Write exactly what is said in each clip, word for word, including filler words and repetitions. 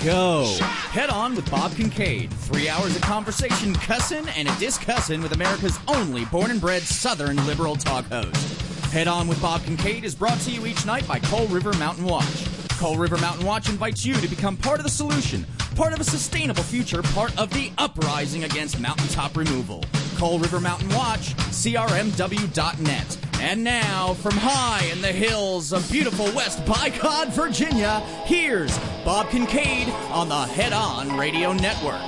go. Head On with Bob Kincaid. Three hours of conversation, cussin' and a discussin' with America's only born and bred Southern liberal talk host. Head On with Bob Kincaid is brought to you each night by Coal River Mountain Watch. Coal River Mountain Watch invites you to become part of the solution, part of a sustainable future, part of the uprising against mountaintop removal. Coal River Mountain Watch, C R M W dot net. And now, from high in the hills of beautiful West Bicod, Virginia, here's Bob Kincaid on the Head On Radio Network.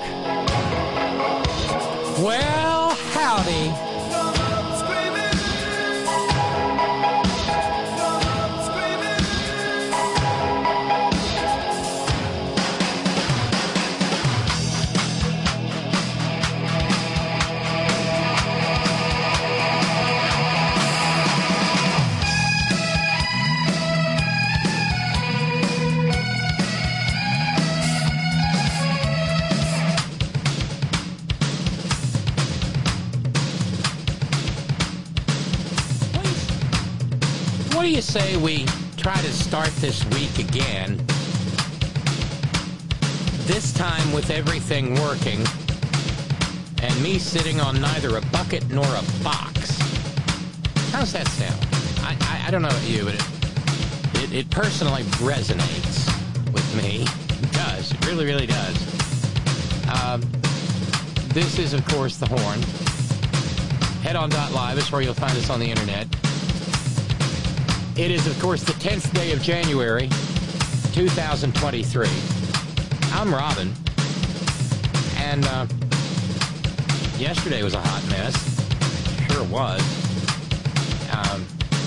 Well, howdy. What do you say we try to start this week again, this time with everything working, and me sitting on neither a bucket nor a box? How's that sound? I, I, I don't know about you, but it, it, it personally resonates with me. It does. It really, really does. Um, this is, of course, The Horn. head on dot live is where you'll find us on the internet. It is, of course, the tenth day of January, two thousand twenty-three. I'm Robin, and uh, yesterday was a hot mess. Sure was. Um,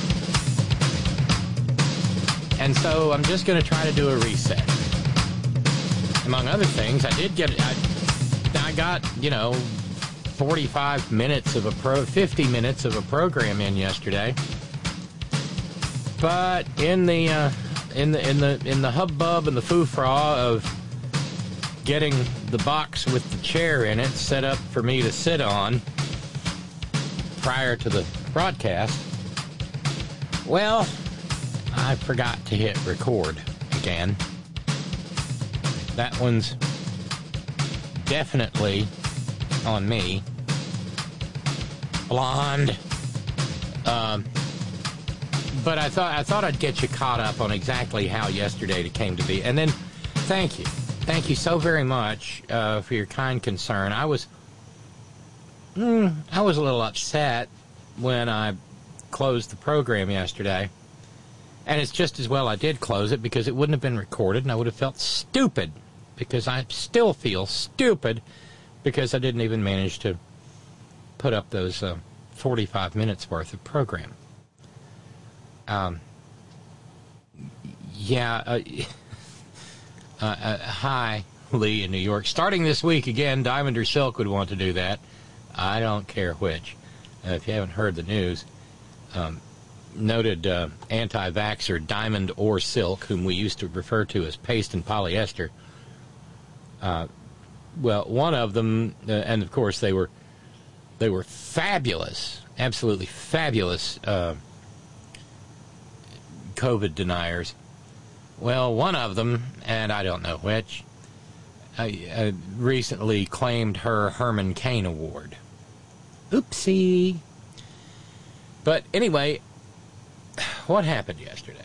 and so I'm just going to try to do a reset. Among other things, I did get, I, I got, you know, forty-five minutes of a pro, fifty minutes of a program in yesterday. But in the uh, in the in the in the hubbub and the foo-fra of getting the box with the chair in it set up for me to sit on prior to the broadcast, well, I forgot to hit record again. That one's definitely on me. Blonde. Um. But I thought I thought I'd get you caught up on exactly how yesterday it came to be. And then, thank you. Thank you so very much uh, for your kind concern. I was, mm, I was a little upset when I closed the program yesterday. And it's just as well I did close it, because it wouldn't have been recorded, and I would have felt stupid, because I still feel stupid, because I didn't even manage to put up those uh, forty-five minutes worth of program. Um, yeah, uh, uh, uh, hi, Lee in New York. Starting this week again, Diamond or Silk would want to do that. I don't care which. Uh, if you haven't heard the news, um, noted uh, anti-vaxxer Diamond or Silk, whom we used to refer to as paste and polyester. Uh, well, one of them, uh, and of course they were, they were fabulous, absolutely fabulous, uh, COVID deniers. Well, one of them, and I don't know which, uh, uh, recently claimed her Herman Cain Award. Oopsie. But anyway, what happened yesterday?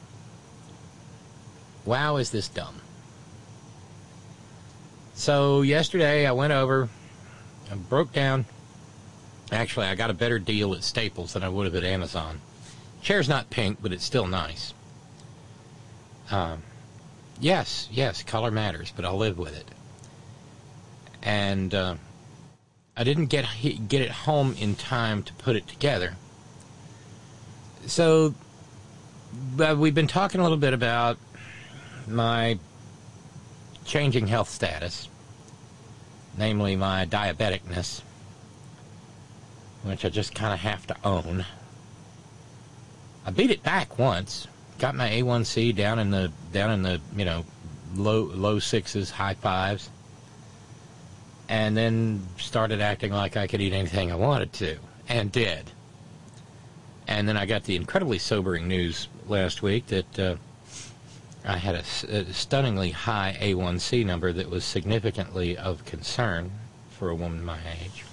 Wow, is this dumb. So yesterday I went over, I broke down. Actually, I got a better deal at Staples than I would have at Amazon. Chair's not pink, but it's still nice. Um, yes, yes, color matters, but I'll live with it. And uh, I didn't get get it home in time to put it together. So uh, we've been talking a little bit about my changing health status, namely my diabeticness, which I just kind of have to own. I beat it back once. Got my A one C down in the down in the you know low low sixes, high fives, and then started acting like I could eat anything I wanted to, and did. And then I got the incredibly sobering news last week that uh, I had a, a stunningly high A one C number that was significantly of concern for a woman my age.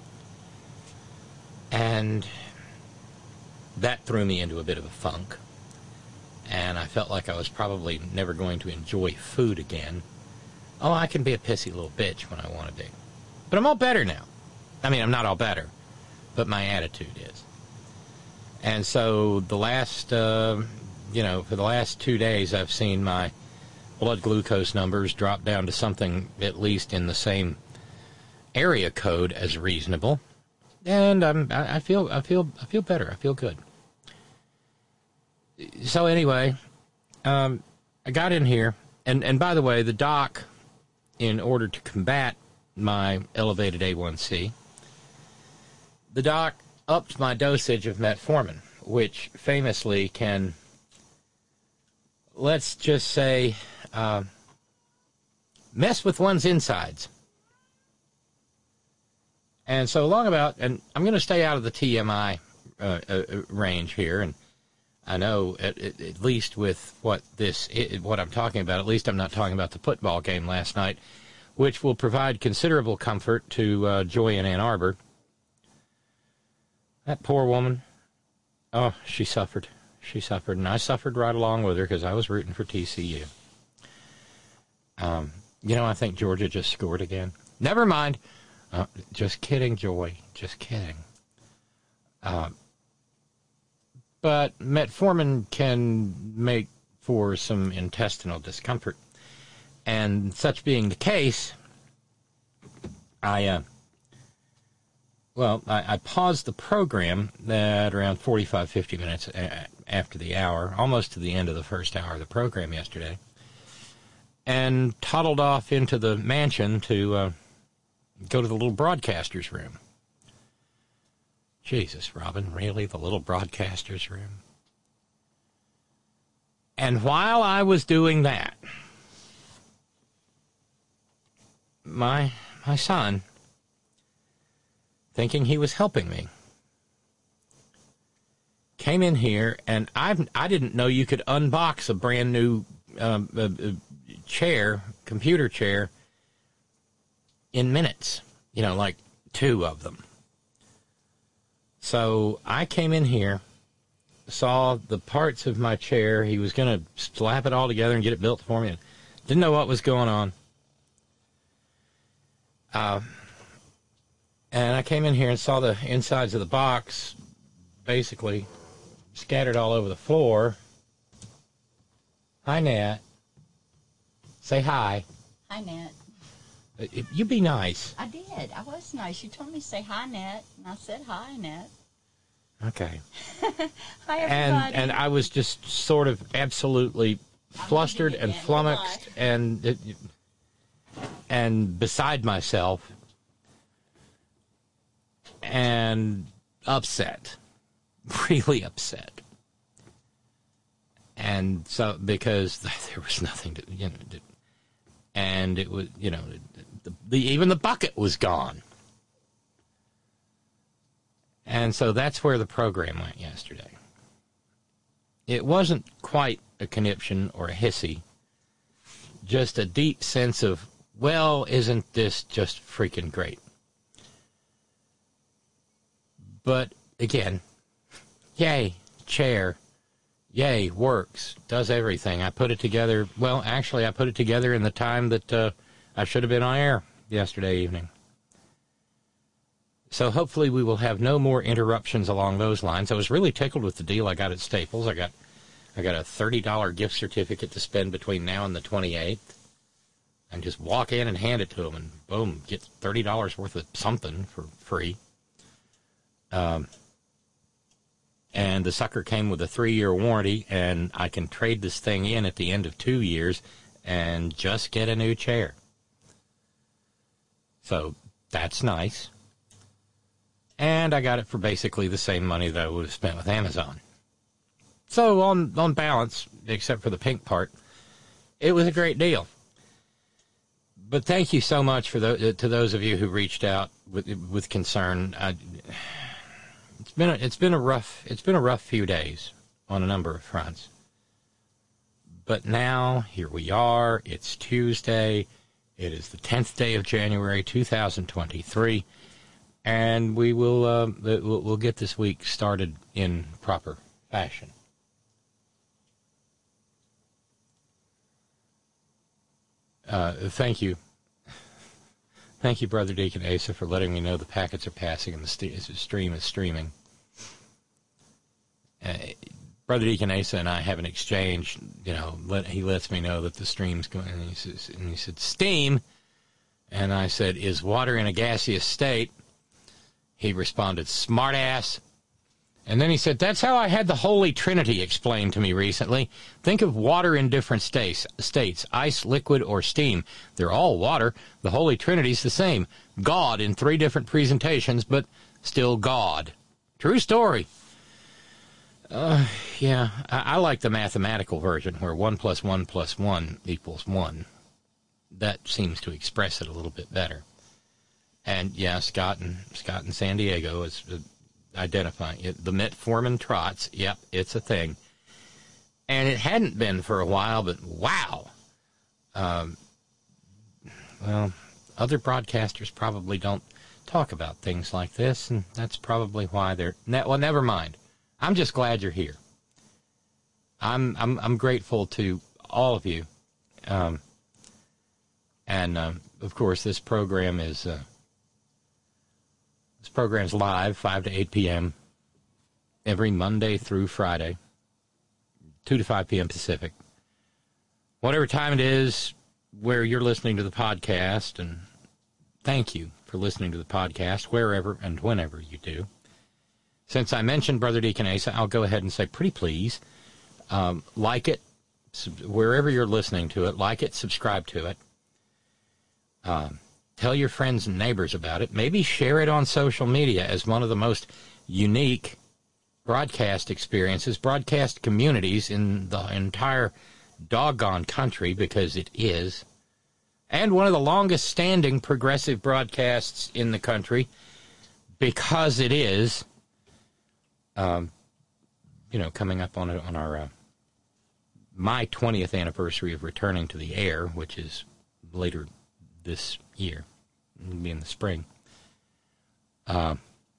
And that threw me into a bit of a funk. And I felt like I was probably never going to enjoy food again. Oh, I can be a pissy little bitch when I want to be. But I'm all better now. I mean, I'm not all better, but my attitude is. And so the last, uh, you know, for the last two days, I've seen my blood glucose numbers drop down to something at least in the same area code as reasonable. And I'm, I feel, I feel, I feel better. I feel good. So anyway, um, I got in here, and, and by the way, the doc, in order to combat my elevated A one C, the doc upped my dosage of metformin, which famously can, let's just say, uh, mess with one's insides. And so long about, and I'm going to stay out of the T M I uh, uh, range here, and I know at, at least with what this, what I'm talking about, at least I'm not talking about the football game last night, which will provide considerable comfort to uh, Joy in Ann Arbor. That poor woman, oh, she suffered. She suffered, and I suffered right along with her because I was rooting for T C U. Um, you know, I think Georgia just scored again. Never mind. Uh, just kidding, Joy. Just kidding. Uh, but metformin can make for some intestinal discomfort. And such being the case, I, uh, well, I, I paused the program at around forty-five, fifty minutes a- after the hour, almost to the end of the first hour of the program yesterday, and toddled off into the mansion to uh, go to the little broadcaster's room. Jesus, Robin, really? The little broadcaster's room? And while I was doing that, my my son, thinking he was helping me, came in here, and I I didn't know you could unbox a brand new um, uh, uh, chair, computer chair, in minutes. You know, like two of them. So I came in here, saw the parts of my chair. He was going to slap it all together and get it built for me. Didn't know what was going on. Uh, and I came in here and saw the insides of the box basically scattered all over the floor. Hi, Nat. Say hi. Hi, Nat. You be nice. I did. I was nice. You told me to say hi, Nat, and I said hi, Nat. Okay. Hi, everybody. And and I was just sort of absolutely flustered and flummoxed and and beside myself and upset, really upset. And so because there was nothing to, you know, to, and it was, you know, the, the, even the bucket was gone. And so that's where the program went yesterday. It wasn't quite a conniption or a hissy, just a deep sense of, well, isn't this just freaking great? But again, yay, chair. Yay, works, does everything. I put it together, well, actually, I put it together in the time that uh, I should have been on air yesterday evening. So hopefully we will have no more interruptions along those lines. I was really tickled with the deal I got at Staples. I got I got a thirty dollars gift certificate to spend between now and the twenty-eighth. And just walk in and hand it to them, and boom, get thirty dollars worth of something for free. Um... And the sucker came with a three-year warranty, and I can trade this thing in at the end of two years and just get a new chair. So that's nice. And I got it for basically the same money that I would have spent with Amazon. So on on balance, except for the pink part, it was a great deal. But thank you so much for the, to those of you who reached out with with concern. I, It's been a, it's been a rough it's been a rough few days on a number of fronts. But now, here we are. It's Tuesday. It is the tenth day of January, two thousand twenty-three. And we will uh, we'll get this week started in proper fashion. Uh, thank you. Thank you, Brother Deacon Asa, for letting me know the packets are passing and the st- stream is streaming. Uh, Brother Deacon Asa and I have an exchange. You know, let, he lets me know that the stream's going, and he says, and he said, steam. And I said, is water in a gaseous state? He responded, smart ass. And then he said, that's how I had the Holy Trinity explained to me recently. Think of water in different states, states, ice, liquid, or steam. They're all water. The Holy Trinity's the same. God in three different presentations, but still God. True story. Uh, yeah, I, I like the mathematical version where one plus one plus one equals one. That seems to express it a little bit better. And yeah, Scott and Scott in San Diego is uh, identifying it. The metformin trots. Yep, it's a thing. And it hadn't been for a while, but wow. Um, well, other broadcasters probably don't talk about things like this, and that's probably why they're. Well, never mind. I'm just glad you're here. I'm I'm I'm grateful to all of you, um, and um, of course this program is uh, this program's live five to eight p.m. every Monday through Friday, two to five p.m. Pacific. Whatever time it is where you're listening to the podcast, and thank you for listening to the podcast wherever and whenever you do. Since I mentioned Brother Deacon Asa, I'll go ahead and say, pretty please, um, like it, sub- wherever you're listening to it, like it, subscribe to it. Um, tell your friends and neighbors about it. Maybe share it on social media as one of the most unique broadcast experiences, broadcast communities in the entire doggone country, because it is. And one of the longest standing progressive broadcasts in the country, because it is. Um, you know, coming up on on our uh, my twentieth anniversary of returning to the air, which is later this year, it'll be in the spring. Uh,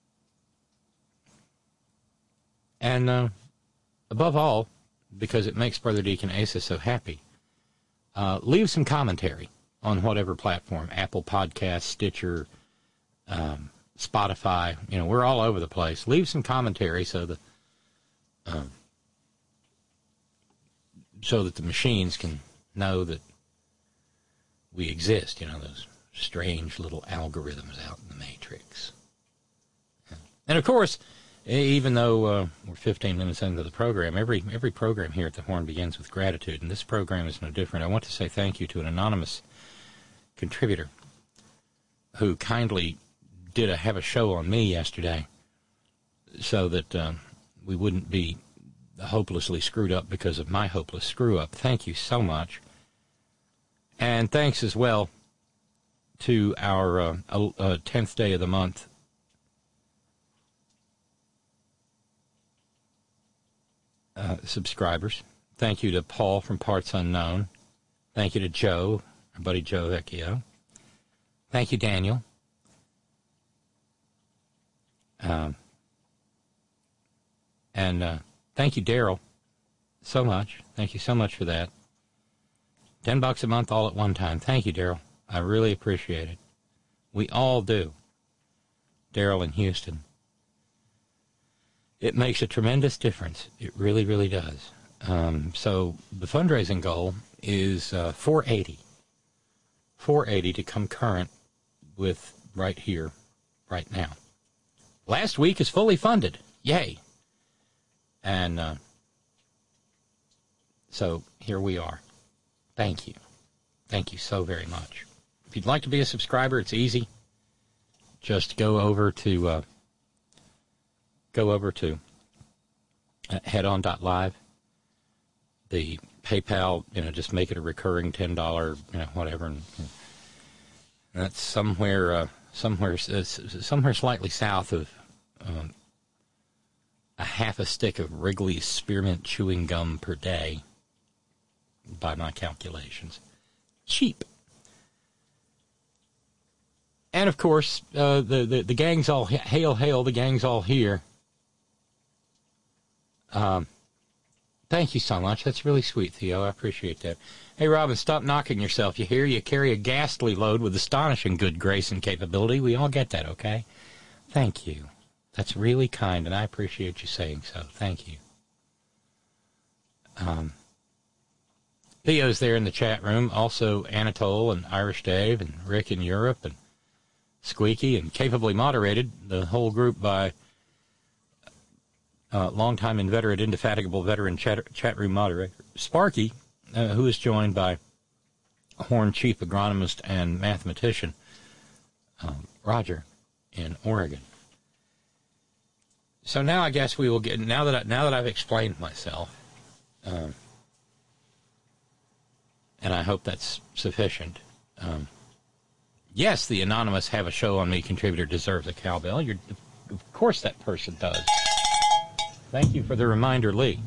and uh, above all, because it makes Brother Deacon Asa so happy, uh, leave some commentary on whatever platform, Apple Podcasts, Stitcher, um, Spotify, you know, we're all over the place. Leave some commentary so that um, so that the machines can know that we exist, you know, those strange little algorithms out in the matrix. And of course, even though uh, we're fifteen minutes into the program, every every program here at the Horn begins with gratitude, and this program is no different. I want to say thank you to an anonymous contributor who kindly did a, have a show on me yesterday so that um, we wouldn't be hopelessly screwed up because of my hopeless screw-up. Thank you so much. And thanks as well to our uh, uh, tenth day of the month uh, subscribers. Thank you to Paul from Parts Unknown. Thank you to Joe, our buddy Joe Vecchio. Thank you, Daniel. Um, and uh, thank you, Daryl, so much. Thank you so much for that. Ten bucks a month all at one time. Thank you, Daryl. I really appreciate it. We all do. Daryl in Houston. It makes a tremendous difference. It really, really does. Um, so the fundraising goal is uh, four eighty. four eighty to come current with right here, right now. Last week is fully funded. Yay. And uh, so here we are. Thank you. Thank you so very much. If you'd like to be a subscriber, it's easy. Just go over to uh, go over to uh, headon dot live. The PayPal, you know, just make it a recurring ten dollars, you know, whatever. And, and that's somewhere, uh, somewhere, uh, somewhere slightly south of um, a half a stick of Wrigley's spearmint chewing gum per day. by my calculations. Cheap. And, of course, uh, the, the, the gang's all, hail, hail, the gang's all here. Um, thank you so much. That's really sweet, Theo. I appreciate that. Hey, Robin, stop knocking yourself. You hear? You carry a ghastly load with astonishing good grace and capability. We all get that, okay? Thank you. That's really kind, and I appreciate you saying so. Thank you. Um, Theo's there in the chat room. Also, Anatole and Irish Dave and Rick in Europe and Squeaky, and capably moderated, the whole group by uh, longtime inveterate, indefatigable veteran chat, chat room moderator, Sparky, uh, who is joined by Horn chief agronomist and mathematician, um, Roger, in Oregon. So now I guess we will get, now that, I, now that I've explained myself, um, and I hope that's sufficient, um, yes, the anonymous have a show on me contributor deserves a cowbell. You're, of course that person does. Thank you for the reminder, Lee.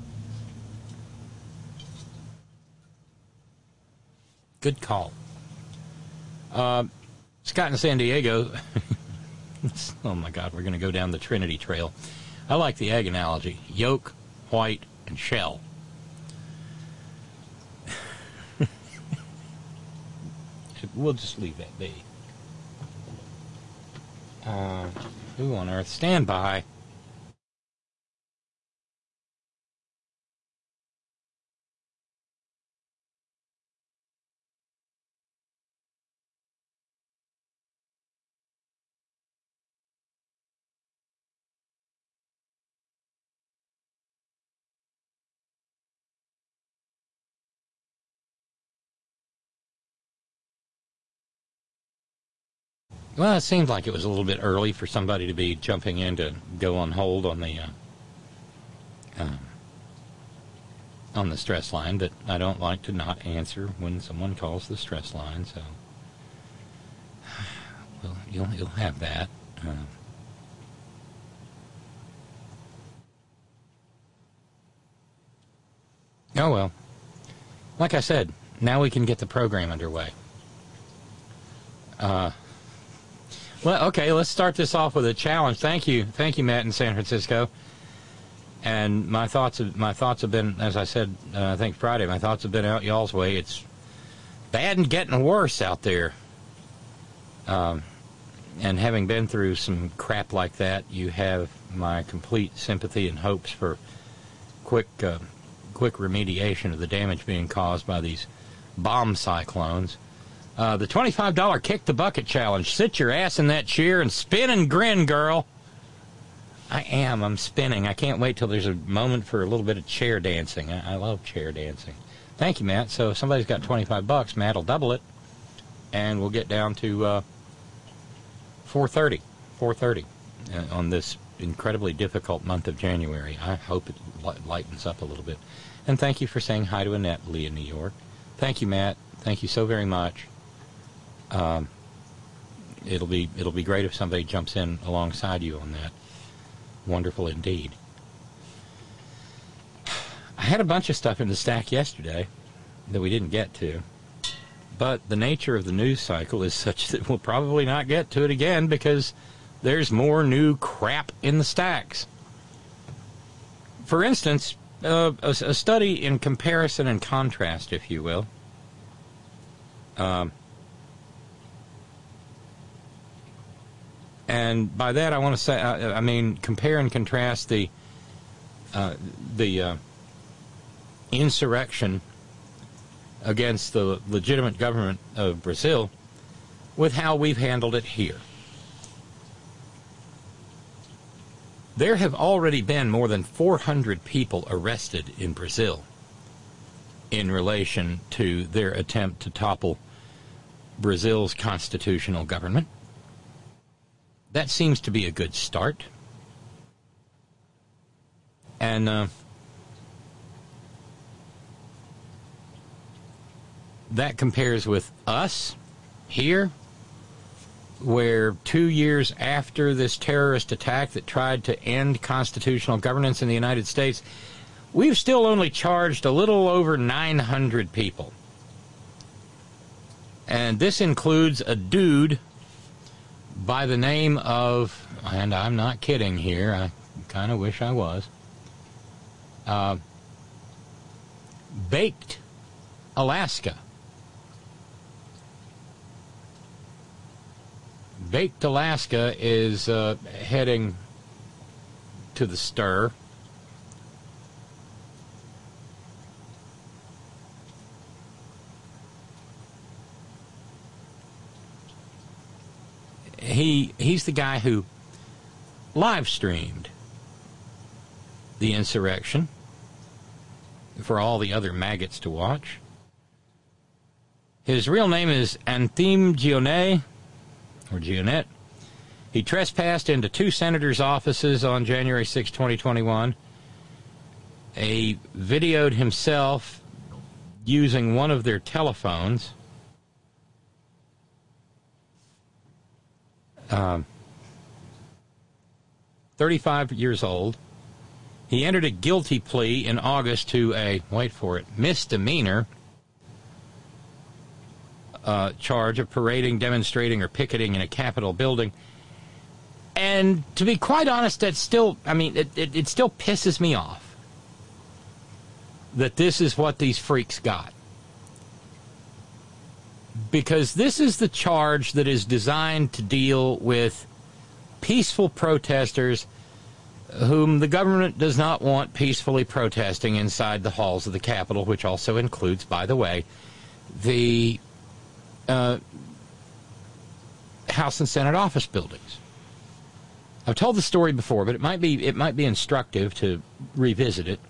Good call. Uh, Scott in San Diego. Oh, my God, we're going to go down the Trinity Trail. I like the egg analogy. Yolk, white, and shell. We'll just leave that be. Uh, who on earth? Stand by. Well, it seemed like it was a little bit early for somebody to be jumping in to go on hold on the uh, um, on the stress line, but I don't like to not answer when someone calls the stress line, so well, you'll you'll have that. Uh, oh well, like I said, now we can get the program underway. Uh. Well, okay, let's start this off with a challenge. Thank you. Thank you, Matt in San Francisco. And my thoughts have, my thoughts have been, as I said, uh, I think Friday, my thoughts have been out y'all's way. It's bad and getting worse out there. Um, and having been through some crap like that, you have my complete sympathy and hopes for quick, uh, quick remediation of the damage being caused by these bomb cyclones. Uh, the twenty-five dollar Kick the Bucket Challenge. Sit your ass in that chair and spin and grin, girl. I am. I'm spinning. I can't wait till there's a moment for a little bit of chair dancing. I, I love chair dancing. Thank you, Matt. So if somebody's got twenty-five bucks, Matt will double it, and we'll get down to uh, four thirty. four thirty uh, on this incredibly difficult month of January. I hope it lightens up a little bit. And thank you for saying hi to Annette Lee in New York. Thank you, Matt. Thank you so very much. Um, it'll be it'll be great if somebody jumps in alongside you on that. Wonderful indeed. I had a bunch of stuff in the stack yesterday that we didn't get to, but the nature of the news cycle is such that we'll probably not get to it again because there's more new crap in the stacks. For instance, uh, a, a study in comparison and contrast, if you will. Um, And by that, I want to say, I, I mean, compare and contrast the uh, the uh, insurrection against the legitimate government of Brazil with how we've handled it here. There have already been more than four hundred people arrested in Brazil in relation to their attempt to topple Brazil's constitutional government. That seems to be a good start. And uh, that compares with us here, where two years after this terrorist attack that tried to end constitutional governance in the United States, we've still only charged a little over nine hundred people. And this includes a dude by the name of, and I'm not kidding here, I kind of wish I was, uh, Baked Alaska. Baked Alaska is uh, heading to the stir. He he's the guy who live streamed the insurrection for all the other maggots to watch. His real name is Anthime Gionet, or Gionet. He trespassed into two senators' offices on January sixth, twenty twenty-one. He videoed himself using one of their telephones. Um, thirty-five years old. He entered a guilty plea in August to a, wait for it, misdemeanor uh, charge of parading, demonstrating, or picketing in a Capitol building. And to be quite honest, that still, I mean, it, it, it still pisses me off that this is what these freaks got. Because this is the charge that is designed to deal with peaceful protesters whom the government does not want peacefully protesting inside the halls of the Capitol, which also includes, by the way, the uh, House and Senate office buildings. I've told the story before, but it might be it might be instructive to revisit it.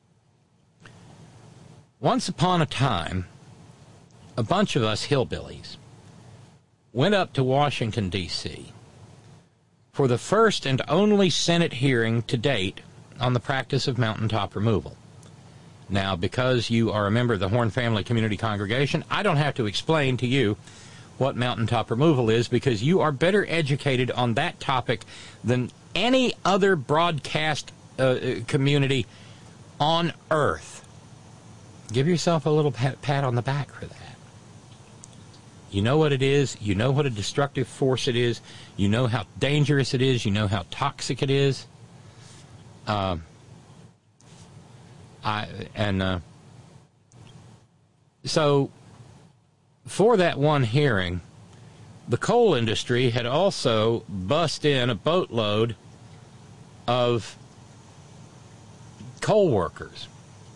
Once upon a time, a bunch of us hillbillies went up to Washington, D C for the first and only Senate hearing to date on the practice of mountaintop removal. Now, because you are a member of the Horn Family Community Congregation, I don't have to explain to you what mountaintop removal is, because you are better educated on that topic than any other broadcast uh, community on earth. Give yourself a little pat, pat on the back for that. You know what it is. You know what a destructive force it is. You know how dangerous it is. You know how toxic it is. Uh, I and uh, so for that one hearing, the coal industry had also bussed in a boatload of coal workers.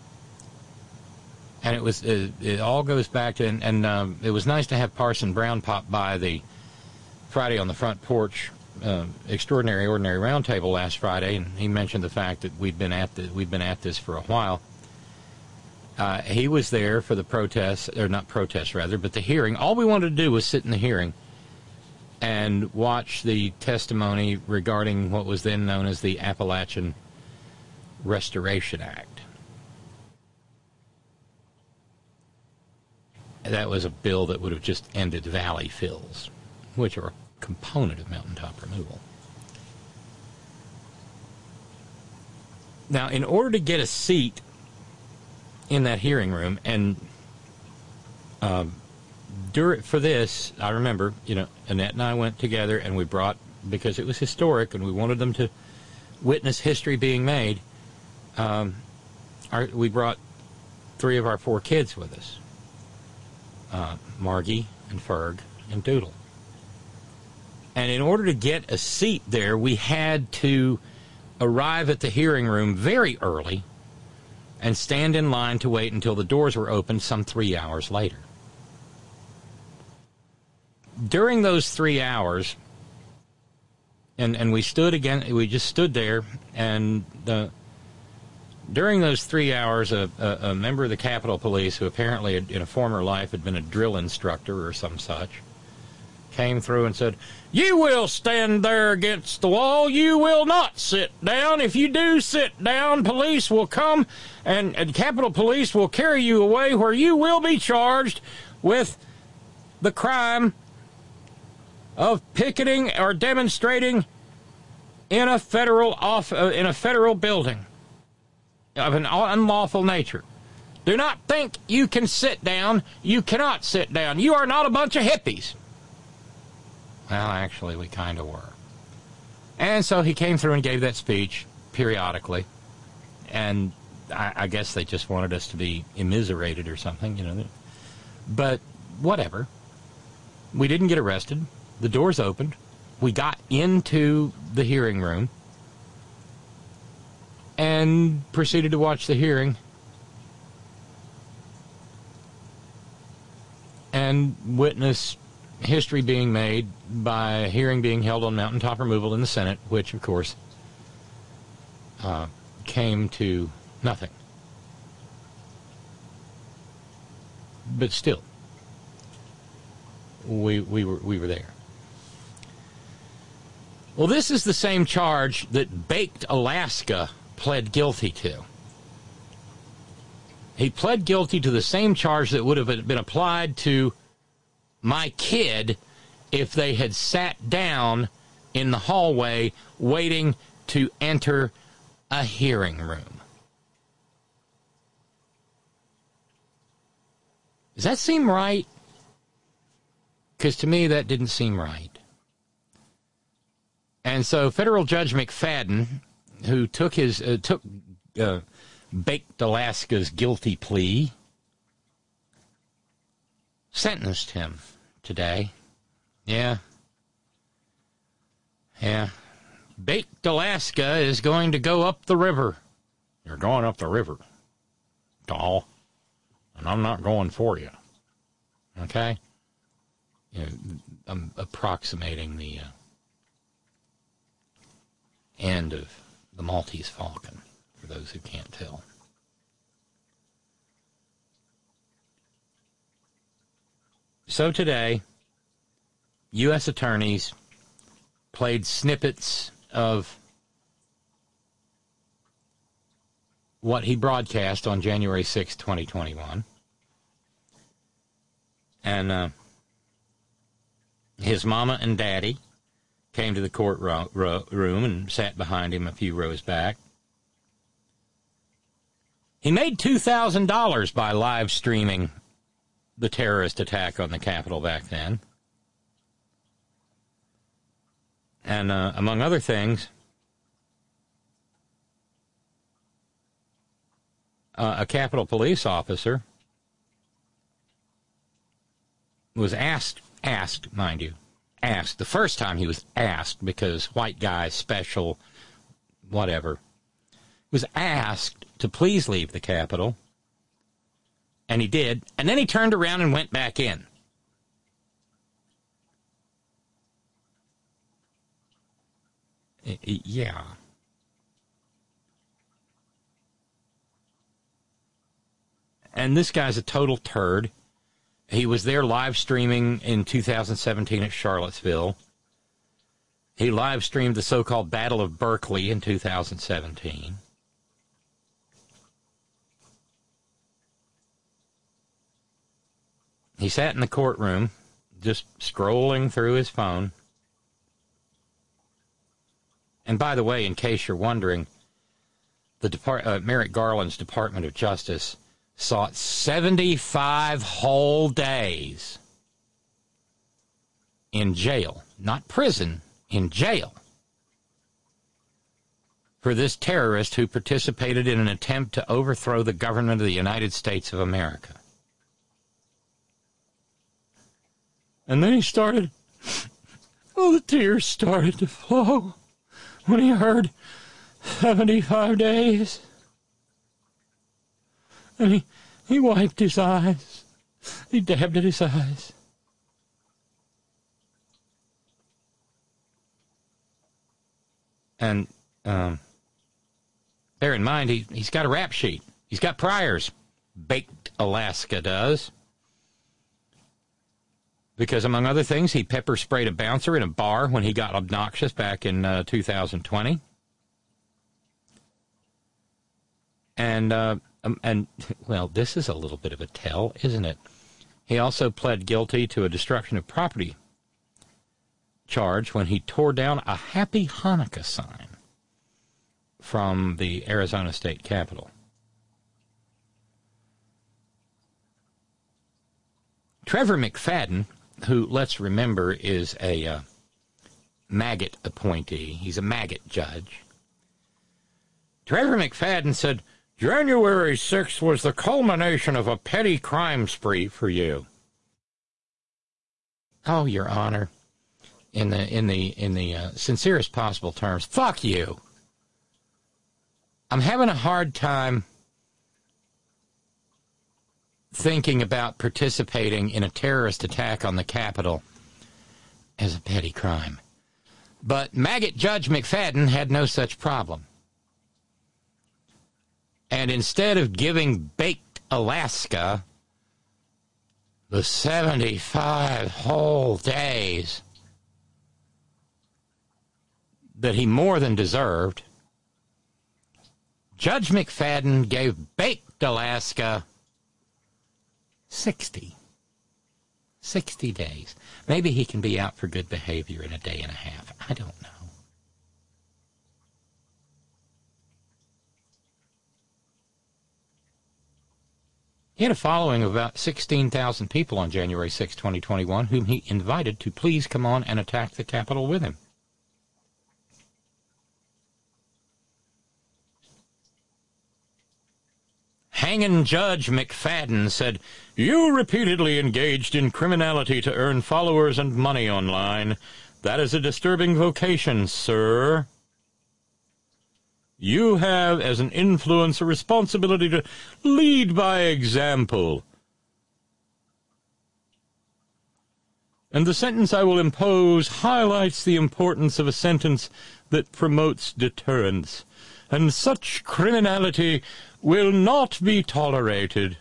And it was it, it all goes back to, and, and um, it was nice to have Parson Brown pop by the Friday on the Front Porch uh, Extraordinary Ordinary Roundtable last Friday, and he mentioned the fact that we'd been at the, we'd been at this for a while. Uh, he was there for the protests, or not protests rather, but the hearing. All we wanted to do was sit in the hearing and watch the testimony regarding what was then known as the Appalachian Restoration Act. That was a bill that would have just ended valley fills, which are a component of mountaintop removal. Now, in order to get a seat in that hearing room, and um, dur- for this, I remember, you know, Annette and I went together, and we brought, because it was historic, and we wanted them to witness history being made, um, our, we brought three of our four kids with us. Uh, Margie and Ferg and Doodle. And in order to get a seat there, we had to arrive at the hearing room very early and stand in line to wait until the doors were opened some three hours later. During those three hours, and, and we stood again, we just stood there, and the During those three hours, a, a, a member of the Capitol Police, who apparently had, in a former life had been a drill instructor or some such, came through and said, "You will stand there against the wall. You will not sit down. If you do sit down, police will come, and, and Capitol Police will carry you away, where you will be charged with the crime of picketing or demonstrating in a federal off uh, in a federal building." of an unlawful nature. Do not think you can sit down. You cannot sit down. You are not a bunch of hippies. Well, actually, we kind of were. And so he came through and gave that speech periodically. And I, I guess they just wanted us to be immiserated or something, you know. But whatever. We didn't get arrested. The doors opened. We got into the hearing room and proceeded to watch the hearing. And witness history being made by a hearing being held on mountaintop removal in the Senate, which, of course, uh, came to nothing. But still, we we were we were there. Well, this is the same charge that Baked Alaska pled guilty to. He pled guilty to the same charge that would have been applied to my kid if they had sat down in the hallway waiting to enter a hearing room. Does that seem right? Because to me, that didn't seem right. And so Federal Judge McFadden, who took his uh, took uh, Baked Alaska's guilty plea, sentenced him today. Yeah. Yeah. Baked Alaska is going to go up the river. You're going up the river, doll. And I'm not going for you. Okay? You know, I'm approximating the uh, end of the Maltese Falcon, for those who can't tell. So today, U S attorneys played snippets of what he broadcast on January sixth, twenty twenty-one. And uh, his mama and daddy came to the courtroom and sat behind him a few rows back. He made two thousand dollars by live streaming the terrorist attack on the Capitol back then. And uh, among other things, uh, a Capitol police officer was asked, asked, mind you, asked, the first time he was asked, because white guy, special, whatever, was asked to please leave the Capitol, and he did, and then he turned around and went back in. Yeah. And this guy's a total turd. He was there live streaming in two thousand seventeen at Charlottesville. He live streamed the so-called Battle of Berkeley in two thousand seventeen. He sat in the courtroom, just scrolling through his phone. And by the way, in case you're wondering, the Depart- uh, Merrick Garland's Department of Justice sought seventy-five whole days in jail, not prison, in jail, for this terrorist who participated in an attempt to overthrow the government of the United States of America. And then he started, oh, the tears started to flow when he heard seventy-five days. And he, he wiped his eyes. He dabbed at his eyes. And um, bear in mind, he, he's got a rap sheet. He's got priors. Baked Alaska does. Because, among other things, he pepper sprayed a bouncer in a bar when he got obnoxious back in uh, two thousand twenty. And, uh, um, and, well, this is a little bit of a tell, isn't it? He also pled guilty to a destruction of property charge when he tore down a Happy Hanukkah sign from the Arizona State Capitol. Trevor McFadden, who, let's remember, is a uh, maggot appointee. He's a maggot judge. Trevor McFadden said, January sixth was the culmination of a petty crime spree for you. Oh, Your Honor, in the in the in the uh, sincerest possible terms, fuck you. I'm having a hard time thinking about participating in a terrorist attack on the Capitol as a petty crime. But maggot Judge McFadden had no such problem. And instead of giving Baked Alaska the seventy-five whole days that he more than deserved, Judge McFadden gave Baked Alaska sixty. sixty days. Maybe he can be out for good behavior in a day and a half. I don't know. He had a following of about sixteen thousand people on January sixth, twenty twenty-one, whom he invited to please come on and attack the Capitol with him. Hanging Judge McFadden said, You repeatedly engaged in criminality to earn followers and money online. That is a disturbing vocation, sir. You have, as an influence, a responsibility to lead by example. And the sentence I will impose highlights the importance of a sentence that promotes deterrence. And such criminality will not be tolerated.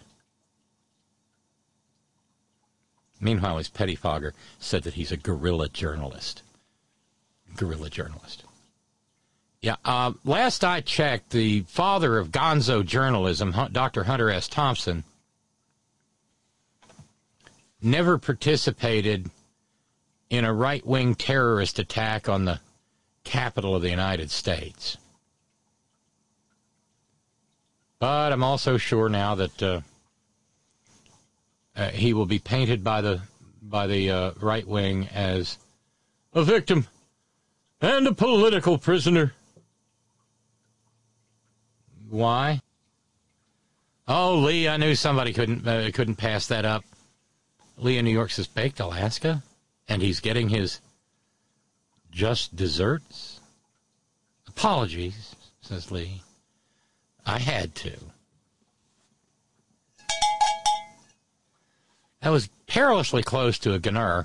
Meanwhile, his pettifogger said that he's a guerrilla journalist. Guerrilla journalist. Yeah, uh, last I checked, the father of gonzo journalism, Doctor Hunter S. Thompson, never participated in a right-wing terrorist attack on the Capitol of the United States. But I'm also sure now that uh, uh, he will be painted by the by the uh, right wing as a victim and a political prisoner. Why? Oh, Lee, I knew somebody couldn't uh, couldn't pass that up. Lee in New York says Baked Alaska, and he's getting his just desserts. Apologies, says Lee. I had to. That was perilously close to a Gunner,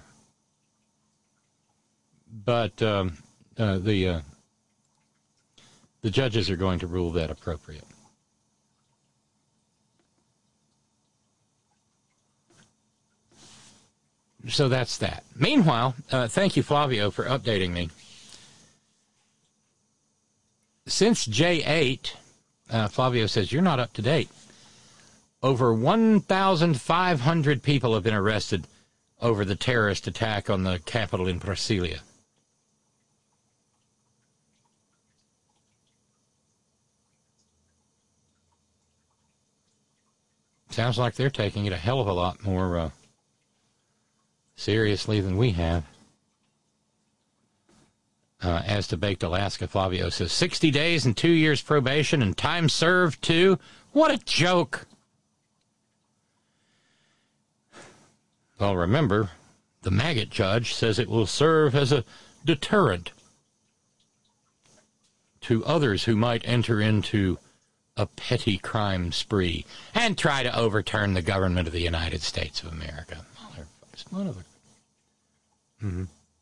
but um, uh, the uh, the judges are going to rule that appropriate. So that's that. Meanwhile, uh, thank you, Flavio, for updating me. Since J eight, uh, Flavio says, you're not up to date. Over one thousand five hundred people have been arrested over the terrorist attack on the Capitol in Brasilia. Sounds like they're taking it a hell of a lot more uh, seriously than we have. Uh, as to Baked Alaska, Flavio says, sixty days and two years probation and time served, too? What a joke! Well, remember, the maggot judge says it will serve as a deterrent to others who might enter into a petty crime spree and try to overturn the government of the United States of America. Motherfuckers, motherfuckers. Mm-hmm.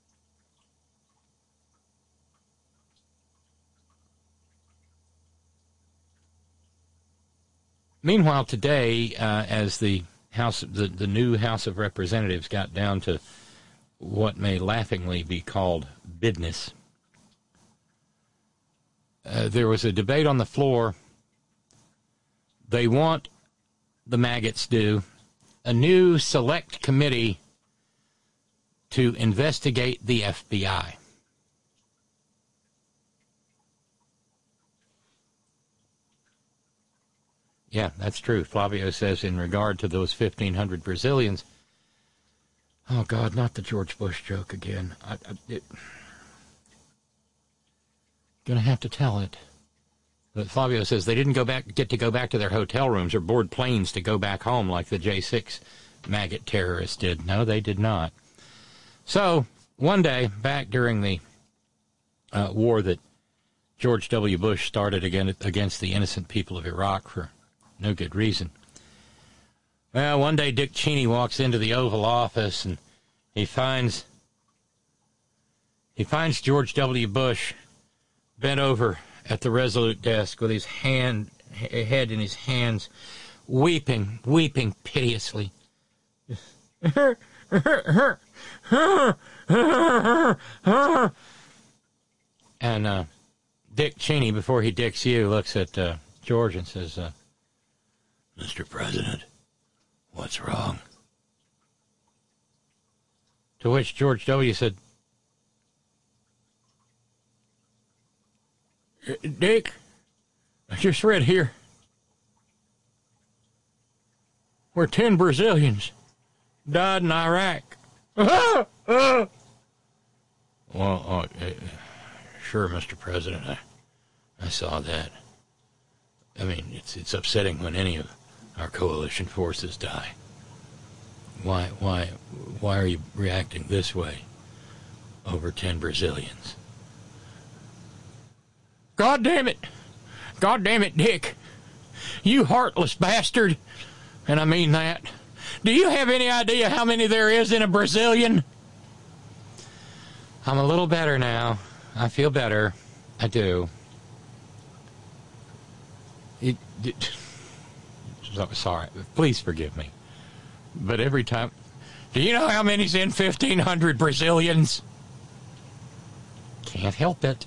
Meanwhile, today, uh, as the House, the, the new House of Representatives got down to what may laughingly be called business, uh, there was a debate on the floor. They want, the maggots do, a new select committee to investigate the F B I. Yeah, that's true. Flavio says in regard to those fifteen hundred Brazilians, Oh, God, not the George Bush joke again. I, I, it, gonna have to tell it. But Flavio says they didn't go back, get to go back to their hotel rooms or board planes to go back home like the J six maggot terrorists did. No, they did not. So, one day, back during the uh, war that George W. Bush started again against the innocent people of Iraq for no good reason. Well, one day Dick Cheney walks into the Oval Office and he finds he finds George W. Bush bent over at the Resolute desk with his hand head in his hands, weeping, weeping piteously. And uh, Dick Cheney, before he dicks you, looks at uh, George and says, uh, Mister President, what's wrong? To which George W. said, Dick, I just read here where ten Brazilians died in Iraq. Well, uh, sure, Mister President, I, I saw that. I mean, it's it's upsetting when any of our coalition forces die. Why, why, why are you reacting this way over ten Brazilians? God damn it! God damn it, Dick! You heartless bastard! And I mean that. Do you have any idea how many there is in a Brazilian? I'm a little better now. I feel better. I do. It, it, sorry. Please forgive me. But every time... Do you know how many's in fifteen hundred Brazilians? Can't help it.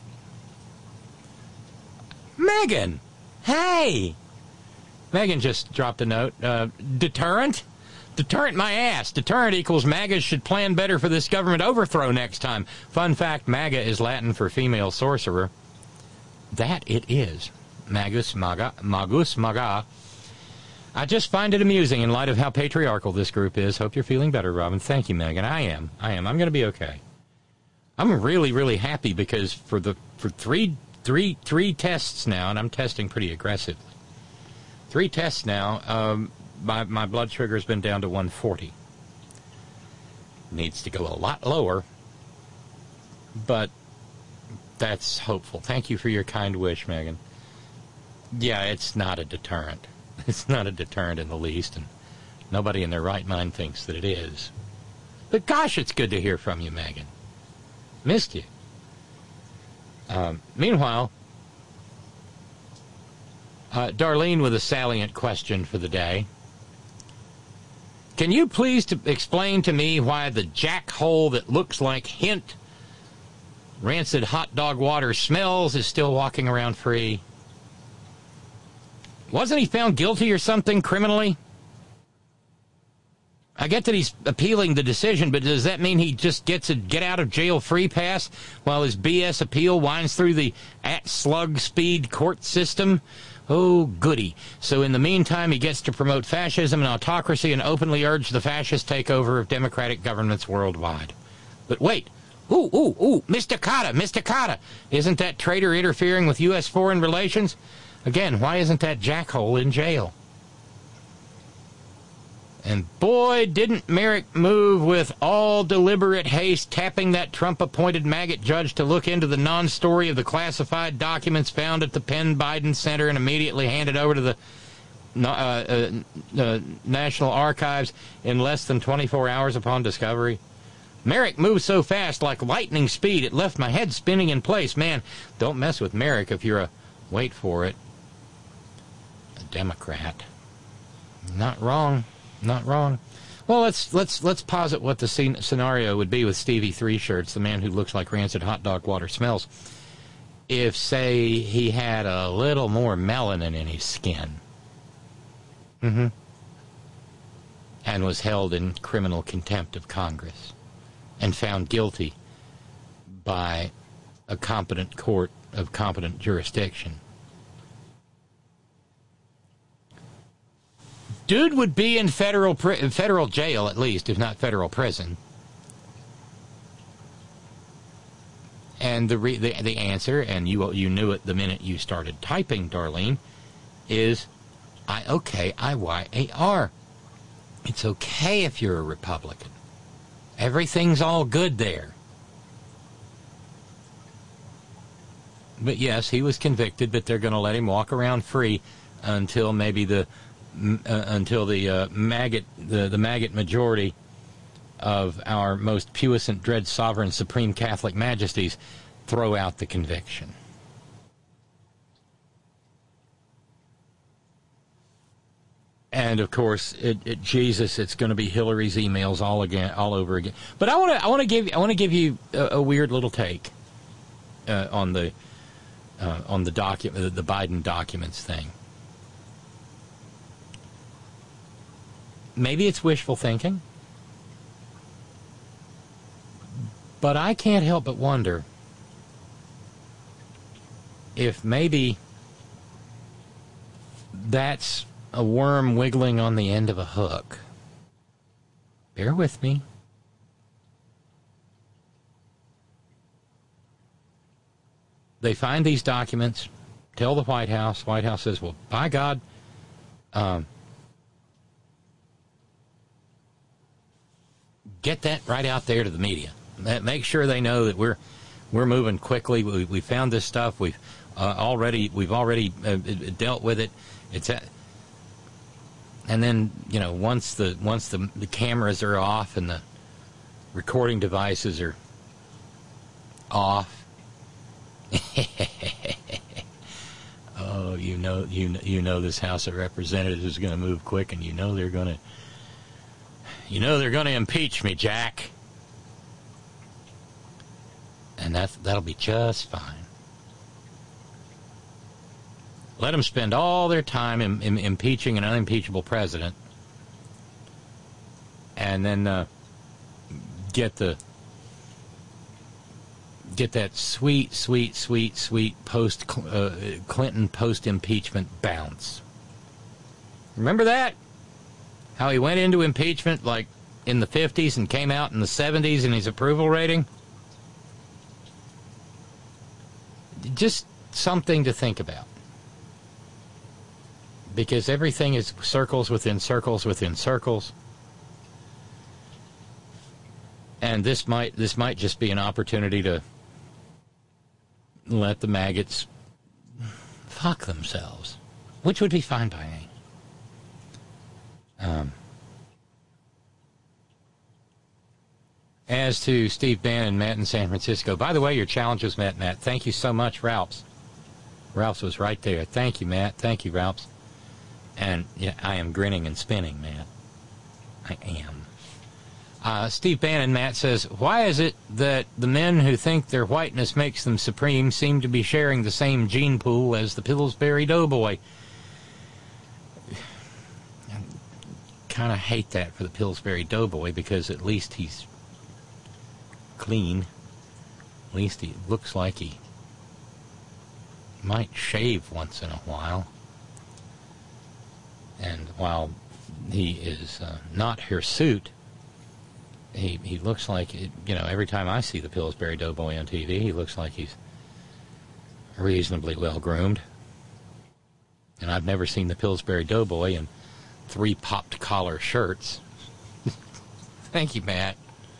Megan! Hey! Megan just dropped a note. Uh, deterrent? Deterrent my ass. Deterrent equals MAGA should plan better for this government overthrow next time. Fun fact, MAGA is Latin for female sorcerer. That it is. Magus, MAGA, Magus, MAGA. I just find it amusing in light of how patriarchal this group is. Hope you're feeling better, Robin. Thank you, Megan. I am. I am. I'm going to be okay. I'm really, really happy because for the for three, three, three tests now, and I'm testing pretty aggressively. Three tests now, um, my, my blood sugar has been down to one forty. Needs to go a lot lower, but that's hopeful. Thank you for your kind wish, Megan. Yeah, it's not a deterrent. It's not a deterrent in the least, and nobody in their right mind thinks that it is. But gosh, it's good to hear from you, Megan. Missed you. Um, meanwhile, uh, Darlene with a salient question for the day. Can you please to explain to me why the jackhole that looks like hint rancid hot dog water smells is still walking around free? Wasn't he found guilty or something criminally? I get that he's appealing the decision, but does that mean he just gets a get-out-of-jail-free pass while his B S appeal winds through the at-slug-speed court system? Oh, goody. So in the meantime, he gets to promote fascism and autocracy and openly urge the fascist takeover of democratic governments worldwide. But wait. Ooh, ooh, ooh, Mister Cotta, Mister Cotta. Isn't that traitor interfering with U S foreign relations? Again, why isn't that jackhole in jail? And boy, didn't Merrick move with all deliberate haste, tapping that Trump-appointed maggot judge to look into the non-story of the classified documents found at the Penn Biden Center and immediately handed over to the uh, uh, uh, National Archives in less than twenty-four hours upon discovery. Merrick moved so fast, like lightning speed, it left my head spinning in place. Man, don't mess with Merrick if you're a, wait for it, a Democrat. Not wrong. Not wrong. Well, let's let's let's posit what the scene, scenario would be with Stevie Three Shirts, the man who looks like rancid hot dog water smells. If, say, he had a little more melanin in his skin, mm-hmm, and was held in criminal contempt of Congress and found guilty by a competent court of competent jurisdiction. Dude would be in federal pri- federal jail at least, if not federal prison. And the, re- the the answer, and you you knew it the minute you started typing, Darlene, is I okay I Y A R. It's okay if you're a Republican. Everything's all good there. But yes, he was convicted, but they're going to let him walk around free until maybe the uh, until the uh, maggot the, the maggot majority of our most puissant, dread, sovereign, supreme Catholic majesties throw out the conviction. And of course, it, it, Jesus, it's going to be Hillary's emails all again, all over again. But I want to, I want to give, I want to give you a, a weird little take uh, on the uh, on the document, the Biden documents thing. Maybe it's wishful thinking. But I can't help but wonder if maybe that's a worm wiggling on the end of a hook. Bear with me. They find these documents, tell the White House. White House says, well, by God, um, get that right out there to the media. Make sure they know that we're we're moving quickly. We, we found this stuff. We've uh, already we've already uh, dealt with it. It's at, and then you know once the once the the cameras are off and the recording devices are off. Oh, you know you you know this House of Representatives is going to move quick, and you know they're going to you know they're going to impeach me, Jack. And that's, that'll be just fine. Let them spend all their time in, in, impeaching an unimpeachable president, and then uh, get the get that sweet, sweet, sweet, sweet post uh, Clinton post impeachment bounce. Remember that? How he went into impeachment like in the fifties and came out in the seventies in his approval rating. Just something to think about. Because everything is circles within circles within circles. And this might this might just be an opportunity to let the maggots fuck themselves. Which would be fine by me. Um, as to Steve Bannon, Matt in San Francisco. By the way, your challenge was met, Matt. Thank you so much, Ralphs. Ralphs was right there. Thank you, Matt. Thank you, Ralphs. And yeah, I am grinning and spinning, Matt. I am. Uh, Steve Bannon, Matt says, why is it that the men who think their whiteness makes them supreme seem to be sharing the same gene pool as the Pillsbury Doughboy? I kind of hate that for the Pillsbury Doughboy because at least he's clean. At least he looks like he might shave once in a while. And while he is uh, not hirsute, he he looks like, it, you know, every time I see the Pillsbury Doughboy on T V, he looks like he's reasonably well groomed. And I've never seen the Pillsbury Doughboy in three popped collar shirts. Thank you, Matt.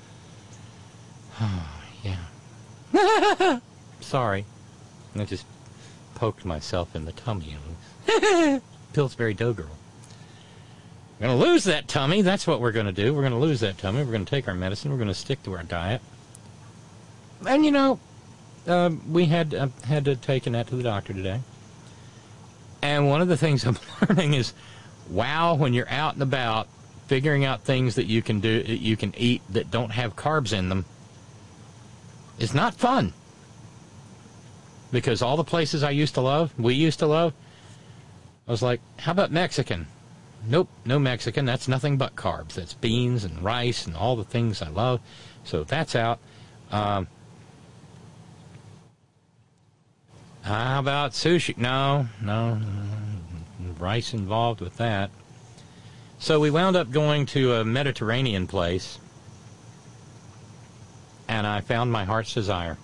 Oh, yeah. Sorry. I just poked myself in the tummy. Pillsbury Dough Girl. We're going to lose that tummy. That's what we're going to do. We're going to lose that tummy. We're going to take our medicine. We're going to stick to our diet. And, you know, uh, we had uh, had to take Annette to the doctor today. And one of the things I'm learning is, wow, when you're out and about, figuring out things that you can do, you can eat that don't have carbs in them, is not fun. Because all the places I used to love, we used to love, I was like, how about Mexican? Nope, no Mexican. That's nothing but carbs. That's beans and rice and all the things I love. So that's out. Um, how about sushi? No, no, no, rice involved with that. So we wound up going to a Mediterranean place, and I found my heart's desire.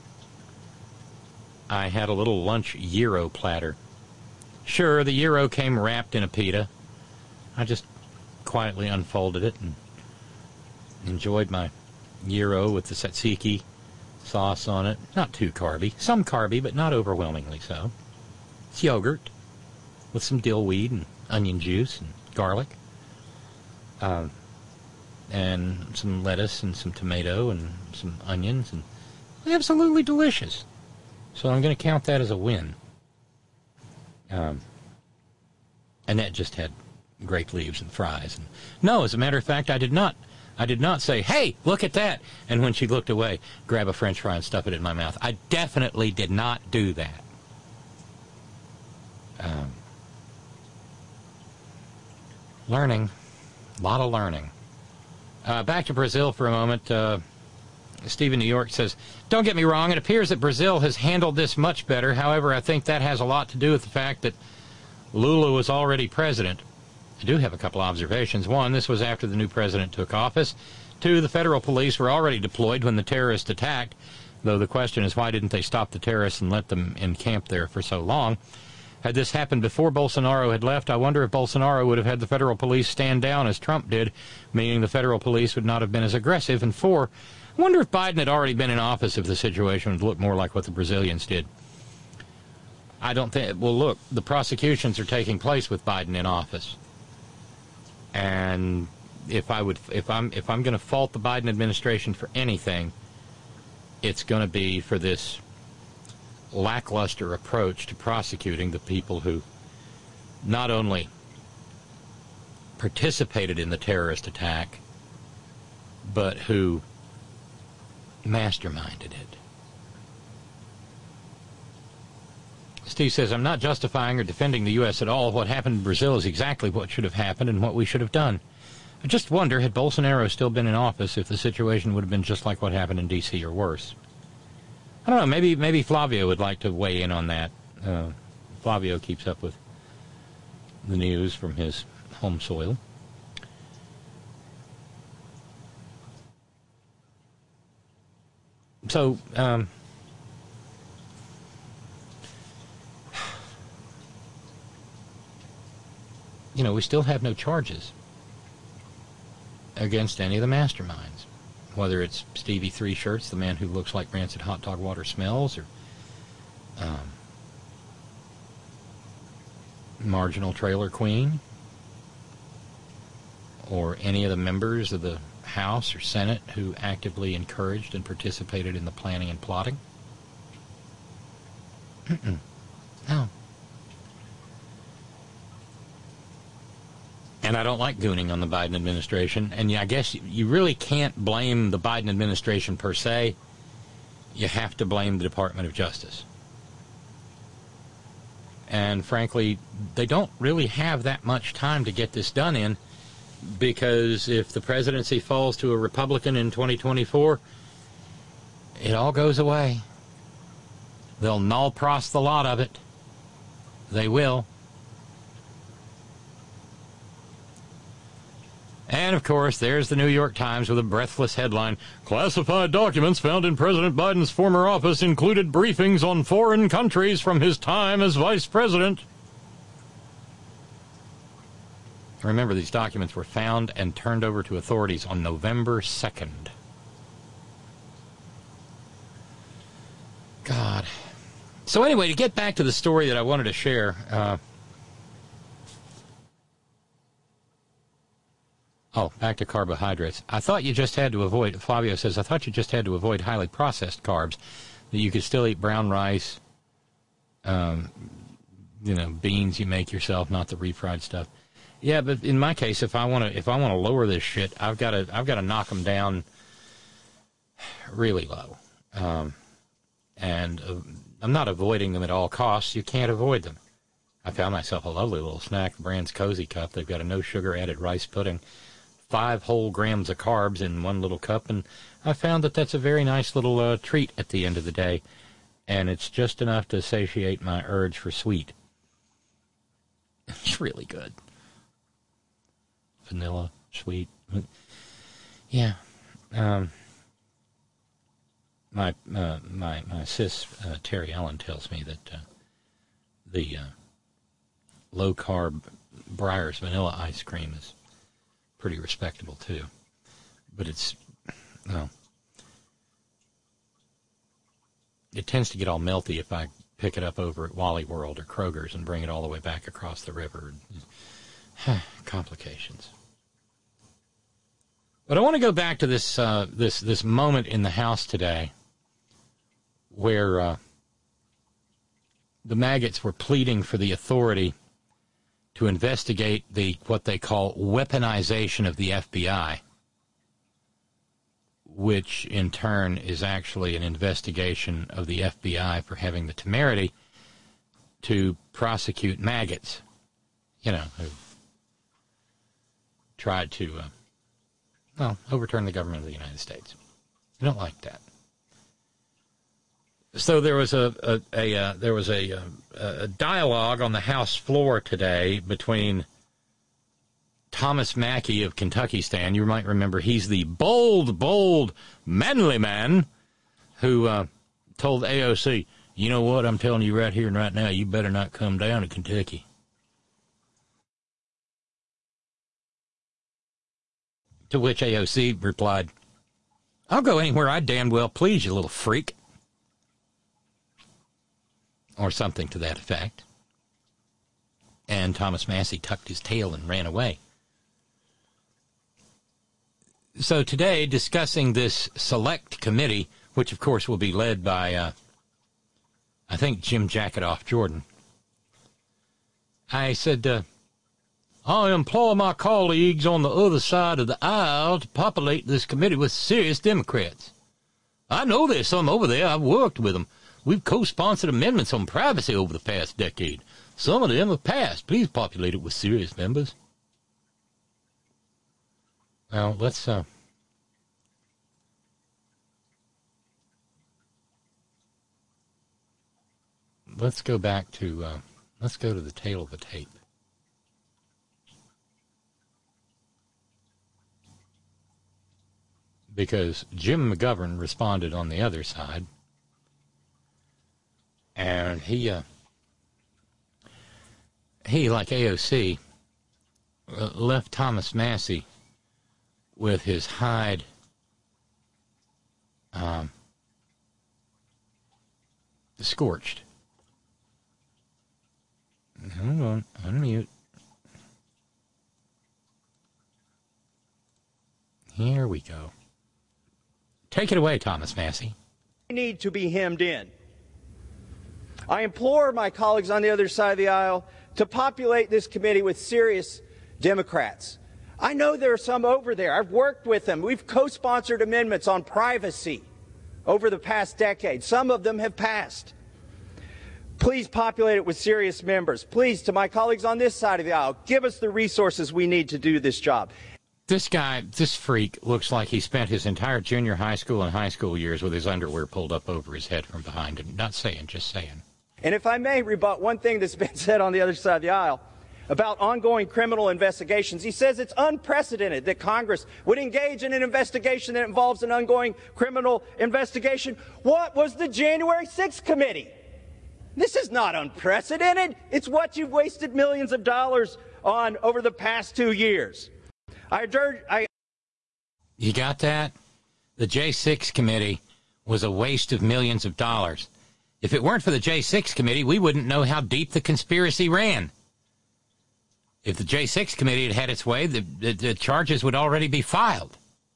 I had a little lunch gyro platter. Sure, the gyro came wrapped in a pita. I just quietly unfolded it and enjoyed my gyro with the tzatziki sauce on it. Not too carby. Some carby, but not overwhelmingly so. It's yogurt with some dill weed and onion juice and garlic. Uh, and some lettuce and some tomato and some onions. And absolutely delicious. So I'm going to count that as a win. Um, Annette just had grape leaves and fries. And no, as a matter of fact, I did not. I did not say, hey, look at that. And when she looked away, grab a French fry and stuff it in my mouth. I definitely did not do that. Um, learning. A lot of learning. Uh, back to Brazil for a moment. Uh, Steve in New York says, don't get me wrong, it appears that Brazil has handled this much better. However, I think that has a lot to do with the fact that Lula was already president. I do have a couple observations. One, this was after the new president took office. Two, the federal police were already deployed when the terrorists attacked, though the question is why didn't they stop the terrorists and let them encamp there for so long? Had this happened before Bolsonaro had left, I wonder if Bolsonaro would have had the federal police stand down as Trump did, meaning the federal police would not have been as aggressive. And four, I wonder if Biden had already been in office if the situation would look more like what the Brazilians did. I don't think, well, look, the prosecutions are taking place with Biden in office. And if I would, if I'm, if I'm going to fault the Biden administration for anything, it's going to be for this lackluster approach to prosecuting the people who not only participated in the terrorist attack, but who masterminded it. Steve says, I'm not justifying or defending the U S at all. What happened in Brazil is exactly what should have happened and what we should have done. I just wonder, had Bolsonaro still been in office, if the situation would have been just like what happened in D C or worse. I don't know, maybe maybe Flavio would like to weigh in on that. Uh, Flavio keeps up with the news from his home soil. So, um, you know, we still have no charges against any of the masterminds, whether it's Stevie Three Shirts, the man who looks like rancid hot dog water smells, or um, Marginal Trailer Queen, or any of the members of the House or Senate who actively encouraged and participated in the planning and plotting. Mm-mm. No. And I don't like gooning on the Biden administration. And I guess you really can't blame the Biden administration per se. You have to blame the Department of Justice. And frankly, they don't really have that much time to get this done in, because if the presidency falls to a Republican in twenty twenty-four, it all goes away. They'll null-pros the lot of it. They will. And, of course, there's the New York Times with a breathless headline. Classified documents found in President Biden's former office included briefings on foreign countries from his time as vice president. Remember, these documents were found and turned over to authorities on November second. God. So anyway, to get back to the story that I wanted to share... Uh, Oh, back to carbohydrates. I thought you just had to avoid, Flavio says, I thought you just had to avoid highly processed carbs, that you could still eat brown rice, um, you know, beans you make yourself, not the refried stuff. Yeah, but in my case, if I want to, if I want to lower this shit, I've got to, I've got to knock them down really low. Um, and uh, I'm not avoiding them at all costs. You can't avoid them. I found myself a lovely little snack, the brand's Cozy Cup. They've got a no sugar added rice pudding. Five whole grams of carbs in one little cup, and I found that that's a very nice little uh, treat at the end of the day, and it's just enough to satiate my urge for sweet. It's really good. vanilla, sweet. Yeah. Um, my, uh, my, my sis, uh, Terry Ellen, tells me that uh, the uh, low-carb Breyers vanilla ice cream is pretty respectable, too. But it's, well, it tends to get all melty if I pick it up over at Wally World or Kroger's and bring it all the way back across the river. Complications. But I want to go back to this uh, this this moment in the House today where uh, the maggots were pleading for the authority to investigate the what they call weaponization of the F B I, which in turn is actually an investigation of the F B I for having the temerity to prosecute maggots, you know, who tried to, uh, well, overturn the government of the United States. I don't like that. So there was a, a, a uh, there was a, a, a dialogue on the House floor today between Thomas Mackey of Kentuckystan. You might remember he's the bold, bold, manly man who uh, told A O C, you know what, I'm telling you right here and right now, you better not come down to Kentucky. To which A O C replied, I'll go anywhere I damn well please, you little freak. Or something to that effect. And Thomas Massey tucked his tail and ran away. So today, discussing this select committee, which of course will be led by, uh, I think, Jim Jacketoff Jordan, I said, uh, I implore my colleagues on the other side of the aisle to populate this committee with serious Democrats. I know there's some over there. I've worked with them. We've co-sponsored amendments on privacy over the past decade. Some of them have passed. Please populate it with serious members. Well, let's, uh, let's go back to, uh, let's go to the tail of the tape. Because Jim McGovern responded on the other side. And he, uh, he, like A O C, uh, left Thomas Massey with his hide um, scorched. Hold on, unmute. Here we go. Take it away, Thomas Massey. We need to be hemmed in. I implore my colleagues on the other side of the aisle to populate this committee with serious Democrats. I know there are some over there. I've worked with them. We've co-sponsored amendments on privacy over the past decade. Some of them have passed. Please populate it with serious members. Please, to my colleagues on this side of the aisle, give us the resources we need to do this job. This guy, this freak, looks like he spent his entire junior high school and high school years with his underwear pulled up over his head from behind him. Not saying, just saying. And if I may rebut one thing that's been said on the other side of the aisle about ongoing criminal investigations, he says it's unprecedented that Congress would engage in an investigation that involves an ongoing criminal investigation. What was the January sixth committee? This is not unprecedented. It's what you've wasted millions of dollars on over the past two years. I urge, I... You got that? The J six committee was a waste of millions of dollars. If it weren't for the J six committee, we wouldn't know how deep the conspiracy ran. If the J six committee had had its way, the, the, the charges would already be filed.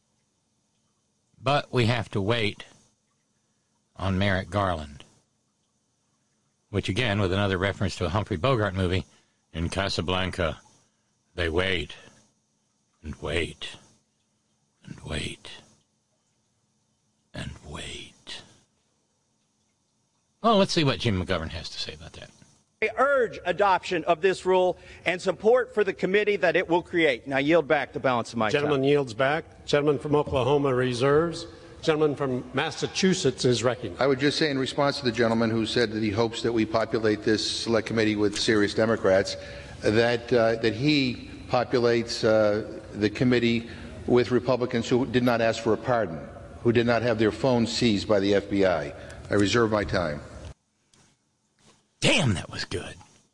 But we have to wait on Merrick Garland. Which, again, with another reference to a Humphrey Bogart movie, in Casablanca, they wait, and wait, and wait, and wait. Well, let's see what Jim McGovern has to say about that. I urge adoption of this rule and support for the committee that it will create. Now, yield back the balance of my Gentleman time. yields back. Gentleman from Oklahoma reserves. Gentleman from Massachusetts is recognized. I would just say in response to the gentleman who said that he hopes that we populate this select committee with serious Democrats, that uh, that he populates uh, the committee with Republicans who did not ask for a pardon, who did not have their phones seized by the F B I. I reserve my time. Damn, that was good.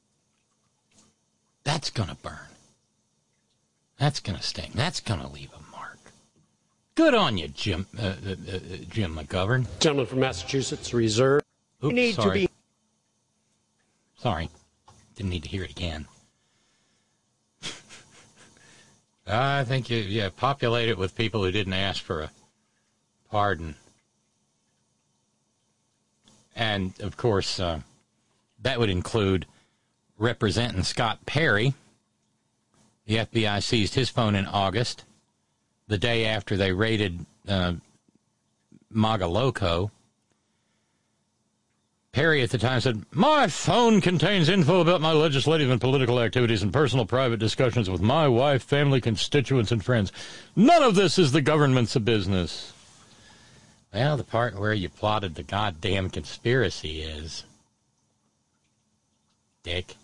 That's going to burn. That's going to sting. That's going to leave a mark. Good on you, Jim uh, uh, uh, Jim McGovern. Gentleman from Massachusetts, reserve. Oops, need to sorry. be- Sorry. Didn't need to hear it again. I think you, yeah, populate it with people who didn't ask for a pardon. And, of course, uh, that would include Representative Scott Perry. The F B I seized his phone in August, the day after they raided uh, Magaloco. Perry at the time said, "My phone contains info about my legislative and political activities and personal private discussions with my wife, family, constituents, and friends. None of this is the government's business." Well, the part where you plotted the goddamn conspiracy is, dick.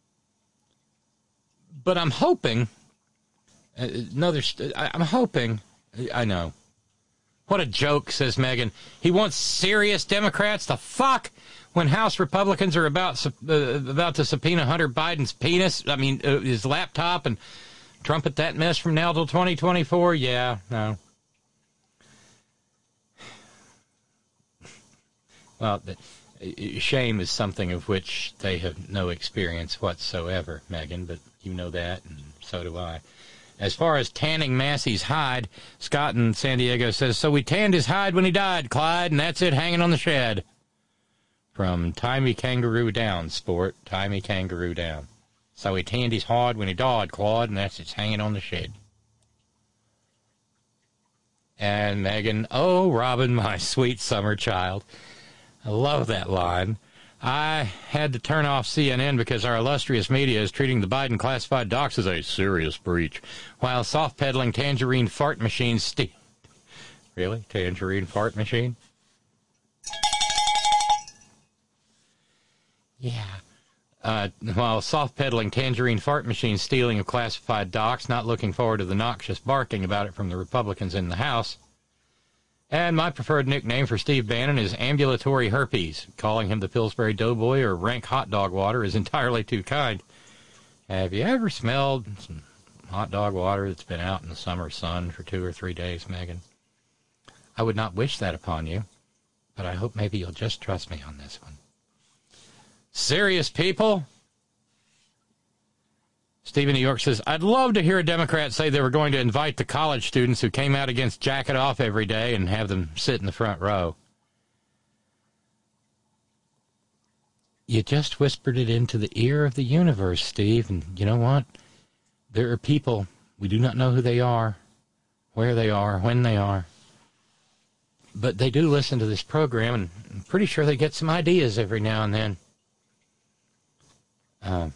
But I'm hoping, uh, another, st- I, I'm hoping, I know. What a joke, says Megan. He wants serious Democrats. The fuck? When House Republicans are about uh, about to subpoena Hunter Biden's penis, I mean, uh, his laptop, and trumpet that mess from now till twenty twenty-four? Yeah, no. Well, the, shame is something of which they have no experience whatsoever, Megan, but you know that, and so do I. As far as tanning Massey's hide, Scott in San Diego says, "So we tanned his hide when he died, Clyde, and that's it hanging on the shed." From Timey Kangaroo Down, sport. Timey Kangaroo Down. "So he tanned his hide when he died, Claude, and that's it's hanging on the shed." And Megan, "Oh, Robin, my sweet summer child." I love that line. "I had to turn off C N N because our illustrious media is treating the Biden classified docs as a serious breach, while soft-pedaling tangerine fart machines st- Really? Tangerine fart machine? Yeah. Uh, while soft-pedaling tangerine fart machine stealing of classified docs, not looking forward to the noxious barking about it from the Republicans in the House. And my preferred nickname for Steve Bannon is ambulatory herpes. Calling him the Pillsbury Doughboy or rank hot dog water is entirely too kind. Have you ever smelled some hot dog water that's been out in the summer sun for two or three days, Megan? I would not wish that upon you, but I hope maybe you'll just trust me on this one. Serious people? Steve in New York says, "I'd love to hear a Democrat say they were going to invite the college students who came out against Jack It Off every day and have them sit in the front row." You just whispered it into the ear of the universe, Steve, and you know what? There are people, we do not know who they are, where they are, when they are, but they do listen to this program, and I'm pretty sure they get some ideas every now and then. Uh,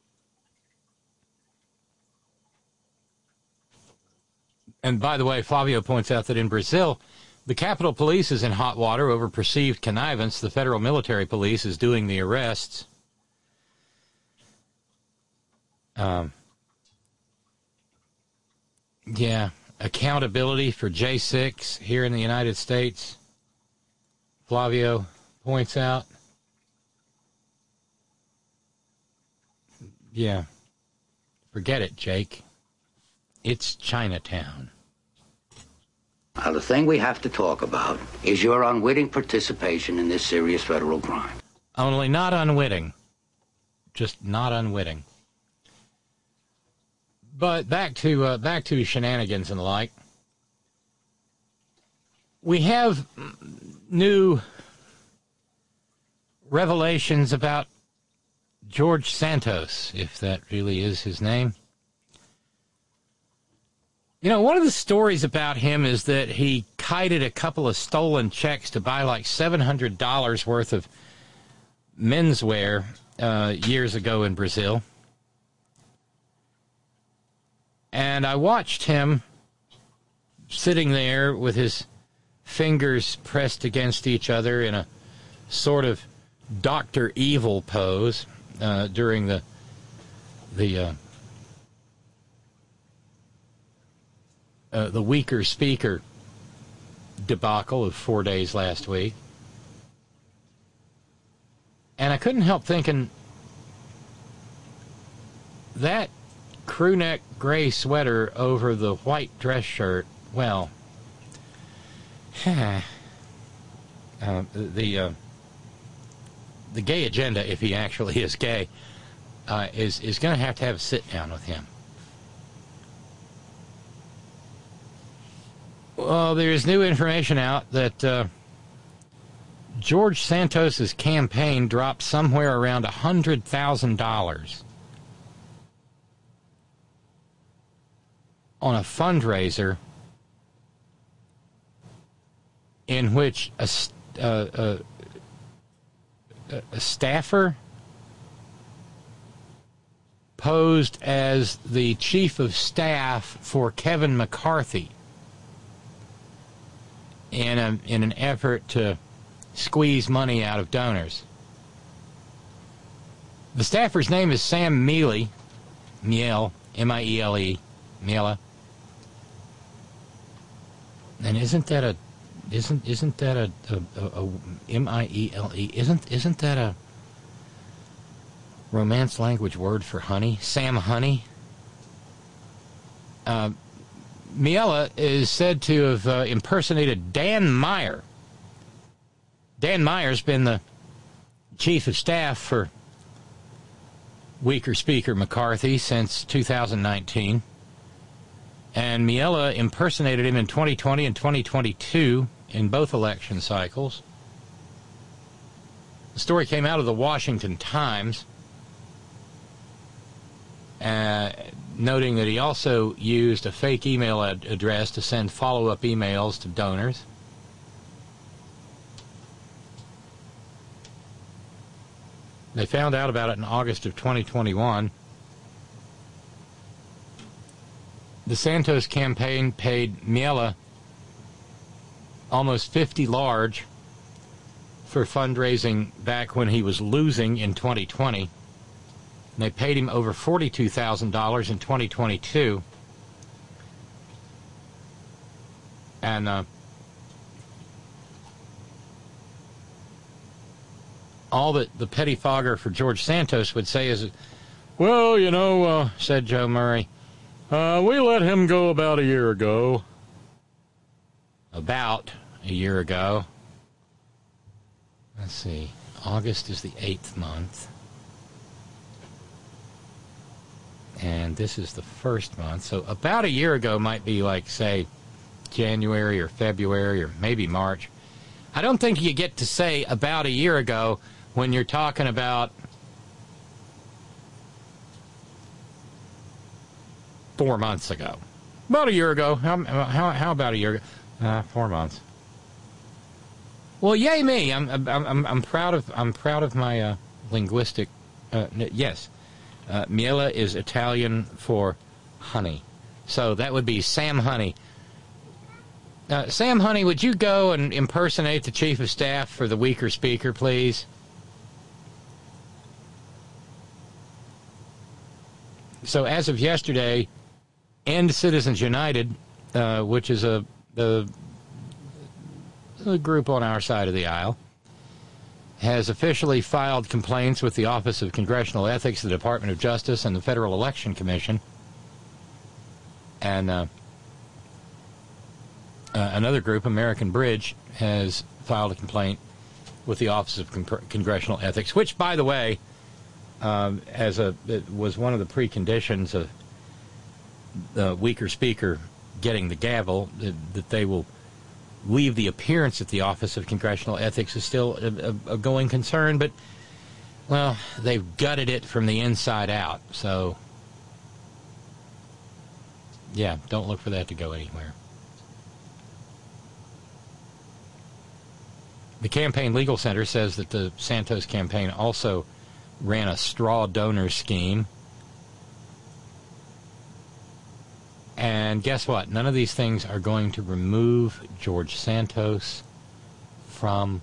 and by the way, Flavio points out that in Brazil, the Capitol Police is in hot water over perceived connivance. The federal military police is doing the arrests. Um, yeah, accountability for J six here in the United States, Flavio points out. Yeah, forget it, Jake. It's Chinatown. Now, the thing we have to talk about is your unwitting participation in this serious federal crime. Only not unwitting. Just not unwitting. But back to uh, back to shenanigans and the like. We have new revelations about George Santos, if that really is his name. You know, one of the stories about him is that he kited a couple of stolen checks to buy like seven hundred dollars worth of menswear uh, years ago in Brazil. And I watched him sitting there with his fingers pressed against each other in a sort of Doctor Evil pose uh, during the the uh, uh, the weaker speaker debacle of four days last week. And I couldn't help thinking that crew neck gray sweater over the white dress shirt, well, uh, the uh, the gay agenda, if he actually is gay, uh, is, is going to have to have a sit-down with him. Well, there's new information out that uh, George Santos's campaign dropped somewhere around one hundred thousand dollars on a fundraiser in which a, uh, a, a staffer posed as the chief of staff for Kevin McCarthy in a, in an effort to squeeze money out of donors. The staffer's name is Sam Miele, Miele, M I E L E, Miele. And isn't that a isn't isn't that a, a, a, a M I E L E? Isn't isn't that a Romance language word for honey? Sam Honey. Uh, Miele is said to have uh, impersonated Dan Meyer. Dan Meyer's been the chief of staff for weaker Speaker McCarthy since two thousand nineteen. And Miele impersonated him in twenty twenty and twenty twenty-two in both election cycles. The story came out of the Washington Times, uh, noting that he also used a fake email ad- address to send follow-up emails to donors. They found out about it in August of twenty twenty-one. The Santos campaign paid Miele almost fifty large for fundraising back when he was losing in twenty twenty. And they paid him over forty-two thousand dollars in twenty twenty-two. And uh, all that the pettifogger for George Santos would say is, well, you know, uh, said Joe Murray, uh, we let him go about a year ago. About a year ago. Let's see. August is the eighth month. And this is the first month. So about a year ago might be like, say, January or February or maybe March. I don't think you get to say about a year ago when you're talking about four months ago. About a year ago. How, how, how about a year ago? Uh, four months. Well, yay me! I'm I'm I'm, I'm proud of I'm proud of my uh, linguistic. Uh, yes, uh, Miele is Italian for honey, so that would be Sam Honey. Uh, Sam Honey, would you go and impersonate the chief of staff for the weaker speaker, please? So as of yesterday, End Citizens United, uh, which is a the a group on our side of the aisle, has officially filed complaints with the Office of Congressional Ethics, the Department of Justice, and the Federal Election Commission. And uh, uh, another group, American Bridge, has filed a complaint with the Office of Con- Congressional Ethics, which, by the way, um, as a it was one of the preconditions of the weaker speaker getting the gavel, that, that they will leave the appearance that the Office of Congressional Ethics is still a, a, a going concern, but, well, they've gutted it from the inside out. So, yeah, don't look for that to go anywhere. The Campaign Legal Center says that the Santos campaign also ran a straw donor scheme. And guess what? None of these things are going to remove George Santos from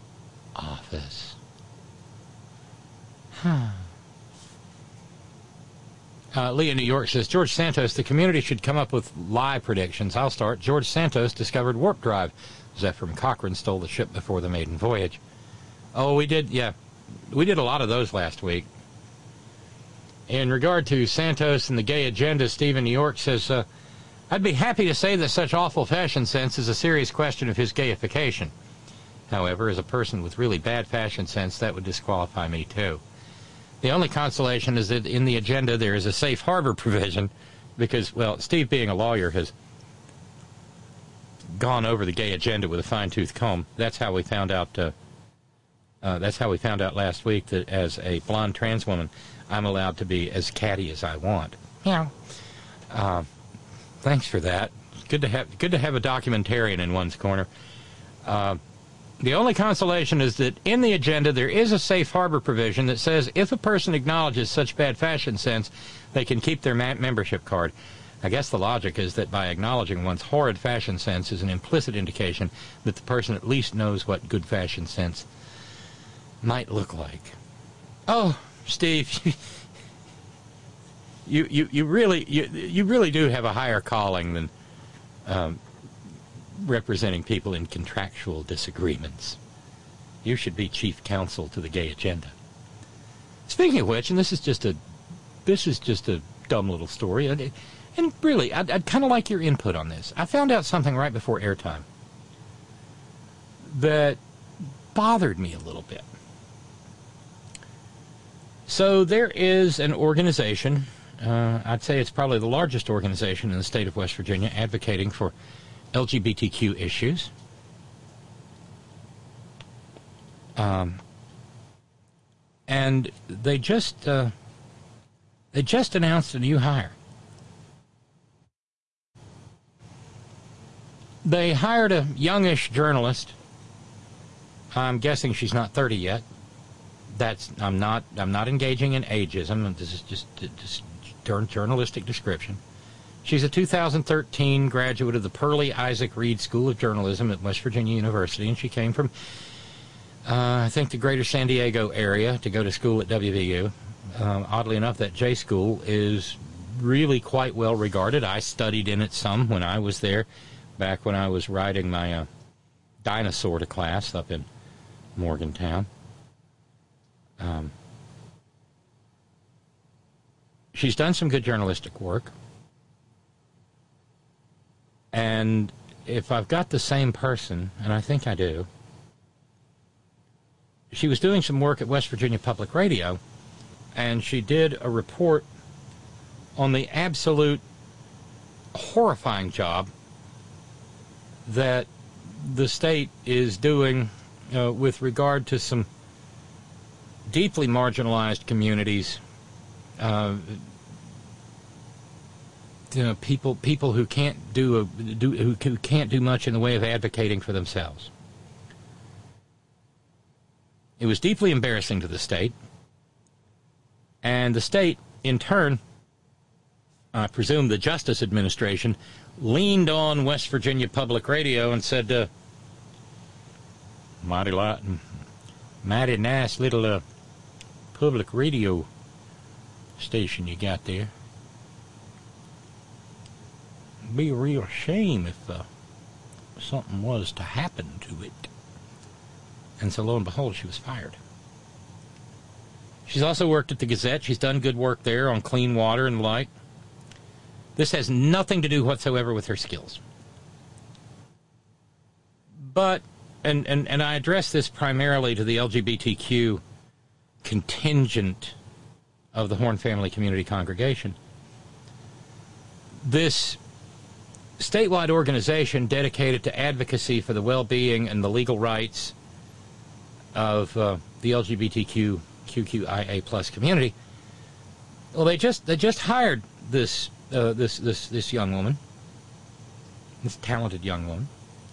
office. Huh. Uh, Leah, New York says, George Santos, the community should come up with lie predictions. I'll start. George Santos discovered warp drive. Zephyr Cochrane stole the ship before the maiden voyage. Oh, we did, yeah. We did a lot of those last week. In regard to Santos and the gay agenda, Stephen, New York says, uh, I'd be happy to say that such awful fashion sense is a serious question of his gayification. However, as a person with really bad fashion sense, that would disqualify me too. The only consolation is that in the agenda there is a safe harbor provision because, well, Steve, being a lawyer, has gone over the gay agenda with a fine-tooth comb. That's how we found out, uh, uh, that's how we found out last week that as a blonde trans woman, I'm allowed to be as catty as I want. Yeah. Uh, thanks for that. It's good to have, good to have a documentarian in one's corner. Uh, The only consolation is that in the agenda there is a safe harbor provision that says if a person acknowledges such bad fashion sense, they can keep their ma- membership card. I guess the logic is that by acknowledging one's horrid fashion sense is an implicit indication that the person at least knows what good fashion sense might look like. Oh, Steve, you you, you really you you really do have a higher calling than um, representing people in contractual disagreements. You should be chief counsel to the gay agenda. Speaking of which, and this is just a this is just a dumb little story, and, and really, I'd, I'd kind of like your input on this. I found out something right before airtime that bothered me a little bit. So there is an organization, uh, I'd say it's probably the largest organization in the state of West Virginia, advocating for L G B T Q issues. Um, and they just uh, they just announced a new hire. They hired a youngish journalist. I'm guessing she's not thirty yet. That's I'm not I'm not engaging in ageism. This is just just journalistic description. She's a two thousand thirteen graduate of the Pearlie Isaac Reed School of Journalism at West Virginia University, and she came from, uh, I think, the greater San Diego area to go to school at W V U. Um, oddly enough, that J School is really quite well regarded. I studied in it some when I was there, back when I was riding my uh, dinosaur to class up in Morgantown. Um, she's done some good journalistic work. And if I've got the same person, and I think I do, she was doing some work at West Virginia Public Radio, and she did a report on the absolute horrifying job that the state is doing uh, with regard to some deeply marginalized communities, uh, you know, people people who can't do a, do who, who can't do much in the way of advocating for themselves. It was deeply embarrassing to the state, and the state, in turn, I presume the Justice Administration, leaned on West Virginia Public Radio and said, uh, "Mighty lot, mighty nice little uh, public radio station you got there. It'd be a real shame if uh, something was to happen to it." And so lo and behold, she was fired. She's also worked at the Gazette. She's done good work there on clean water and the like. This has nothing to do whatsoever with her skills. But, and, and, and I address this primarily to the L G B T Q contingent of the Horn Family Community Congregation. This statewide organization dedicated to advocacy for the well-being and the legal rights of uh, the L G B T Q Q Q I A plus community. Well, they just they just hired this uh, this this this young woman, this talented young woman,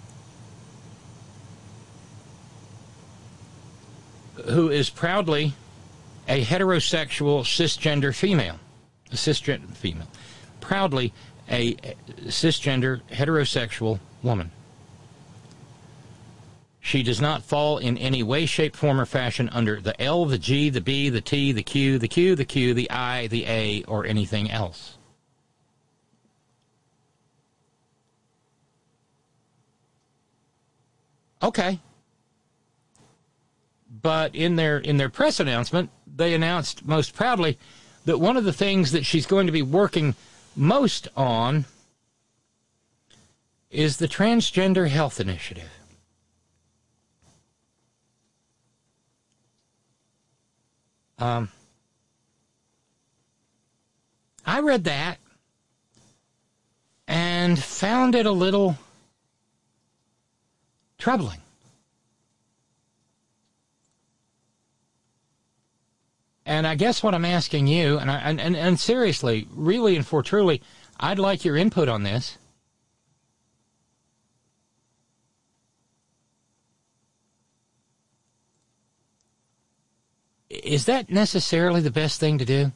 who is proudly a heterosexual cisgender female, a cisgender female, proudly a cisgender heterosexual woman. She does not fall in any way, shape, form, or fashion under the L, the G, the B, the T, the Q, the Q, the Q, the I, the A, or anything else. Okay. But in their in their press announcement, they announced most proudly that one of the things that she's going to be working most on is the Transgender Health Initiative. Um, I read that and found it a little troubling. And I guess what I'm asking you, and, I, and, and, and seriously, really and for truly, I'd like your input on this. Is that necessarily the best thing to do?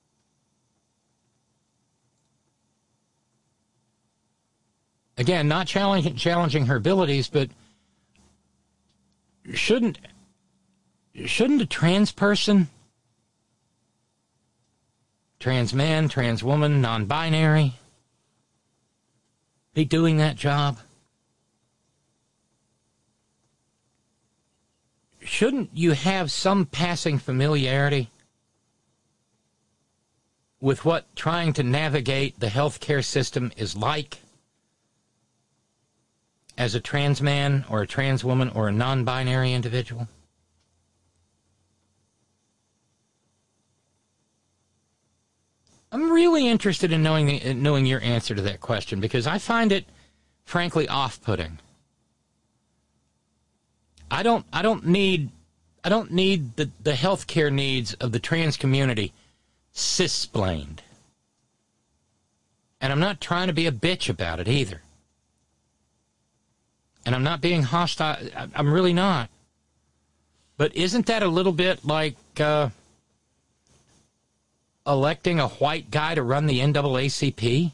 Again, not challenging, challenging her abilities, but shouldn't shouldn't a trans person, trans man, trans woman, non-binary, be doing that job? Shouldn't you have some passing familiarity with what trying to navigate the healthcare system is like as a trans man or a trans woman or a non-binary individual? I'm really interested in knowing the, in knowing your answer to that question, because I find it, frankly, off-putting. I don't. I don't need. I don't need the the healthcare needs of the trans community cis-splained, and I'm not trying to be a bitch about it either. And I'm not being hostile. I'm really not. But isn't that a little bit like uh, electing a white guy to run the N double A C P?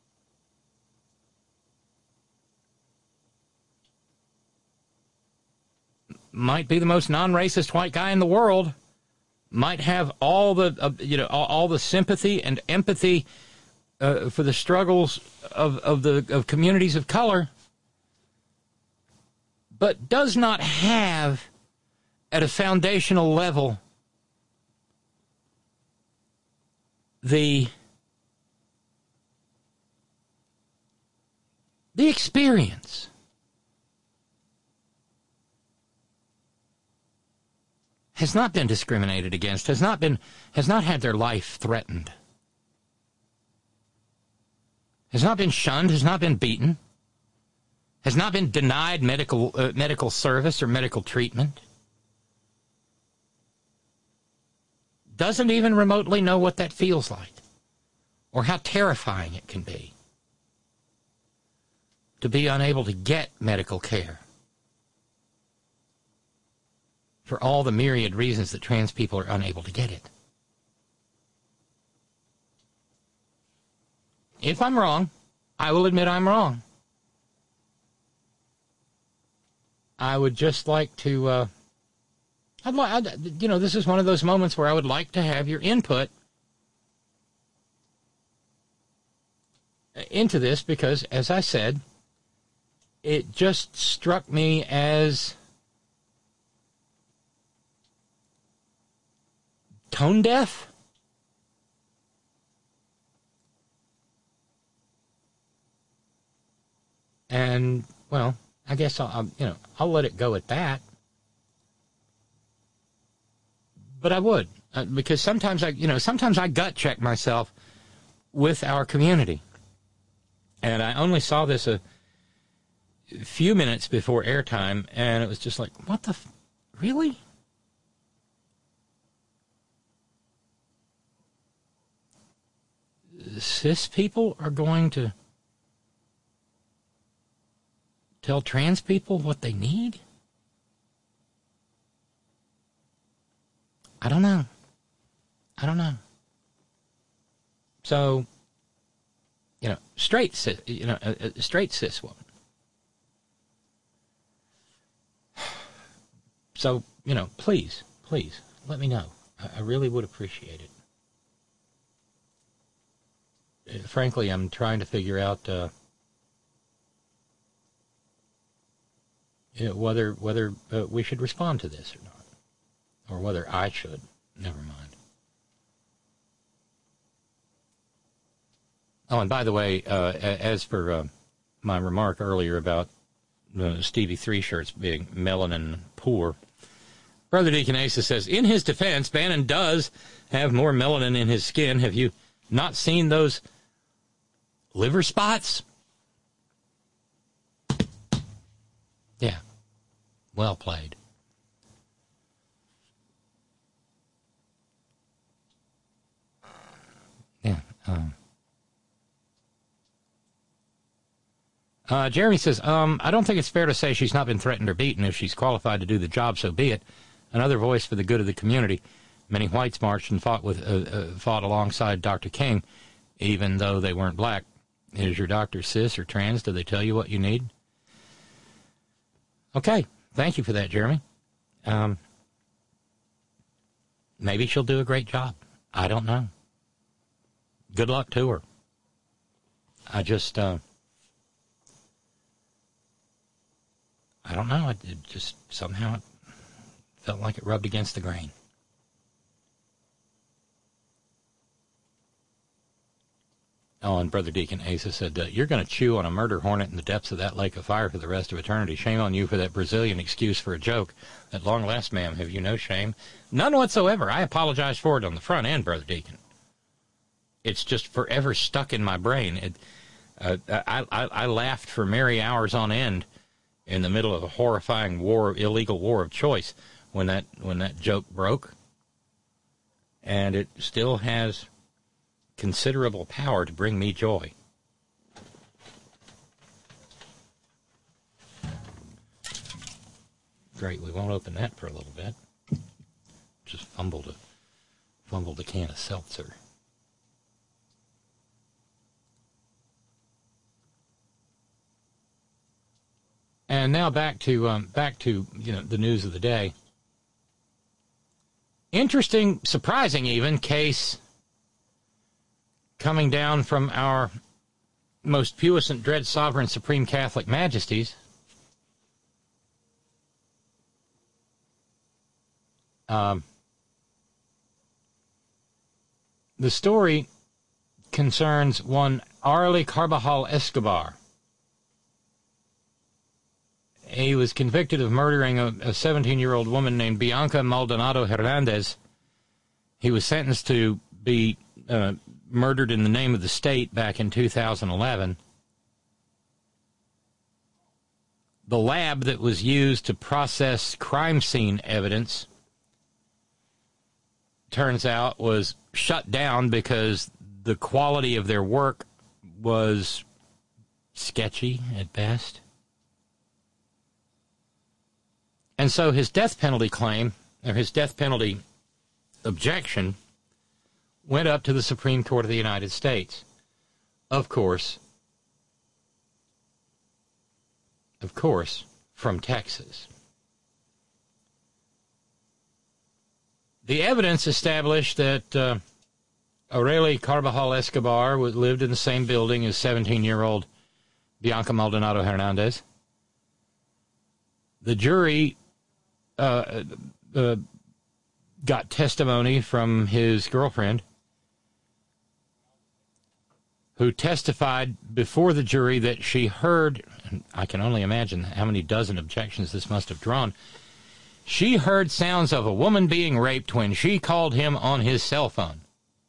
Might be the most non-racist white guy in the world, might have all the uh, you know all, all the sympathy and empathy uh, for the struggles of of the of communities of color, but does not have at a foundational level the the experience. Has not been discriminated against, has not been, has not had their life threatened, has not been shunned, has not been beaten, has not been denied medical uh, medical service or medical treatment, doesn't even remotely know what that feels like, or how terrifying it can be to be unable to get medical care. For all the myriad reasons that trans people are unable to get it. If I'm wrong, I will admit I'm wrong. I would just like to, uh, I'd like, you know, this is one of those moments where I would like to have your input into this, because, as I said, it just struck me as tone deaf. And, well, I guess I'll, you know, I'll let it go at that. But I would, uh, because sometimes I, you know, sometimes I gut check myself with our community. And I only saw this a few minutes before airtime, and it was just like, what the, f- really? Cis people are going to tell trans people what they need? I don't know. I don't know. So, you know, straight cis, you know, a, a straight cis woman. So, you know, please, please, let me know. I, I really would appreciate it. Uh, frankly, I'm trying to figure out uh, you know, whether whether uh, we should respond to this or not, or whether I should. Never mind. Oh, and by the way, uh, as for uh, my remark earlier about uh, Stevie Three Shirts being melanin poor, Brother Deacon Asa says, in his defense, Bannon does have more melanin in his skin. Have you not seen those liver spots? Yeah. Well played. Yeah. Um. Uh, Jeremy says, um, I don't think it's fair to say she's not been threatened or beaten. If she's qualified to do the job, so be it. Another voice for the good of the community. Many whites marched and fought with uh, uh, fought alongside Doctor King, even though they weren't black. Is your doctor cis or trans? Do they tell you what you need? Okay. Thank you for that, Jeremy. Um, maybe she'll do a great job. I don't know. Good luck to her. I just... Uh, I don't know. It, it just somehow it felt like it rubbed against the grain. Oh, and Brother Deacon Asa said, uh, you're going to chew on a murder hornet in the depths of that lake of fire for the rest of eternity. Shame on you for that Brazilian excuse for a joke. At long last, ma'am, have you no shame? None whatsoever. I apologize for it on the front end, Brother Deacon. It's just forever stuck in my brain. It, uh, I, I, I laughed for merry hours on end in the middle of a horrifying war, illegal war of choice, when that when that joke broke, and it still has considerable power to bring me joy. Great, we won't open that for a little bit. Just fumbled a fumbled a can of seltzer. And now back to um, back to you know the news of the day. Interesting, surprising even case coming down from our most puissant, dread, sovereign, supreme Catholic majesties. Um, the story concerns one Arely Carbajal Escobar. He was convicted of murdering a seventeen-year-old woman named Bianca Maldonado Hernandez. He was sentenced to be uh, murdered in the name of the state back in two thousand eleven. The lab that was used to process crime scene evidence, turns out, was shut down because the quality of their work was sketchy at best. And so his death penalty claim, or his death penalty objection, went up to the Supreme Court of the United States. Of course, of course, from Texas. The evidence established that uh, Arely Carbajal Escobar lived in the same building as seventeen-year-old Bianca Maldonado Hernandez. The jury uh, uh, got testimony from his girlfriend, who testified before the jury that she heard, and I can only imagine how many dozen objections this must have drawn, she heard sounds of a woman being raped when she called him on his cell phone.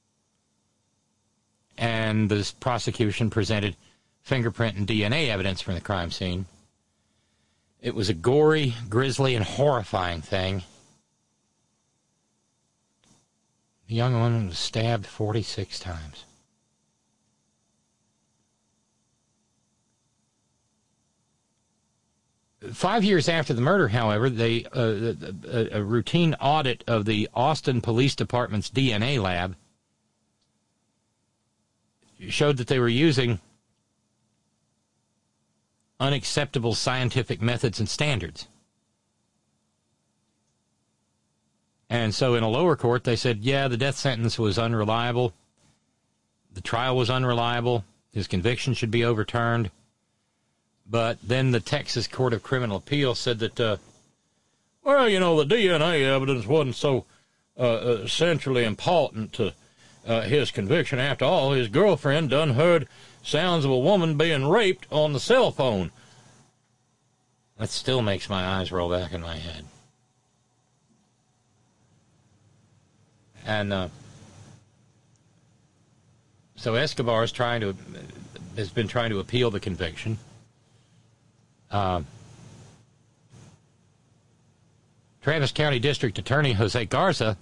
And this prosecution presented fingerprint and D N A evidence from the crime scene. It was a gory, grisly, and horrifying thing. The young woman was stabbed forty-six times. Five years after the murder, however, they, uh, a, a routine audit of the Austin Police Department's D N A lab showed that they were using unacceptable scientific methods and standards. And so in a lower court, they said, yeah, the death sentence was unreliable. The trial was unreliable. His conviction should be overturned. But then the Texas Court of Criminal Appeals said that, uh, well, you know, the D N A evidence wasn't so uh, essentially important to uh, his conviction. After all, his girlfriend done heard sounds of a woman being raped on the cell phone. That still makes my eyes roll back in my head. And uh, so Escobar is trying to, has been trying to appeal the conviction. Uh, Travis County District Attorney Jose Garza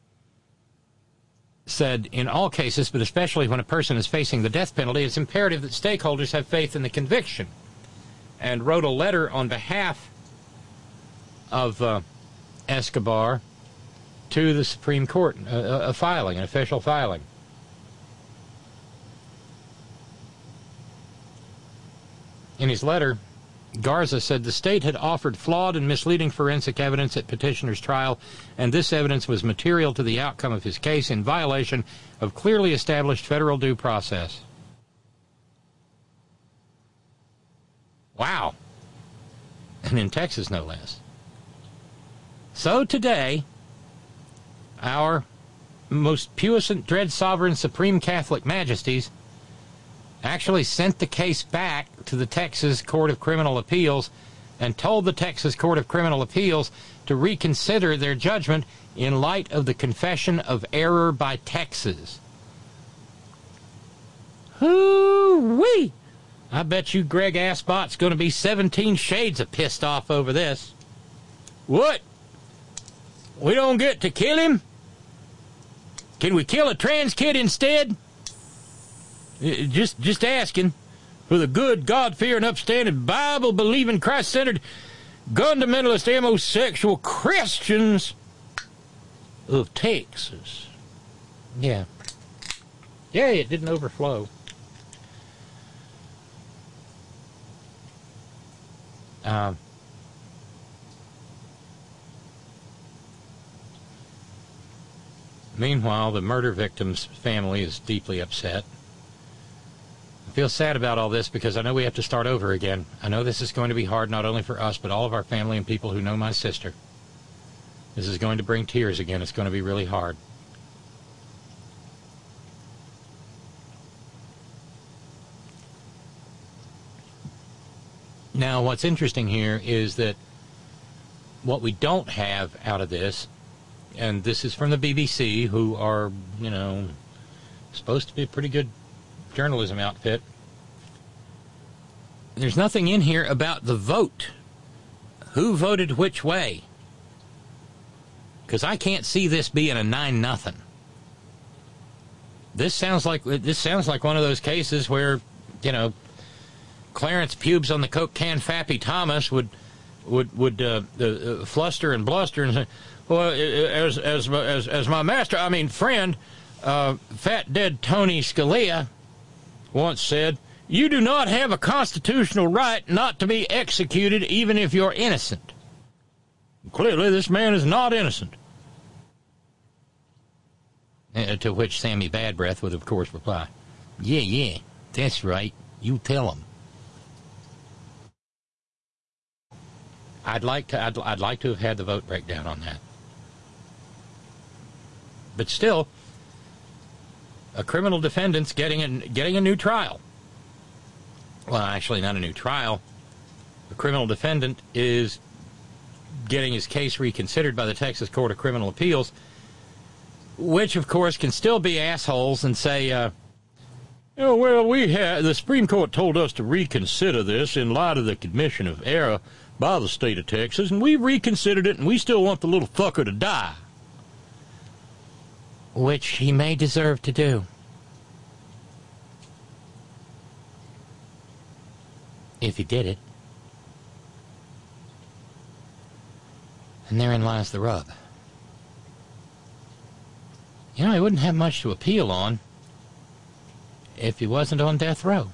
said, in all cases, but especially when a person is facing the death penalty, it's imperative that stakeholders have faith in the conviction, and wrote a letter on behalf of uh, Escobar to the Supreme Court, a, a filing, an official filing. In his letter, Garza said the state had offered flawed and misleading forensic evidence at petitioner's trial, and this evidence was material to the outcome of his case in violation of clearly established federal due process. Wow. And in Texas, no less. So today, our most puissant, dread sovereign, supreme Catholic majesties actually sent the case back to the Texas Court of Criminal Appeals and told the Texas Court of Criminal Appeals to reconsider their judgment in light of the confession of error by Texas. Hoo-wee! I bet you Greg Asbot's going to be seventeen shades of pissed off over this. What? We don't get to kill him? Can we kill a trans kid instead? Just just asking for the good, God-fearing, upstanding, Bible-believing, Christ-centered, fundamentalist, homosexual Christians of Texas. Yeah. Yeah, it didn't overflow. Um, meanwhile, the murder victim's family is deeply upset. I feel sad about all this because I know we have to start over again. I know this is going to be hard not only for us, but all of our family and people who know my sister. This is going to bring tears again. It's going to be really hard. Now, what's interesting here is that what we don't have out of this, and this is from the B B C, who are, you know, supposed to be a pretty good journalism outfit. There's nothing in here about the vote. Who voted which way? Because I can't see this being a nine nothing. This sounds like this sounds like one of those cases where, you know, Clarence Pubes on the Coke can Fappy Thomas would would would uh, uh, fluster and bluster and say, well, as as as as my master, I mean friend, uh, fat dead Tony Scalia once said, you do not have a constitutional right not to be executed even if you're innocent. Clearly, this man is not innocent. Uh, to which Sammy Bad Breath would, of course, reply, yeah, yeah, that's right. You tell him. I'd like to. I'd, I'd like to have had the vote breakdown on that. But still, a criminal defendant's getting a, getting a new trial. Well, actually, not a new trial. A criminal defendant is getting his case reconsidered by the Texas Court of Criminal Appeals, which, of course, can still be assholes and say, uh, oh, well, we had the Supreme Court told us to reconsider this in light of the commission of error by the state of Texas, and we reconsidered it, and we still want the little fucker to die. Which he may deserve to do. If he did it. And therein lies the rub. You know, he wouldn't have much to appeal on if he wasn't on death row.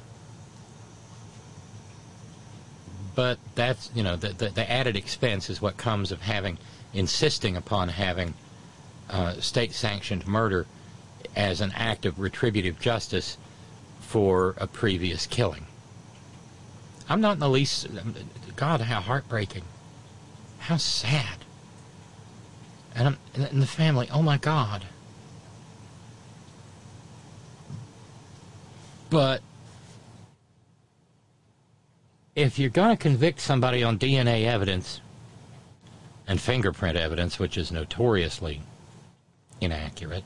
But that's, you know, the, the, the added expense is what comes of having, insisting upon having uh, state-sanctioned murder as an act of retributive justice for a previous killing. I'm not in the least... God, how heartbreaking. How sad. And, I'm, and the family, oh my God. But if you're going to convict somebody on D N A evidence and fingerprint evidence, which is notoriously inaccurate,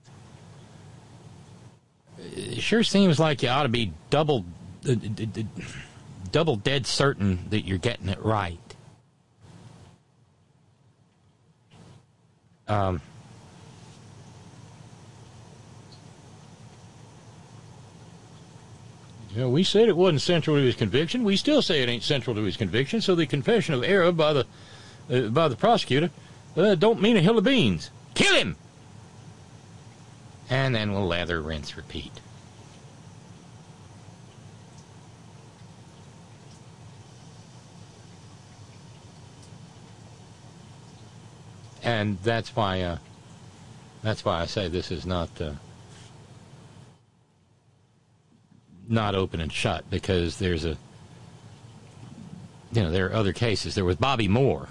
it sure seems like you ought to be double, uh, double dead certain that you're getting it right. Um, you know, we said it wasn't central to his conviction. We still say it ain't central to his conviction. So the confession of error by the uh, by the prosecutor uh, don't mean a hill of beans. Kill him, and then we'll lather, rinse, repeat. And that's why, uh, that's why I say this is not uh, not open and shut, because there's a, you know, there are other cases. There was Bobby Moore,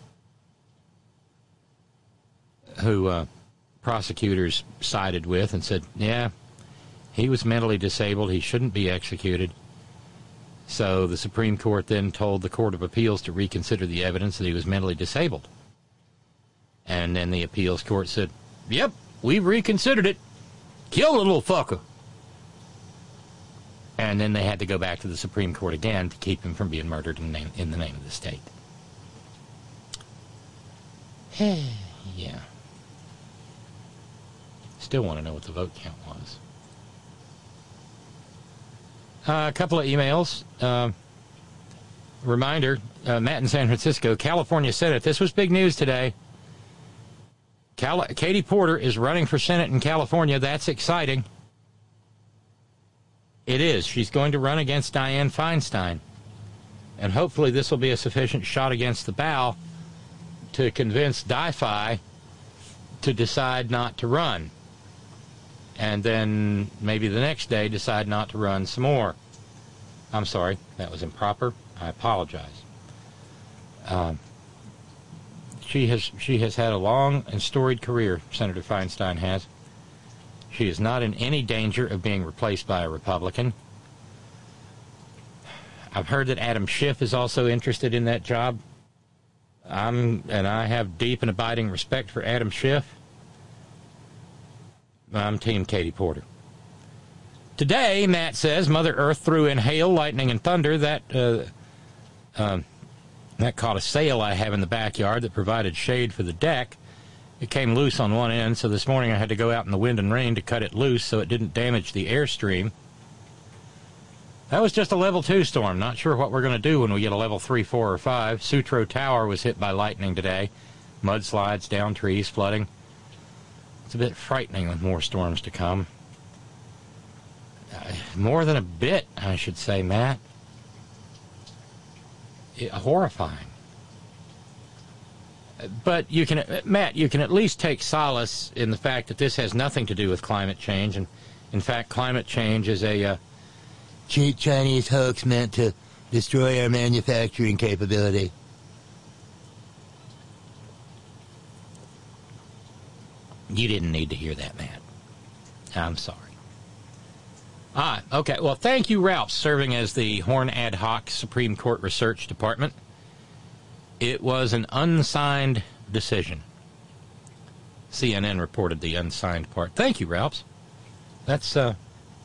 who uh, prosecutors sided with and said, yeah, he was mentally disabled. He shouldn't be executed. So the Supreme Court then told the Court of Appeals to reconsider the evidence that he was mentally disabled. And then the appeals court said, yep, we've reconsidered it. Kill the little fucker. And then they had to go back to the Supreme Court again to keep him from being murdered in the name, in the name of the state. Yeah. Still want to know what the vote count was. Uh, a couple of emails. Uh, reminder, uh, Matt in San Francisco, California Senate. This was big news today. Cal- Katie Porter is running for Senate in California. That's exciting. It is. She's going to run against Dianne Feinstein. And hopefully this will be a sufficient shot against the bow to convince DiFi to decide not to run. And then maybe the next day decide not to run some more. I'm sorry, that was improper. I apologize. Um, she has she has had a long and storied career, Senator Feinstein has. She is not in any danger of being replaced by a Republican. I've heard that Adam Schiff is also interested in that job. I'm and I have deep and abiding respect for Adam Schiff. I'm Team Katie Porter. Today, Matt says, Mother Earth threw in hail, lightning, and thunder. That uh, uh, that caught a sail I have in the backyard that provided shade for the deck. It came loose on one end, so this morning I had to go out in the wind and rain to cut it loose so it didn't damage the airstream. That was just a level two storm. Not sure what we're going to do when we get a level three, four, or five. Sutro Tower was hit by lightning today. Mudslides, down trees, flooding. It's a bit frightening with more storms to come. Uh, more than a bit, I should say, Matt. It, horrifying. But you can, Matt, you can at least take solace in the fact that this has nothing to do with climate change. And, in fact, climate change is a uh, cheap Chinese hoax meant to destroy our manufacturing capability. You didn't need to hear that, Matt. I'm sorry. Ah, okay. Well, thank you, Ralph, serving as the Horn Ad Hoc Supreme Court Research Department. It was an unsigned decision. C N N reported the unsigned part. Thank you, Ralph. That's, uh,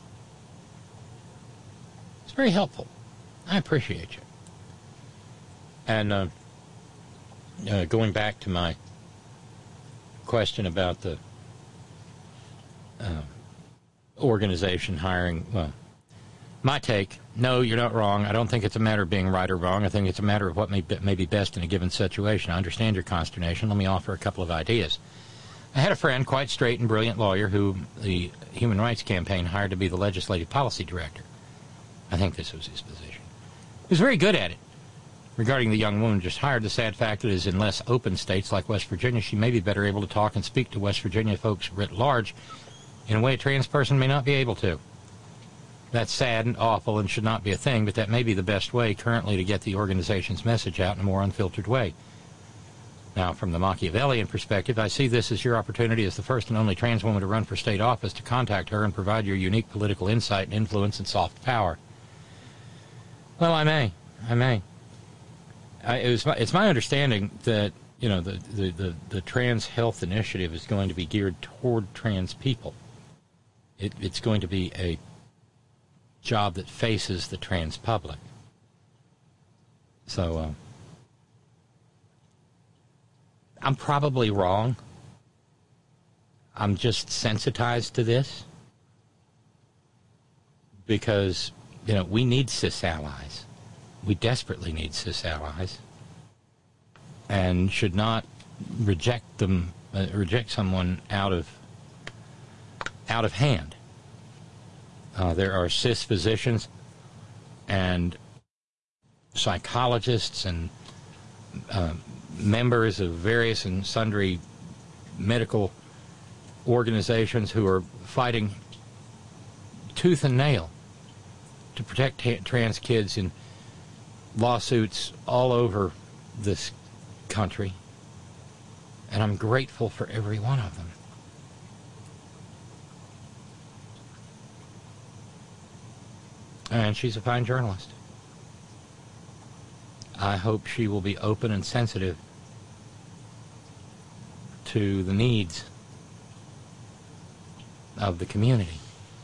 it's very helpful. I appreciate you. And, uh, uh going back to my question about the uh, organization hiring, well, my take, no, you're not wrong. I don't think it's a matter of being right or wrong. I think it's a matter of what may be, may be best in a given situation. I understand your consternation. Let me offer a couple of ideas. I had a friend, quite straight and brilliant lawyer, who the Human Rights Campaign hired to be the legislative policy director. I think this was his position. He was very good at it. Regarding the young woman just hired, the sad fact is in less open states like West Virginia, she may be better able to talk and speak to West Virginia folks writ large in a way a trans person may not be able to. That's sad and awful and should not be a thing, but that may be the best way currently to get the organization's message out in a more unfiltered way. Now, from the Machiavellian perspective, I see this as your opportunity as the first and only trans woman to run for state office to contact her and provide your unique political insight and influence and soft power. Well, I may. I may. I, it was my, it's my understanding that, you know, the, the, the, the Trans Health Initiative is going to be geared toward trans people. It, it's going to be a job that faces the trans public. So, uh, I'm probably wrong. I'm just sensitized to this because, you know, we need cis allies. We desperately need cis allies and should not reject them, uh, reject someone out of, out of hand. Uh, there are cis physicians and psychologists and uh, members of various and sundry medical organizations who are fighting tooth and nail to protect t- trans kids in lawsuits all over this country, and I'm grateful for every one of them. And she's a fine journalist. I hope she will be open and sensitive to the needs of the community.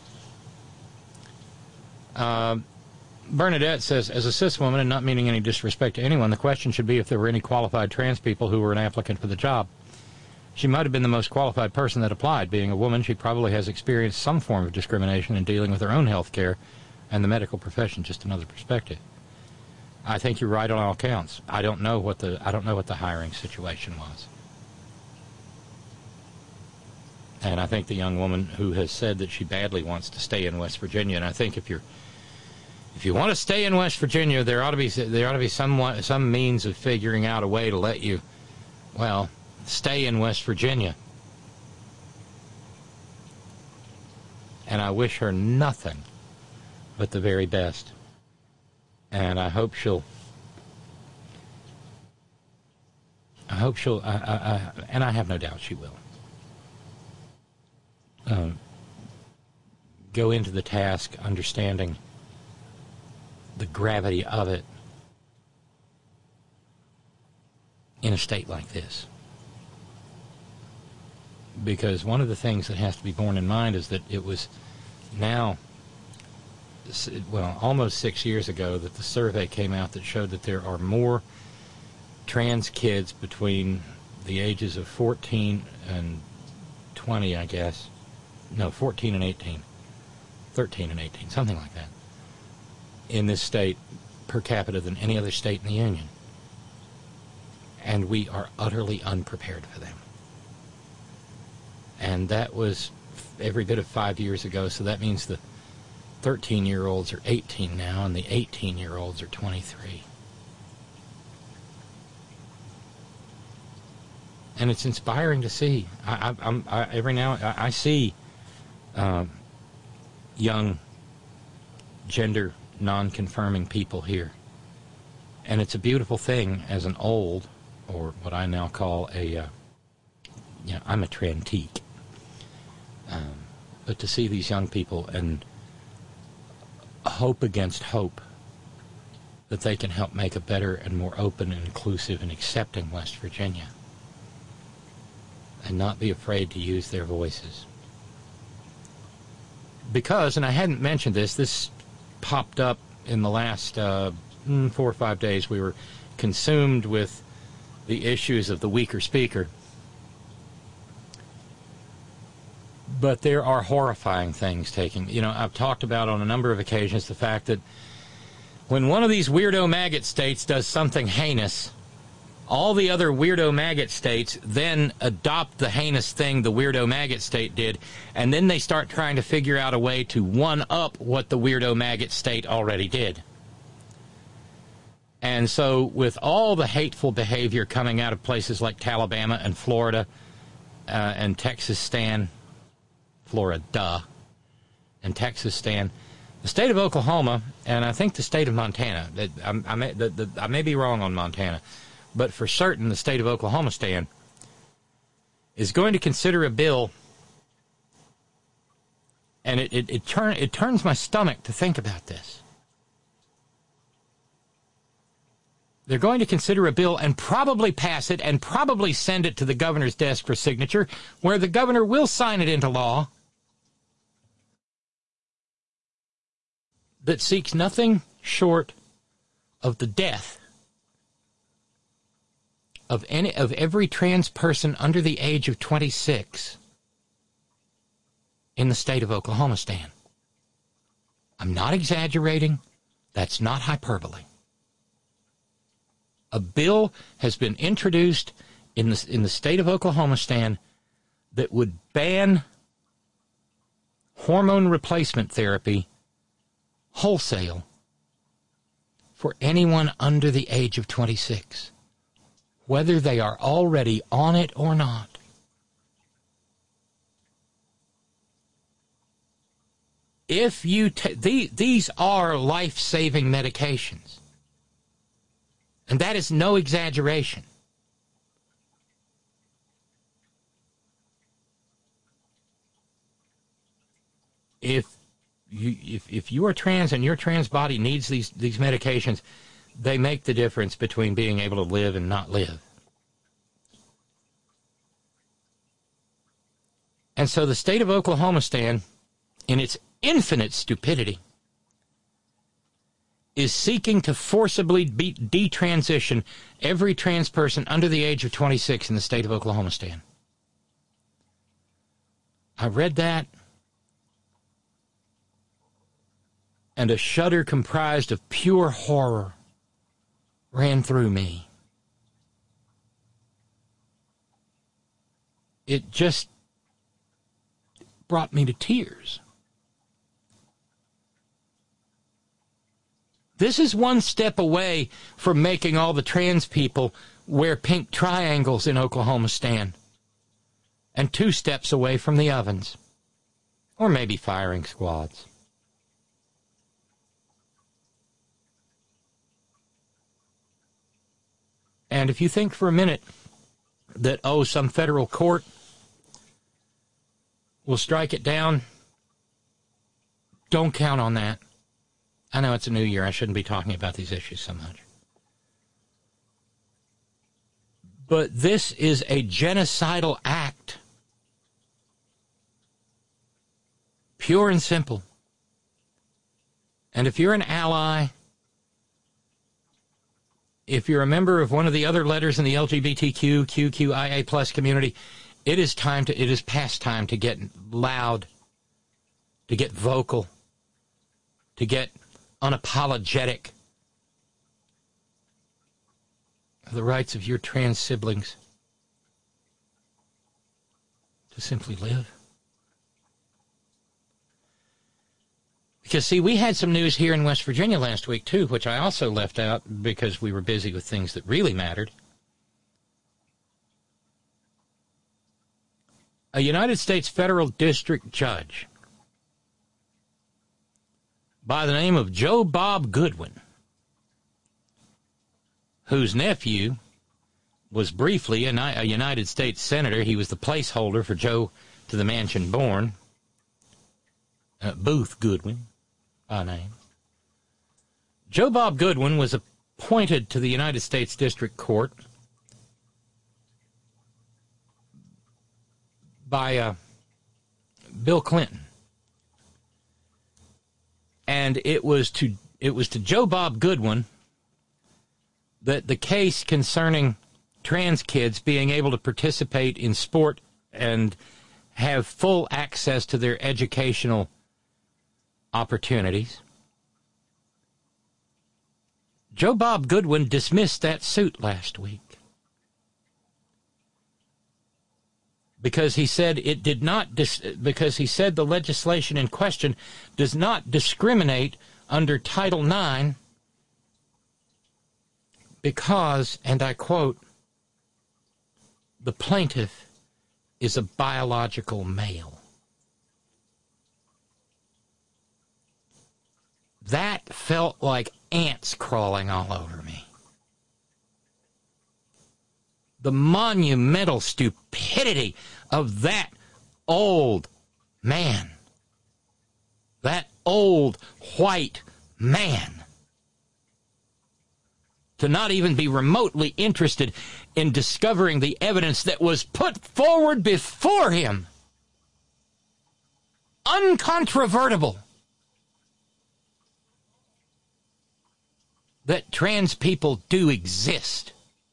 Uh, Bernadette says, as a cis woman, and not meaning any disrespect to anyone, the question should be if there were any qualified trans people who were an applicant for the job. She might have been the most qualified person that applied. Being a woman, she probably has experienced some form of discrimination in dealing with her own health care and the medical profession. Just another perspective. I think you're right on all counts. I don't know what the I don't know what the hiring situation was. And I think the young woman who has said that she badly wants to stay in West Virginia, and I think if you're if you want to stay in West Virginia, there ought to be there ought to be some some means of figuring out a way to let you, well, stay in West Virginia. And I wish her nothing but the very best. And I hope she'll, I hope she'll, I, I, I, and I have no doubt she will, um, go into the task understanding the gravity of it in a state like this. Because one of the things that has to be borne in mind is that it was now, well, almost six years ago that the survey came out that showed that there are more trans kids between the ages of fourteen and twenty, I guess. No, fourteen and eighteen. thirteen and eighteen, something like that, in this state per capita than any other state in the Union. And we are utterly unprepared for them. And that was every bit of five years ago, so that means the thirteen-year-olds are eighteen now, and the eighteen-year-olds are twenty-three. And it's inspiring to see. I, I, I'm, I, every now I, I see uh, young gender non-confirming people here, and it's a beautiful thing as an old, or what I now call a, uh, you know, I'm a trantique. Um, but to see these young people and hope against hope that they can help make a better and more open and inclusive and accepting West Virginia, and not be afraid to use their voices. Because, and I hadn't mentioned this, this popped up in the last uh, four or five days. We were consumed with the issues of the weaker speaker. But there are horrifying things taking. You know, I've talked about on a number of occasions the fact that when one of these weirdo maggot states does something heinous, all the other weirdo maggot states then adopt the heinous thing the weirdo maggot state did, and then they start trying to figure out a way to one-up what the weirdo maggot state already did. And so with all the hateful behavior coming out of places like Alabama and Florida uh, and Texas-stan, Florida, and Texas-stan, the state of Oklahoma, and I think the state of Montana, that I, I, may, the, the, I may be wrong on Montana, but for certain the state of Oklahoma, Stan, is going to consider a bill, and it, it, it, turn, it turns my stomach to think about this. They're going to consider a bill and probably pass it and probably send it to the governor's desk for signature, where the governor will sign it into law, that seeks nothing short of the death of any of every trans person under the age of twenty-six in the state of Oklahoma, Stan. I'm not exaggerating. That's not hyperbole. A bill has been introduced in the, in the state of Oklahoma, Stan, that would ban hormone replacement therapy wholesale for anyone under the age of twenty-six, whether they are already on it or not. If you ta- the, these are life-saving medications. And that is no exaggeration. If you if if you are trans and your trans body needs these these medications, they make the difference between being able to live and not live. And so the state of Oklahoma, Stan, in its infinite stupidity, is seeking to forcibly be- detransition every trans person under the age of twenty-six in the state of Oklahoma, Stan. I read that, and a shudder comprised of pure horror ran through me. It just brought me to tears. This is one step away from making all the trans people wear pink triangles in Oklahoma, Stan, and two steps away from the ovens, or maybe firing squads. And if you think for a minute that, oh, some federal court will strike it down, don't count on that. I know it's a new year. I shouldn't be talking about these issues so much. But this is a genocidal act. Pure and simple. And if you're an ally, if you're a member of one of the other letters in the L G B T Q, Q Q I A plus community, it is time to, it is past time to get loud, to get vocal, to get unapologetic of the rights of your trans siblings to simply live. Because, see, we had some news here in West Virginia last week, too, which I also left out because we were busy with things that really mattered. A United States federal district judge by the name of Joe Bob Goodwin, whose nephew was briefly a, a United States senator. He was the placeholder for Joe to the mansion born, uh, Booth Goodwin by name. Joe Bob Goodwin was appointed to the United States District Court by uh, Bill Clinton. And it was to it was to Joe Bob Goodwin that the case concerning trans kids being able to participate in sport and have full access to their educational opportunities. Joe Bob Goodwin dismissed that suit last week because he said it did not dis- because he said the legislation in question does not discriminate under Title nine because, and I quote, the plaintiff is a biological male. That felt like ants crawling all over me. The monumental stupidity of that old man. That old white man. To not even be remotely interested in discovering the evidence that was put forward before him. Uncontrovertible. That trans people do exist.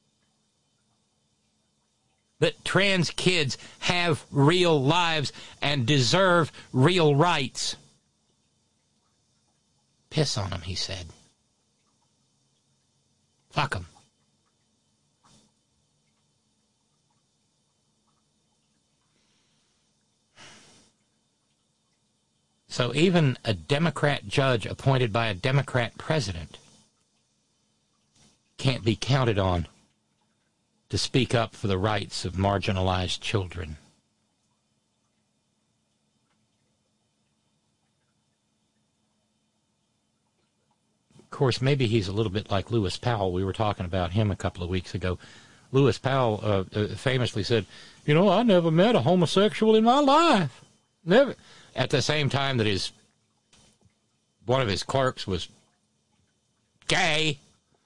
That trans kids have real lives and deserve real rights. Piss on them, he said. Fuck them. So even a Democrat judge appointed by a Democrat president can't be counted on to speak up for the rights of marginalized children. Of course, maybe he's a little bit like Lewis Powell. We were talking about him a couple of weeks ago. Lewis Powell uh, famously said, you know, I never met a homosexual in my life. Never. At the same time that his one of his clerks was gay.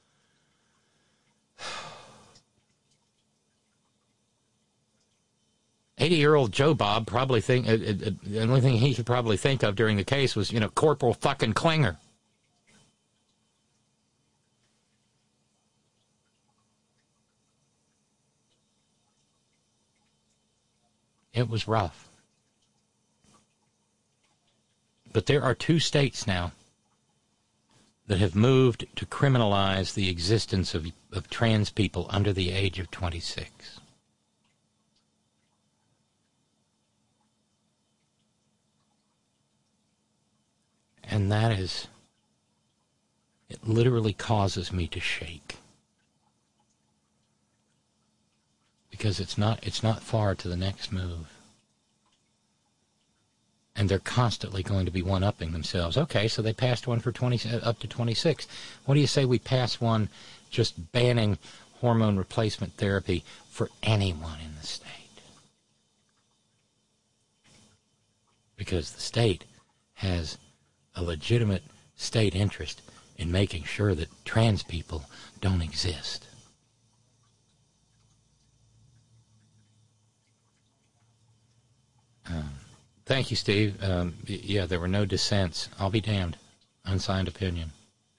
eighty-year-old Joe Bob probably think uh, uh, the only thing he could probably think of during the case was, you know, Corporal fucking Klinger. It was rough. But there are two states now that have moved to criminalize the existence of, of trans people under the age of twenty-six. And that is, it literally causes me to shake. Because it's not, it's not far to the next move. And they're constantly going to be one-upping themselves. Okay, so they passed one for twenty, up to twenty-six. What do you say we pass one just banning hormone replacement therapy for anyone in the state? Because the state has a legitimate state interest in making sure that trans people don't exist. Um, thank you, Steve. Um, yeah, there were no dissents. I'll be damned. Unsigned opinion.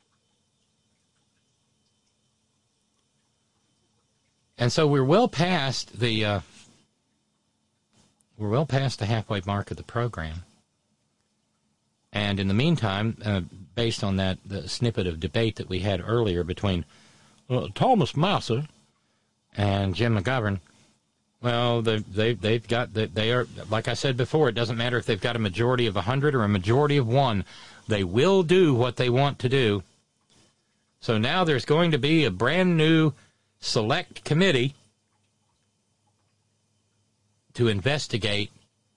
And so we're well past the uh, we're well past the halfway mark of the program. And in the meantime, uh, based on that the snippet of debate that we had earlier between uh, Thomas Massa and Jim McGovern, well, they, they, they've got, they, they are, like I said before, it doesn't matter if they've got a majority of one hundred or a majority of one. They will do what they want to do. So now there's going to be a brand new select committee to investigate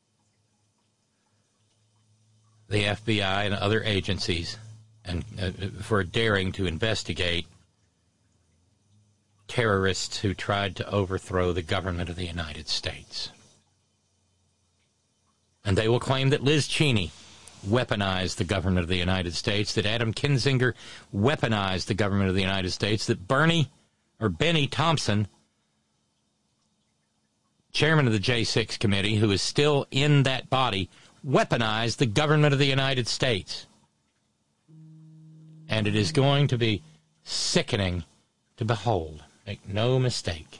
the F B I and other agencies and uh, for daring to investigate terrorists who tried to overthrow the government of the United States. And they will claim that Liz Cheney weaponized the government of the United States, that Adam Kinzinger weaponized the government of the United States, that Bernie or Benny Thompson, chairman of the J six committee, who is still in that body, weaponized the government of the United States. And it is going to be sickening to behold. Make no mistake.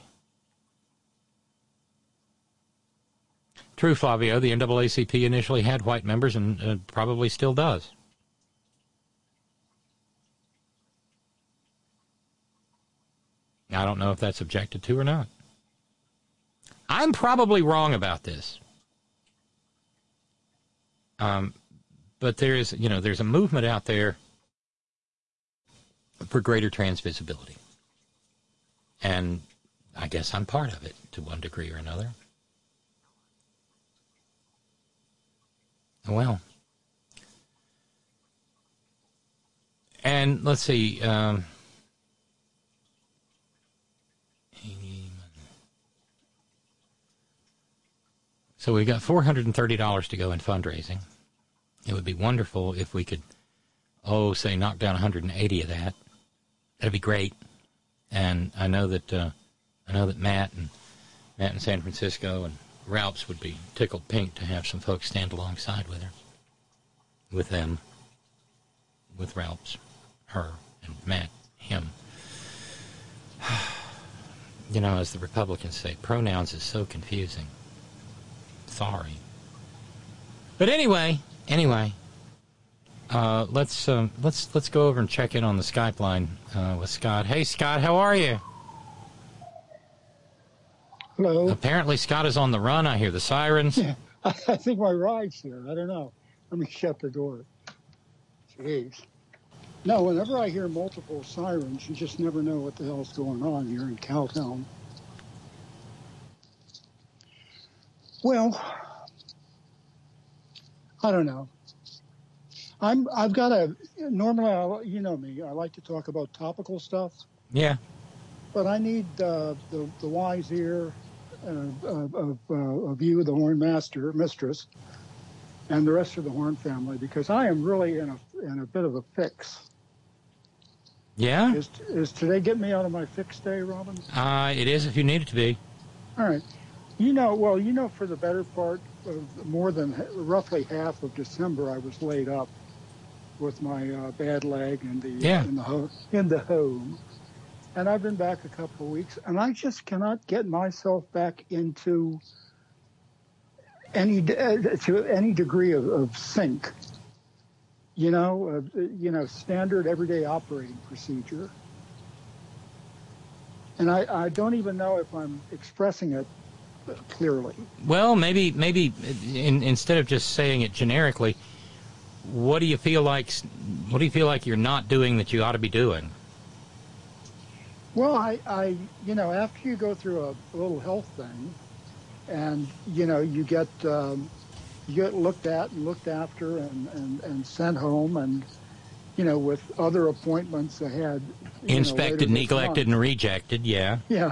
True, Flavio, the N double A C P initially had white members and uh, probably still does. I don't know if that's objected to or not. I'm probably wrong about this. Um, but there is, you know, there's a movement out there for greater trans visibility. And I guess I'm part of it to one degree or another. Well, and let's see, um, so we've got four hundred thirty dollars to go in fundraising. It would be wonderful if we could, oh, say, knock down one hundred eighty of that. That'd be great. And I know that uh, I know that Matt and Matt in San Francisco and Ralphs would be tickled pink to have some folks stand alongside with her, with them, with Ralphs, her, and Matt, him. You know, as the Republicans say, pronouns is so confusing. Sorry. But anyway, anyway, uh, let's um, let's let's go over and check in on the Skype line uh, with Scott. Hey, Scott, how are you? Hello. Apparently, Scott is on the run. I hear the sirens. Yeah, I think my ride's here. I don't know. Let me shut the door. Jeez. No, whenever I hear multiple sirens, you just never know what the hell's going on here in Cowtown. Well, I don't know. I'm. I've got a. Normally, I, you know me. I like to talk about topical stuff. Yeah. But I need uh, the the wise ear uh, of, of, uh, of you, the Horn Master, Mistress, and the rest of the Horn family, because I am really in a in a bit of a fix. Yeah? Is, is today getting me out of my fix day, Robin? Uh, it is if you need it to be. All right. You know, well, you know, for the better part of more than roughly half of December, I was laid up with my uh, bad leg in the yeah. in the ho- in the home. And I've been back a couple of weeks, and I just cannot get myself back into any uh, to any degree of, of sync. You know, uh, you know, standard everyday operating procedure. And I, I don't even know if I'm expressing it clearly. Well, maybe maybe in, instead of just saying it generically, what do you feel like? What do you feel like you're not doing that you ought to be doing? Well, I, I, you know, after you go through a, a little health thing, and you know, you get um, you get looked at and looked after and, and, and sent home, and you know, with other appointments ahead. Inspected, know, neglected, and rejected. Yeah. Yeah.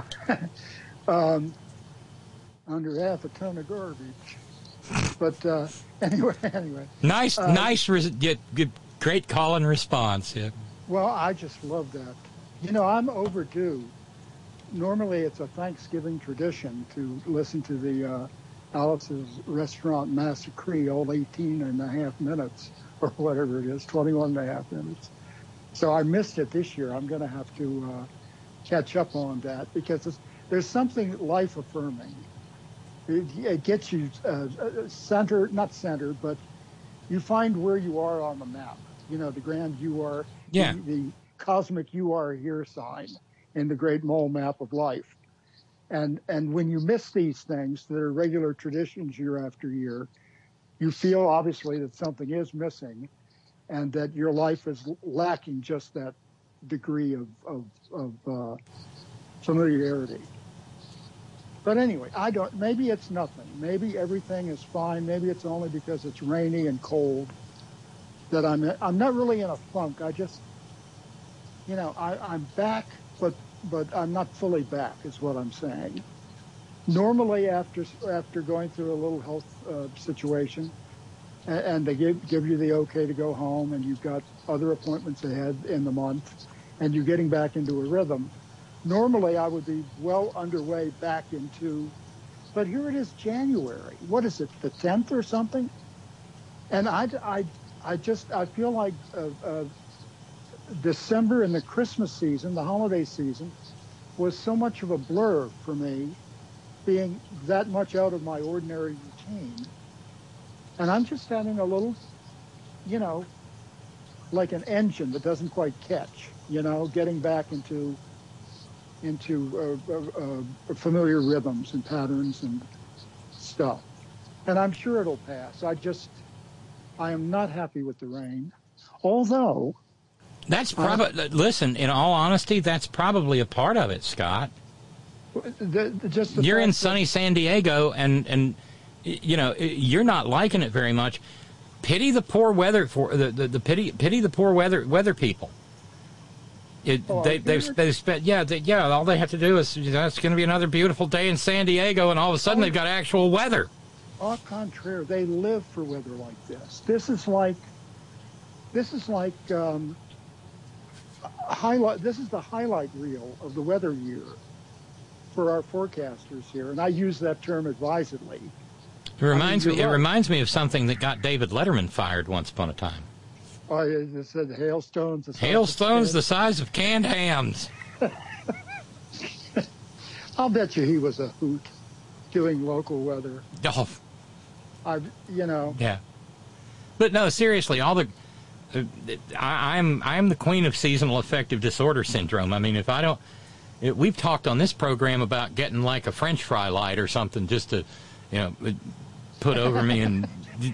um, under half a ton of garbage. But uh, anyway, anyway. Nice, uh, nice, res- good, good, great call and response. Yeah. Well, I just love that. You know, I'm overdue. Normally, it's a Thanksgiving tradition to listen to the uh, Alice's Restaurant Massacre, all eighteen and a half minutes, or whatever it is, twenty-one and a half minutes. So I missed it this year. I'm going to have to uh, catch up on that because it's, there's something life-affirming. It, it gets you uh, centered, not centered, but you find where you are on the map. You know, the grand you are, yeah. the, the cosmic you are here sign in the great mole map of life. And and when you miss these things that are regular traditions year after year, you feel obviously that something is missing and that your life is lacking just that degree of, of, of uh, familiarity. But anyway, I don't, maybe it's nothing. Maybe everything is fine. Maybe it's only because it's rainy and cold that I'm, I'm not really in a funk. I just, you know, I, I'm back, but but I'm not fully back, is what I'm saying. Normally, after after going through a little health uh, situation, and, and they give give you the okay to go home, and you've got other appointments ahead in the month, and you're getting back into a rhythm. Normally, I would be well underway back into, but here it is, January. What is it, the tenth or something? And I, I, I just I feel like. Uh, uh, December and the Christmas season, the holiday season, was so much of a blur for me, being that much out of my ordinary routine. And I'm just having a little, you know, like an engine that doesn't quite catch, you know, getting back into into uh, uh, uh, familiar rhythms and patterns and stuff. And I'm sure it'll pass. I just, I am not happy with the rain. Although, That's probably, uh, listen, in all honesty, that's probably a part of it, Scott. The, the, just the you're in that, sunny San Diego, and, and you know, you're not liking it very much. Pity the poor weather for the, the, the pity pity the poor weather weather people. It, oh, they they've they've spent yeah they, yeah all they have to do is, you know, it's going to be another beautiful day in San Diego, and all of a sudden oh, they've got actual weather. Au contraire, they live for weather like this. This is like this is like um, highlight. This is the highlight reel of the weather year for our forecasters here, and I use that term advisedly. It reminds I mean, me. It right. reminds me of something that got David Letterman fired once upon a time. Oh, it said hailstones. The hailstones the size of canned hams. I'll bet you he was a hoot doing local weather. Oh, I, you know. Yeah, but no, seriously, all the. Uh, I, I'm I'm the queen of seasonal affective disorder syndrome. I mean, if I don't, it, we've talked on this program about getting like a French fry light or something just to, you know, put over me and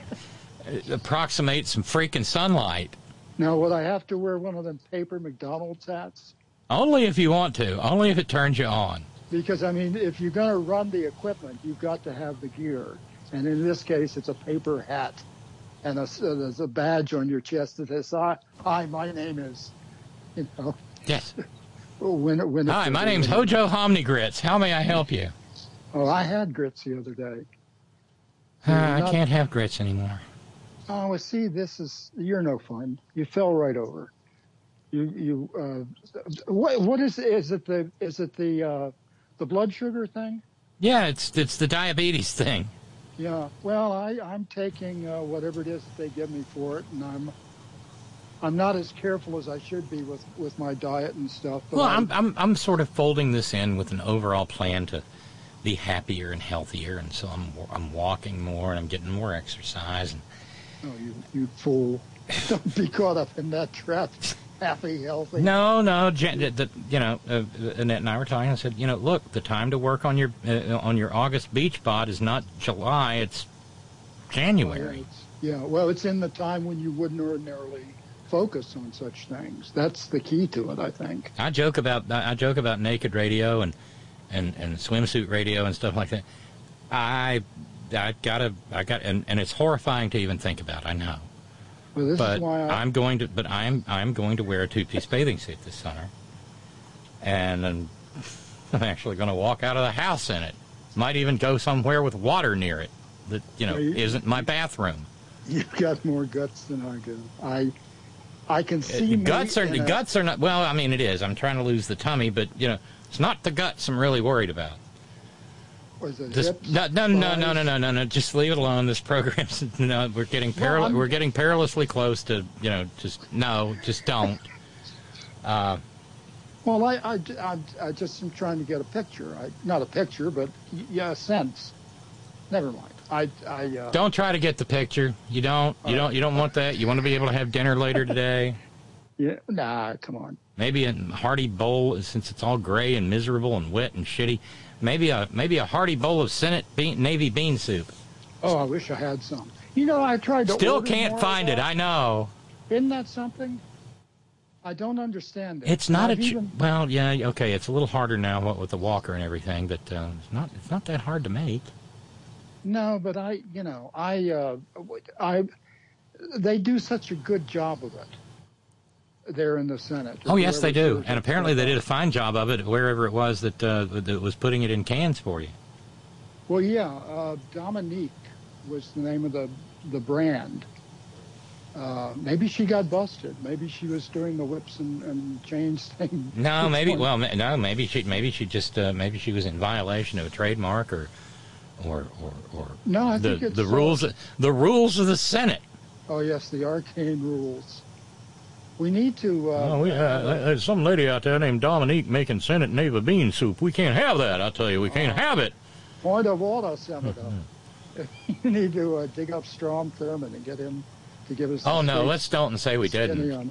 approximate some freaking sunlight. Now, would I have to wear one of them paper McDonald's hats? Only if you want to. Only if it turns you on. Because, I mean, if you're going to run the equipment, you've got to have the gear. And in this case, it's a paper hat. And a, there's a badge on your chest that says, hi, my name is, you know. Yes. When, when Hi, my name's Hojo Hominy Grits. How may I help you? Oh, I had grits the other day. Uh, I not, can't have grits anymore. Oh, well, see, this is, you're no fun. You fell right over. You, you, uh, what, what is, is it the, is it the, uh, the blood sugar thing? Yeah, it's, it's the diabetes thing. Yeah, well, I, I'm taking uh, whatever it is that they give me for it, and I'm, I'm not as careful as I should be with, with my diet and stuff. But well, I, I'm, I'm, I'm sort of folding this in with an overall plan to be happier and healthier, and so I'm, I'm walking more and I'm getting more exercise. And, oh, you, you fool! Don't be caught up in that trap. Happy, healthy. No, no, Jen, the, you know, uh, Annette and I were talking. I said, you know, look, the time to work on your uh, on your August beach bod is not July; it's January. Oh, yeah, it's, yeah, well, it's in the time when you wouldn't ordinarily focus on such things. That's the key to it, I think. I joke about I joke about naked radio and and, and swimsuit radio and stuff like that. I I gotta I got and, and it's horrifying to even think about. I know. Well, this but is why I, I'm going to. But I'm I'm going to wear a two-piece bathing suit this summer, and I'm, I'm actually going to walk out of the house in it. Might even go somewhere with water near it that you know you, isn't my bathroom. You've got more guts than I do. I I can see uh, guts are the guts are not. Well, I mean it is. I'm trying to lose the tummy, but you know it's not the guts I'm really worried about. Was it This, hips, no, no, no, no, no, no, no, no. Just leave it alone. This program's, you know, we're getting peril- well, we're getting perilously close to, you know, just no, just don't. Uh, well, I, I, I, I just am trying to get a picture. I, not a picture, but yeah, a sense. Never mind. I, I uh, don't try to get the picture. You don't. You don't. You don't want that. You want to be able to have dinner later today. Yeah. Nah. Come on. Maybe a hearty bowl, since it's all gray and miserable and wet and shitty. Maybe a maybe a hearty bowl of Senate bean, Navy bean soup. Oh, I wish I had some. You know, I tried to Still order can't more find of it. that. I know. Isn't that something? I don't understand it. It's not I've a ch- even... well, yeah, okay. It's a little harder now what, with the walker and everything, but uh, it's not it's not that hard to make. No, but I, you know, I, uh, I, they do such a good job of it. There in the Senate. Oh, yes, they do. And apparently they did a fine job of it wherever it was that, uh, that was putting it in cans for you. Well, yeah, uh, Dominique was the name of the, the brand. Uh, maybe she got busted. Maybe she was doing the whips and, and chains thing. No, maybe, well, no, maybe she maybe she just, uh, maybe she was in violation of a trademark or, or, or, or no, I the, think it's the rules, uh, the rules of the Senate. Oh, yes, the arcane rules. We need to... Uh, oh, we, uh, there's some lady out there named Dominique making Senate Navy bean soup. We can't have that, I tell you. We can't uh, have it. Point of order, Senator. You need to uh, dig up Strom Thurmond and get him to give us... Oh, no, let's don't and say we didn't. On.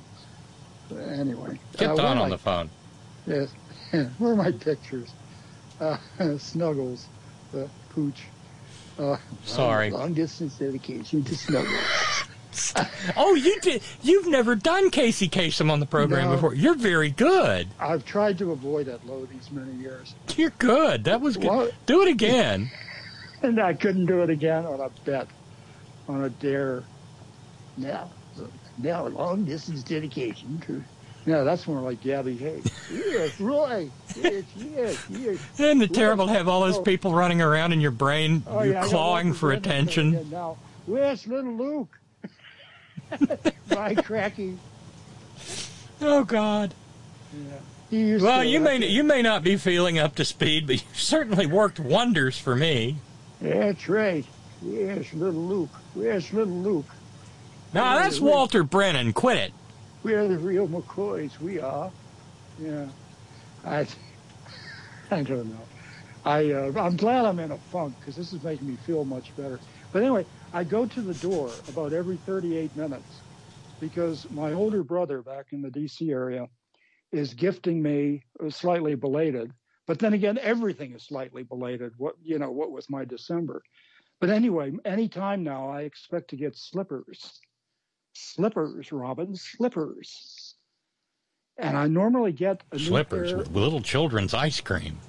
Anyway. Get uh, Don on my, the phone. Yes. Where are my pictures? Uh, Snuggles, the pooch. Uh, Sorry. Long-distance dedication to Snuggles. Oh, you did. You've never done Casey Kasem on the program No. before. You're very good. I've tried to avoid that low these many years. You're good. That was good. What? Do it again. And I couldn't do it again on a bet, on a dare. Now, now long distance dedication to. No, that's more like Gabby Hayes. Yes, Roy. Yes, yes, yes. Isn't it terrible to have all those people running around in your brain, Oh, you yeah, I got clawing one for presenter attention? saying Now, where's little Luke? By Cracky. Oh God. Yeah. He used Well, to, you uh, may you may not be feeling up to speed, but you certainly worked wonders for me. That's right. Yes, little Luke. Where's little Luke? Now that's Walter Brennan. Quit it. We're the real McCoys. We are. Yeah. I. I don't know. I. Uh, I'm glad I'm in a funk because this is making me feel much better. But anyway, I go to the door about every thirty-eight minutes because my older brother back in the D C area is gifting me, uh, slightly belated. But then again, everything is slightly belated. What you know, what with my December. But anyway, anytime now, I expect to get slippers. Slippers, Robin, slippers. And I normally get a Slippers new pair. with little children's ice cream.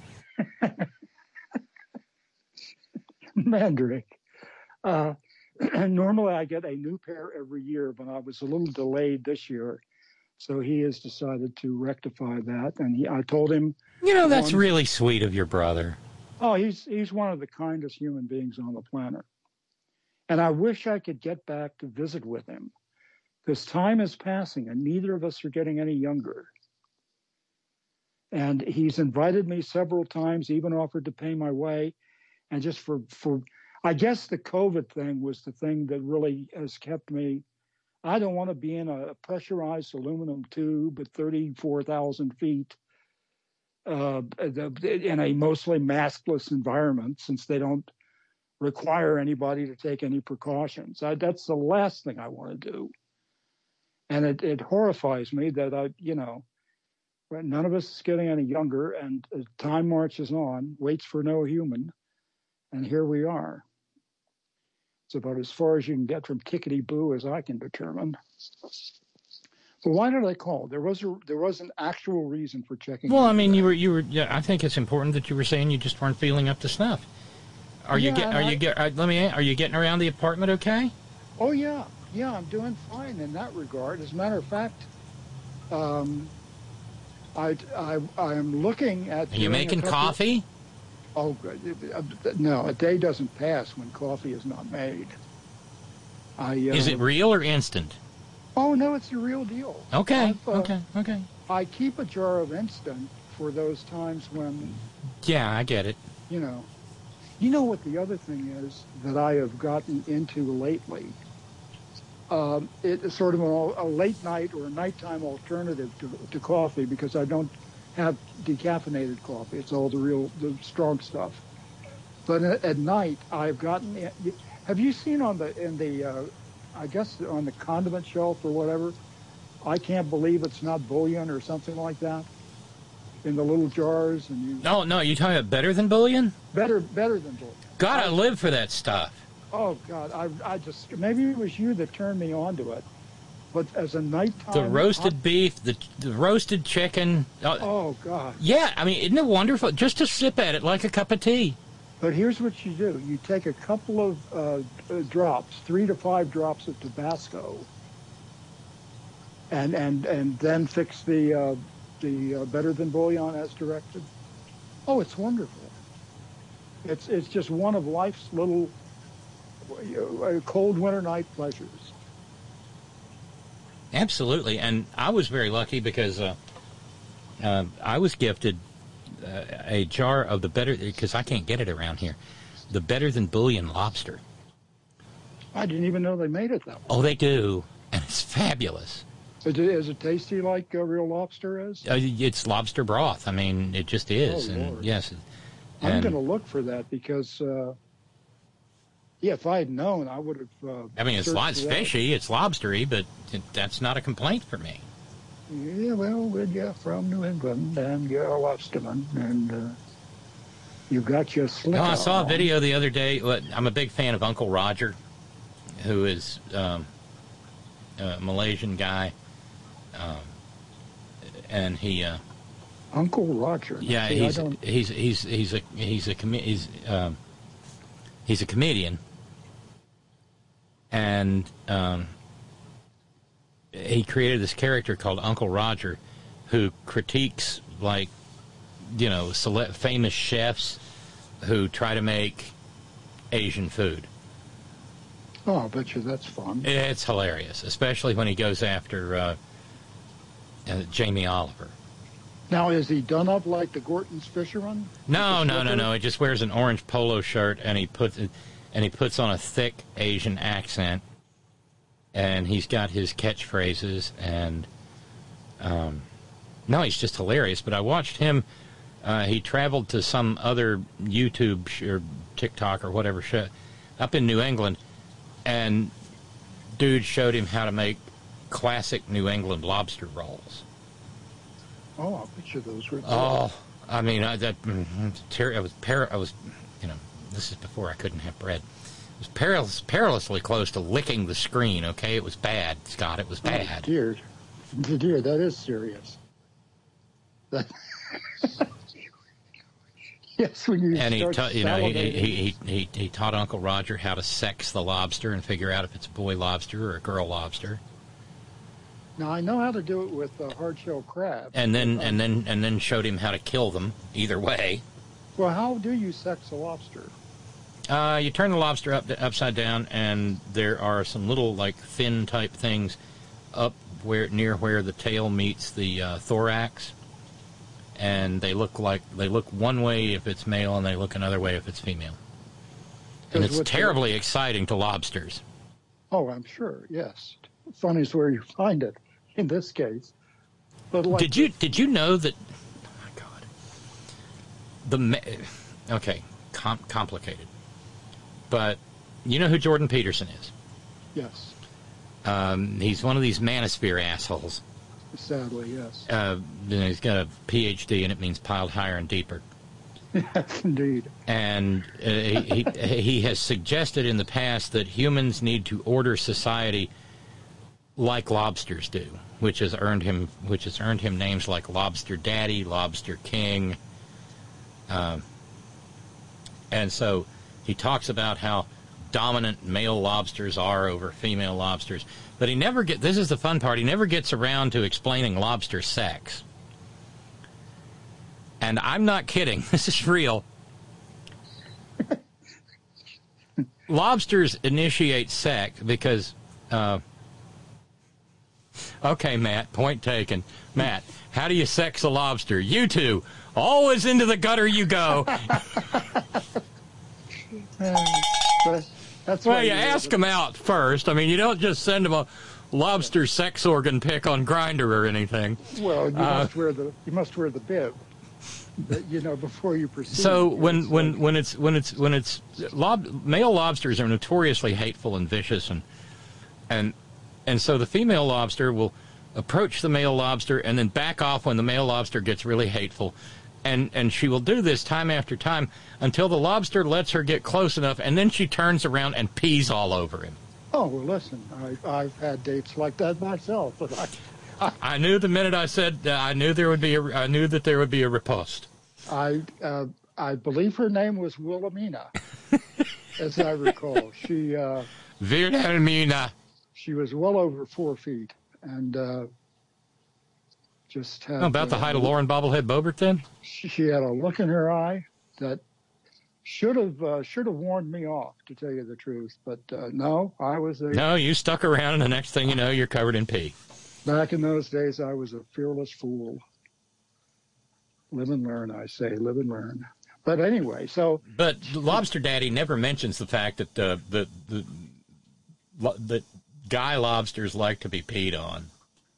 Mandrake. Uh, and normally I get a new pair every year, but I was a little delayed this year. So he has decided to rectify that. And he, I told him. You know, that's one, really sweet of your brother. Oh, he's he's one of the kindest human beings on the planet. And I wish I could get back to visit with him. Because time is passing and neither of us are getting any younger. And he's invited me several times, even offered to pay my way. And just for, for, I guess the COVID thing was the thing that really has kept me. I don't want to be in a pressurized aluminum tube at thirty-four thousand feet uh, in a mostly maskless environment, since they don't require anybody to take any precautions. I, that's the last thing I want to do. And it, it horrifies me that I, you know, none of us is getting any younger, and as time marches on, waits for no human, and here we are. It's about as far as you can get from tickety-boo as I can determine. But why did I call? There was a, there was an actual reason for checking. Well, I mean, you were you were. Yeah, I think it's important that you were saying you just weren't feeling up to snuff. Are you Yeah, get? Are I- you get? Uh, let me. Are you getting around the apartment okay? Oh yeah, yeah, I'm doing fine in that regard. As a matter of fact, um, I I I am looking at. Are you doing a making couple- coffee? Oh, good. No, a day doesn't pass when coffee is not made. I, uh, Is it real or instant? Oh, no, it's the real deal. Okay, I've, uh, okay, okay. I keep a jar of instant for those times when, Yeah, I get it. you know. You know what the other thing is that I have gotten into lately? Um, it's sort of a, a late night or a nighttime alternative to, to coffee, because I don't have decaffeinated coffee. It's all the real, the strong stuff. But at, at night, I've gotten. Have you seen on the in the, uh, I guess on the condiment shelf or whatever? I can't believe it's not bouillon or something like that. In the little jars, and you. No, no, you talking about better than bouillon? Better, better than bouillon. God, I live for that stuff. Oh God, I, I just maybe it was you that turned me on to it. But as a nighttime, The roasted hot- beef, the, the roasted chicken. Uh, Oh God. Yeah, I mean, isn't it wonderful? Just to sip at it like a cup of tea. But here's what you do: you take a couple of uh, uh, drops, three to five drops of Tabasco, and and and then fix the uh, the uh, better than bouillon as directed. Oh, it's wonderful. It's it's just one of life's little uh, cold winter night pleasures. Absolutely, and I was very lucky because uh, uh, I was gifted uh, a jar of the better, because I can't get it around here, the Better Than Bouillon lobster. I didn't even know they made it that way. Oh, they do, and it's fabulous. Is it, is it tasty like uh, real lobster is? Uh, it's lobster broth. I mean, it just is, Oh, and Lord. yes. I'm and- going to look for that because, uh, yeah, if I had known, I would have. Uh, I mean, it's, searched lo- it's it out. fishy, it's lobstery, but it, that's not a complaint for me. Yeah, well, well, you're from New England and you're a lobsterman, and uh, you got your slick. No, I saw a on. video the other day. what- I'm a big fan of Uncle Roger, who is um, uh, Malaysian guy, um, and he. Uh, Uncle Roger. Yeah, See, he's, he's he's he's a he's a com- he's um, he's a comedian, and um, he created this character called Uncle Roger, who critiques, like, you know, cele- famous chefs who try to make Asian food. Oh, I bet you that's fun. It's hilarious, especially when he goes after uh, uh, Jamie Oliver. Now, is he done up like the Gorton's fisherman? No, no, no, no. He just wears an orange polo shirt, and he puts and he puts on a thick Asian accent, and he's got his catchphrases, and um, no, he's just hilarious. But I watched him. Uh, he traveled to some other YouTube sh- or TikTok or whatever show up in New England, and dude showed him how to make classic New England lobster rolls. Oh, I bet you those were good. Oh, I mean, I, that ter- I was par- I was, you know, this is before I couldn't have bread. It was perilous, perilously close to licking the screen. Okay, it was bad, Scott. It was bad. Oh, dear, dear, that is serious. That yes, when you and he, start ta- you know, he, salivating. he, he he he taught Uncle Roger how to sex the lobster and figure out if it's a boy lobster or a girl lobster. Now I know how to do it with uh, hard-shell crab. And then um, and then and then showed him how to kill them. Either way. Well, how do you sex a lobster? Uh, you turn the lobster up upside down, and there are some little, like, fin type things up where near where the tail meets the uh, thorax, and they look like they look one way if it's male, and they look another way if it's female. And it's terribly exciting to lobsters. Oh, I'm sure. Yes, funny is where you find it. In this case, but like did you did you know that? Oh my God. The ma- okay, com- complicated. But you know who Jordan Peterson is? Yes. Um, he's one of these manosphere assholes. Sadly, yes. Uh, you know, he's got a P H D, and it means piled higher and deeper. Yes, indeed. And uh, he, he he has suggested in the past that humans need to order society like lobsters do, which has earned him which has earned him names like Lobster Daddy, Lobster King. Um, and so he talks about how dominant male lobsters are over female lobsters, but he never get. This is the fun part. He never gets around to explaining lobster sex. And I'm not kidding. This is real. Lobsters initiate sex because. Uh, okay, Matt. Point taken. Matt, how do you sex a lobster? You two, always into the gutter you go. But that's Well, why you ask them out first. I mean, you don't just send them a lobster sex organ pic on Grindr or anything. Well, you Uh, must wear the you must wear the bib, that, you know, before you proceed. So when It's when like- when it's when it's when it's lob, male lobsters are notoriously hateful and vicious, and and and so the female lobster will approach the male lobster and then back off when the male lobster gets really hateful. And and she will do this time after time until the lobster lets her get close enough, and then she turns around and pees all over him. Oh, well, listen, I, I've had dates like that myself, but I, I, I knew the minute I said uh, I knew there would be a, I knew that there would be a riposte. I, uh, I believe her name was Wilhelmina, as I recall. She uh, Wilhelmina. she was well over four feet, and uh, just had Oh, about the uh, height of Lauren Bobblehead Boebert, then? She had a look in her eye that should have uh, should have warned me off, to tell you the truth. But uh, no, I was a No, you stuck around, and the next thing you know, you're covered in pee. back in those days. I was a fearless fool. Live and learn, I say. Live and learn. But anyway, so But Lobster Daddy never mentions the fact that uh, the the lo- that guy lobsters like to be peed on.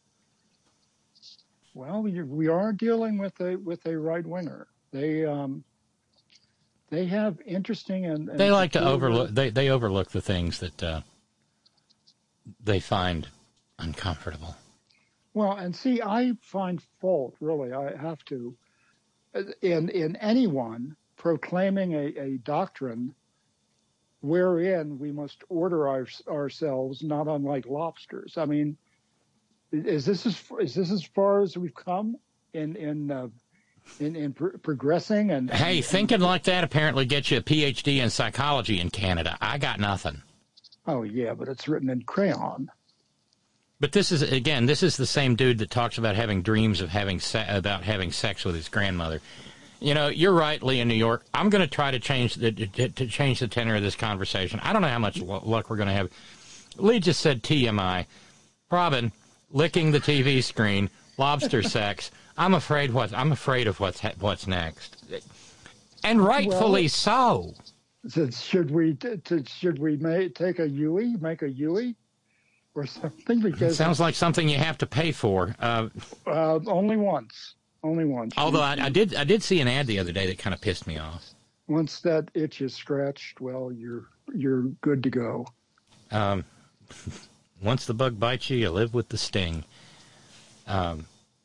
well, we, we are dealing with a with a right winger. They um they have interesting and, and They like to peculiar- overlook. They they overlook the things that uh, they find uncomfortable. Well, and see, I find fault, really, I have to, in in anyone proclaiming a, a doctrine wherein we must order our, ourselves, not unlike lobsters. I mean, is this as is this as far as we've come in in uh, in, in pr- progressing? And hey, and, thinking and, like that apparently gets you a P H D in psychology in Canada. I got nothing. Oh yeah, but it's written in crayon. But this is again, this is the same dude that talks about having dreams of having se- about having sex with his grandmother. You know, you're right, Lee in New York. I'm going to try to change the to, to change the tenor of this conversation. I don't know how much luck we're going to have. Lee just said T M I. Robin, licking the T V screen, lobster sex. I'm afraid what I'm afraid of what's what's next, and rightfully well, so. Should we to, should we make, take a Yui, make a Yui, or something? Because it sounds like something you have to pay for. Uh, uh, only once. Only once. Although I, I did, I did see an ad the other day that kind of pissed me off. Once that itch is scratched, well, you're you're good to go. Um, once the bug bites you, you live with the sting. Um.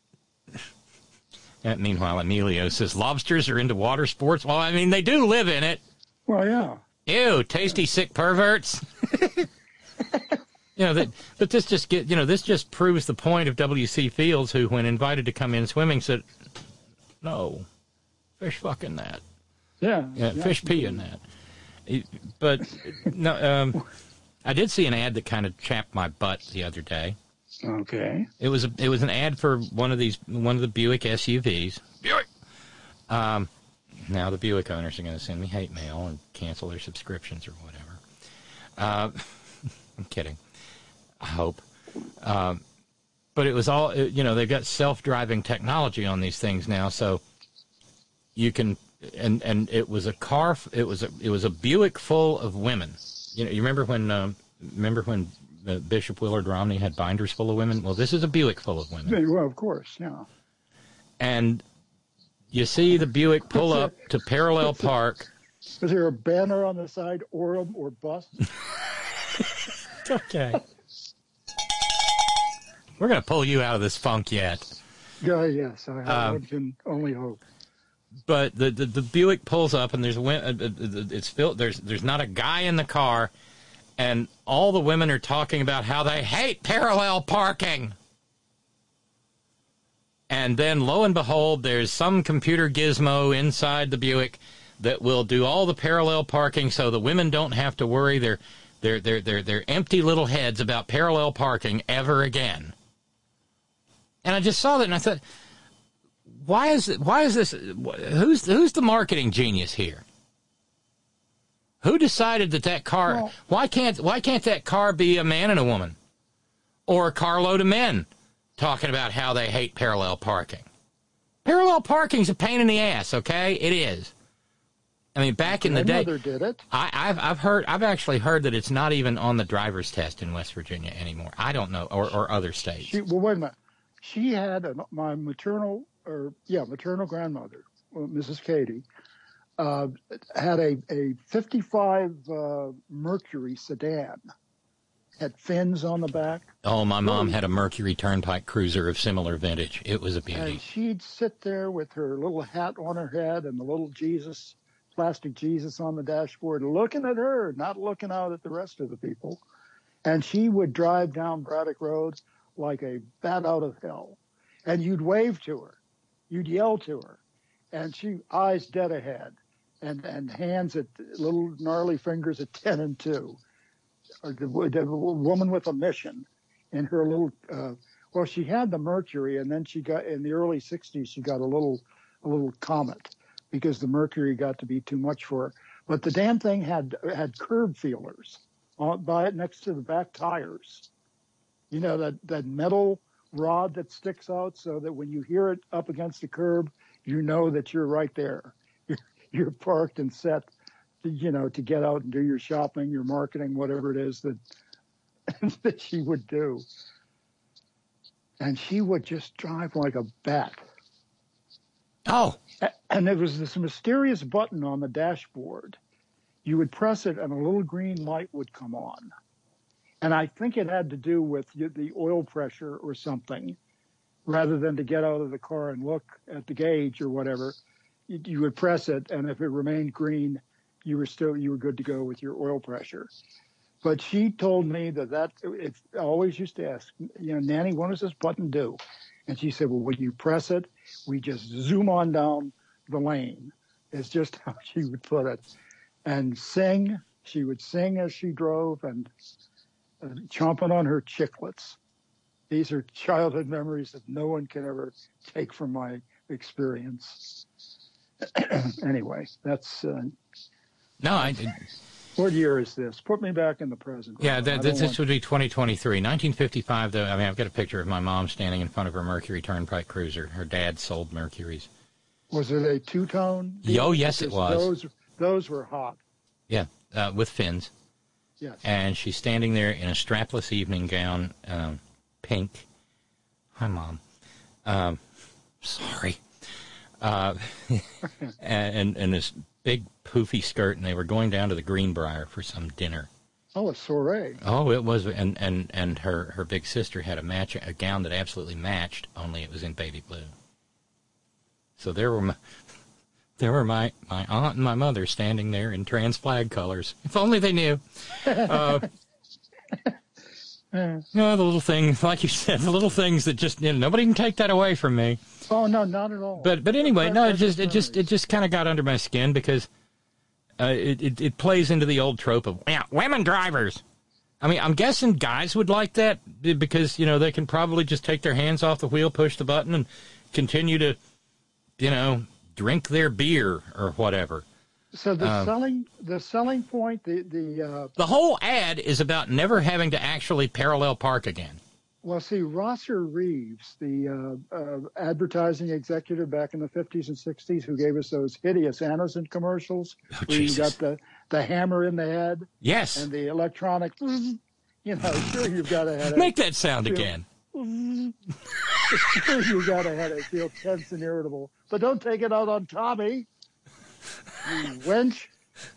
And meanwhile, Emilio says lobsters are into water sports. Well, I mean, they do live in it. Well, yeah. Ew, tasty, sick perverts. You know that, but this just get you know this just proves the point of W C Fields, who, when invited to come in swimming, said, "No, fish fucking that." Yeah, yeah, yeah. Fish pee in that. But no, um, I did see an ad that kind of chapped my butt the other day. Okay. It was a, it was an ad for one of these one of the Buick S U Vs. Buick. Um, now the Buick owners are going to send me hate mail and cancel their subscriptions or whatever. Uh, I'm kidding. I hope. Um, but it was all, you know, they've got self-driving technology on these things now, so you can, and, and it was a car, it was a, it was a Buick full of women. You know, you remember when, um, remember when uh, Bishop Willard Romney had binders full of women? Well, this is a Buick full of women. Well, of course, yeah. And you see the Buick pull up to parallel park. Is there a banner on the side, Orem or bust? Okay. We're going to pull you out of this funk yet. Yeah, yes, I, I um, can only hope. But the, the, the Buick pulls up, and there's a, it's filled. There's there's not a guy in the car, and all the women are talking about how they hate parallel parking. And then, lo and behold, there's some computer gizmo inside the Buick that will do all the parallel parking, so the women don't have to worry their their their their their empty little heads about parallel parking ever again. And I just saw that, and I thought, why is it, why is this? Who's who's the marketing genius here? Who decided that that car? Well, why can't why can't that car be a man and a woman, or a carload of men talking about how they hate parallel parking? Parallel parking's a pain in the ass. Okay, it is. I mean, back in the day, My mother did it. I, I've I've heard I've actually heard that it's not even on the driver's test in West Virginia anymore. I don't know, or or other states. She, well, wait a minute. She had a, my maternal, or yeah, maternal grandmother, well, Missus Katie, uh, had a a fifty-five uh, Mercury sedan, had fins on the back. Oh, my mom had a Mercury Turnpike Cruiser of similar vintage. It was a beauty. And she'd sit there with her little hat on her head and the little Jesus, plastic Jesus on the dashboard, looking at her, not looking out at the rest of the people. And she would drive down Braddock Road like a bat out of hell. And you'd wave to her. You'd yell to her. And she, eyes dead ahead, and, and hands at little gnarly fingers at ten and two. Or the, the woman with a mission in her little, uh, well, she had the Mercury, and then she got, in the early sixties, she got a little, a little Comet, because the Mercury got to be too much for her. But the damn thing had, had curb feelers on, by it next to the back tires. You know, that, that metal rod that sticks out so that when you hear it up against the curb, you know that you're right there. You're, you're parked and set, to, you know, to get out and do your shopping, your marketing, whatever it is that, that she would do. And she would just drive like a bat. Oh. And there was this mysterious button on the dashboard. You would press it and a little green light would come on. And I think it had to do with the oil pressure or something, rather than to get out of the car and look at the gauge or whatever. You, you would press it, and if it remained green, you were still you were good to go with your oil pressure. But she told me that that it's I always used to ask, you know, Nanny, what does this button do? And she said, well, when you press it, we just zoom on down the lane. It's just how she would put it. And sing, she would sing as she drove and uh, chomping on her chiclets. These are childhood memories that no one can ever take from my experience. Anyway, that's... Uh, no, I did. What year is this? Put me back in the present. Yeah, that, this want... would be twenty twenty-three. nineteen fifty-five, though, I mean, I've got a picture of my mom standing in front of her Mercury Turnpike Cruiser. Her dad sold Mercuries. Was it a two-tone? Oh, yes, it was. Those, those were hot. Yeah, uh, with fins. Yes. And she's standing there in a strapless evening gown, um, pink. Hi, Mom. Um, sorry. Uh, and, and this big poofy skirt, and they were going down to the Greenbrier for some dinner. Oh, a soiree. Oh, it was, and, and, and her, her big sister had a match, a gown that absolutely matched, only it was in baby blue. So there were my, there were my, my aunt and my mother standing there in trans flag colors. If only they knew. Uh, you know, the little things, like you said, the little things that just, you know, nobody can take that away from me. Oh, no, not at all. But but anyway, no, it just it just it just kind of got under my skin because uh, it, it it plays into the old trope of yeah, women drivers. I mean, I'm guessing guys would like that because you know they can probably just take their hands off the wheel, push the button, and continue to, you know, drink their beer or whatever. So the um, selling the selling point, the the uh, the whole ad is about never having to actually parallel park again. Well, see, Rosser Reeves, the uh, uh, advertising executive back in the fifties and sixties, who gave us those hideous Anderson commercials, oh, where Jesus. you got the, the hammer in the head, yes, and the electronic, you know, sure you've got a headache. Make that sound feel, again. Sure you've got a headache, feel tense and irritable, but don't take it out on Tommy, you wench.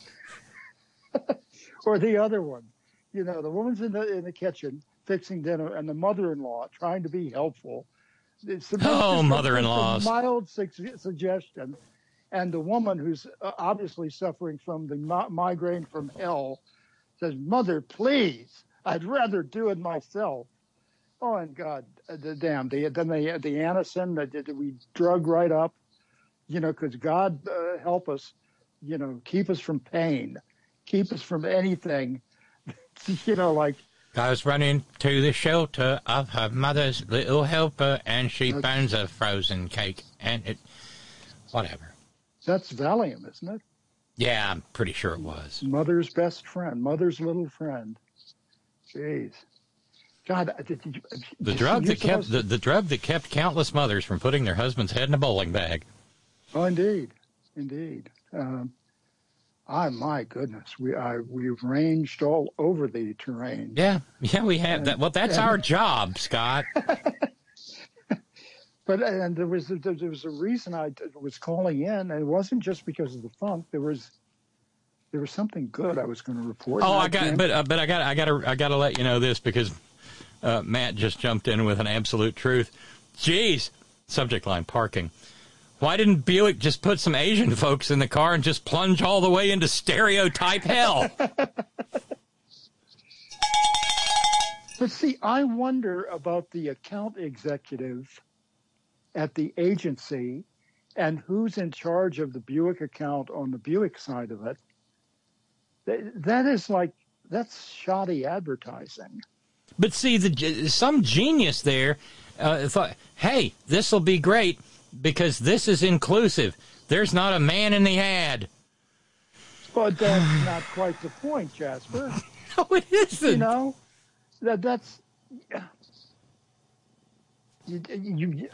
Or the other one, you know, the woman's in the in the kitchen fixing dinner, and the mother-in-law trying to be helpful. It's oh, mother-in-laws! Mild su- suggestion, and the woman who's obviously suffering from the mi- migraine from hell says, "Mother, please, I'd rather do it myself." Oh, and God, the damn, the, then the the Anacin that we drug right up, you know, because God uh, help us, you know, keep us from pain, keep us from anything, you know, like. I was running to the shelter of her mother's little helper, and she okay. burns a frozen cake, and it, whatever. That's Valium, isn't it? Yeah, I'm pretty sure it was. Mother's best friend, mother's little friend. Jeez. God, did you, the drug that kept to... the, the drug that kept countless mothers from putting their husband's head in a bowling bag. Oh, indeed, indeed. Um, I, my goodness, we I, we've ranged all over the terrain. Yeah, yeah, we have. And, that. Well, that's and, our job, Scott. But and there was there was a reason I was calling in, and it wasn't just because of the funk. There was there was something good I was going to report. Oh, I got, but uh, but I got I got to I got to let you know this because uh, Matt just jumped in with an absolute truth. Jeez, subject line parking. Why didn't Buick just put some Asian folks in the car and just plunge all the way into stereotype hell? But see, I wonder about the account executive at the agency and who's in charge of the Buick account on the Buick side of it. That is like, that's shoddy advertising. But see, the some genius there uh, thought, hey, this will be great. Because this is inclusive. There's not a man in the ad. But that's not quite the point, Jasper. No, it isn't. You know, that that's. You, you,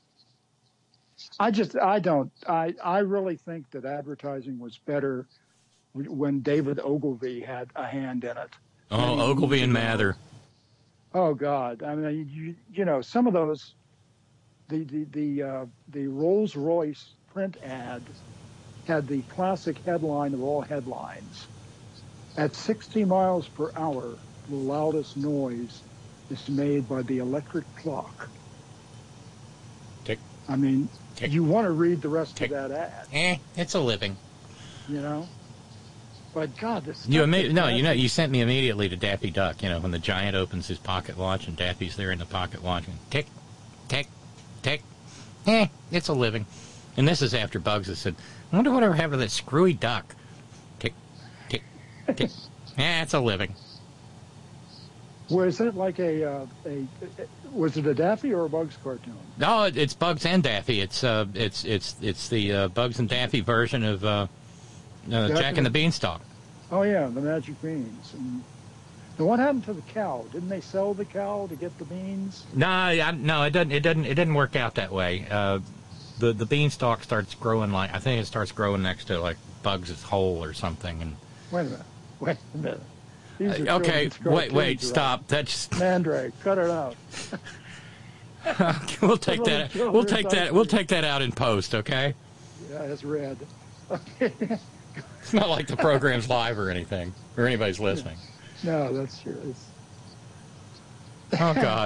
I just, I don't, I, I really think that advertising was better when David Ogilvy had a hand in it. Oh, Ogilvy and Mather. Oh, God. I mean, you, you know, some of those. The the the, uh, the Rolls-Royce print ad had the classic headline of all headlines. At sixty miles per hour, the loudest noise is made by the electric clock. Tick. I mean, Tick. You want to read the rest Tick. of that ad. Eh, it's a living. You know? But God, this You imme- no, you know, you sent me immediately to Daffy Duck. You know, when the giant opens his pocket watch and Daffy's there in the pocket watch, and tick, tick, tick. Eh, it's a living. And this is after Bugs has said, "I wonder whatever happened to that screwy duck." Tick, tick, tick. Eh, it's a living. Was it like a, uh, a, was it a Daffy or a Bugs cartoon? No, it, it's Bugs and Daffy. It's uh, it's it's it's the uh, Bugs and Daffy version of uh, uh, Jack and the Beanstalk. Oh yeah, the magic beans. And, and what happened to the cow? Didn't they sell the cow to get the beans? No, I, no, it doesn't. It doesn't. It didn't work out that way. Uh, the the beanstalk starts growing like I think it starts growing next to like Bugs' hole or something. And wait a minute. Wait a minute. Uh, okay, wait, wait, stop. Right? That's Mandrake. Cut it out. we'll take that. We'll take that. We'll take that out in post. Okay. Yeah, it's red. Okay. It's not like the program's live or anything, or anybody's listening. No, that's true. It's... Oh God.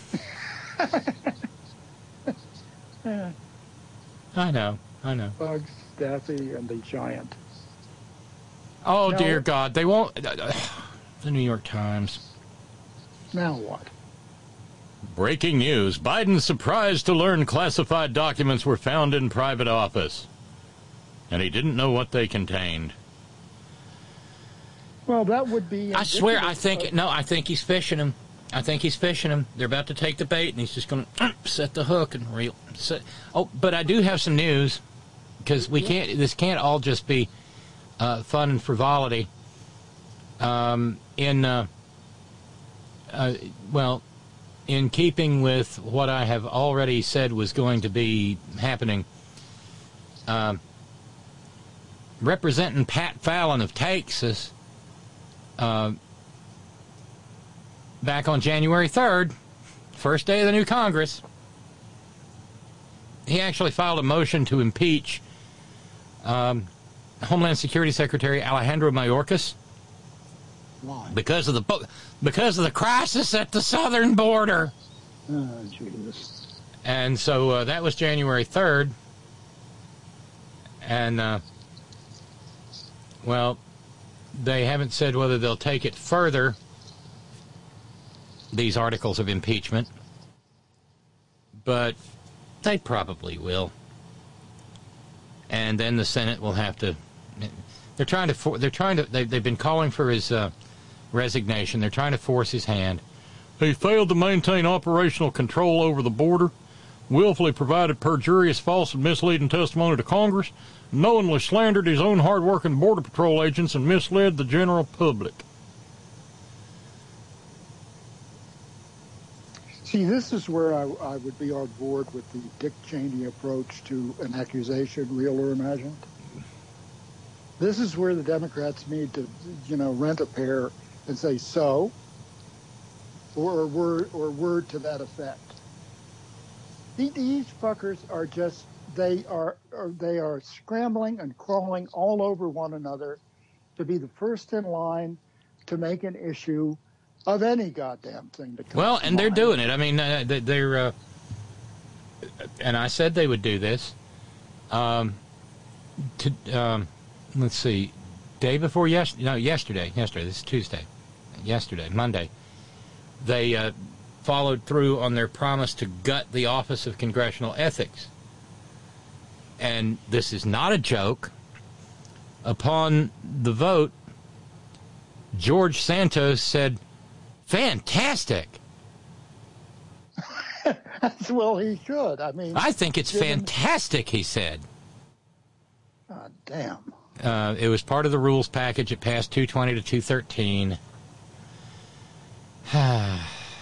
yeah. I know. I know. Bugs, Daffy, and the giant. Oh now, dear God! They won't. Uh, the New York Times. Now what? Breaking news. Biden surprised to learn classified documents were found in private office. And he didn't know what they contained. Well, that would be... I swear, I think... No, I think he's fishing him. I think he's fishing him. They're about to take the bait, and he's just going to set the hook and reel. Set. Oh, but I do have some news, because we can't... This can't all just be uh, fun and frivolity. Um, in... Uh, uh, well... In keeping with what I have already said was going to be happening, uh, representing Pat Fallon of Texas, uh, back on January third, first day of the new Congress, he actually filed a motion to impeach um, Homeland Security Secretary Alejandro Mayorkas. Why? Because of the because of the crisis at the southern border. Oh, Jesus. And so uh, that was January third. And, uh, well, they haven't said whether they'll take it further, these articles of impeachment. But they probably will. And then the Senate will have to... They're trying to... They're trying to... They've, they've been calling for his... Uh, resignation. They're trying to force his hand. He failed to maintain operational control over the border, willfully provided perjurious, false, and misleading testimony to Congress, knowingly slandered his own hard-working Border Patrol agents, and misled the general public. See, this is where I, I would be on board with the Dick Cheney approach to an accusation, real or imagined. This is where the Democrats need to, you know, rent a pair and say so, or a word, or word to that effect. These fuckers are just, they are, are, they are scrambling and crawling all over one another to be the first in line to make an issue of any goddamn thing that comes Well, and to they're mind. doing it. I mean, uh, they're, uh, and I said they would do this. Um, to, um, let's see, day before yes, no, yesterday, yesterday, this is Tuesday, yesterday, Monday, they uh, followed through on their promise to gut the Office of Congressional Ethics. And this is not a joke. Upon the vote, George Santos said, "Fantastic." Well, he should. I mean, I think it's given... fantastic, he said. God damn. Uh, it was part of the rules package. It passed two twenty to two thirteen. And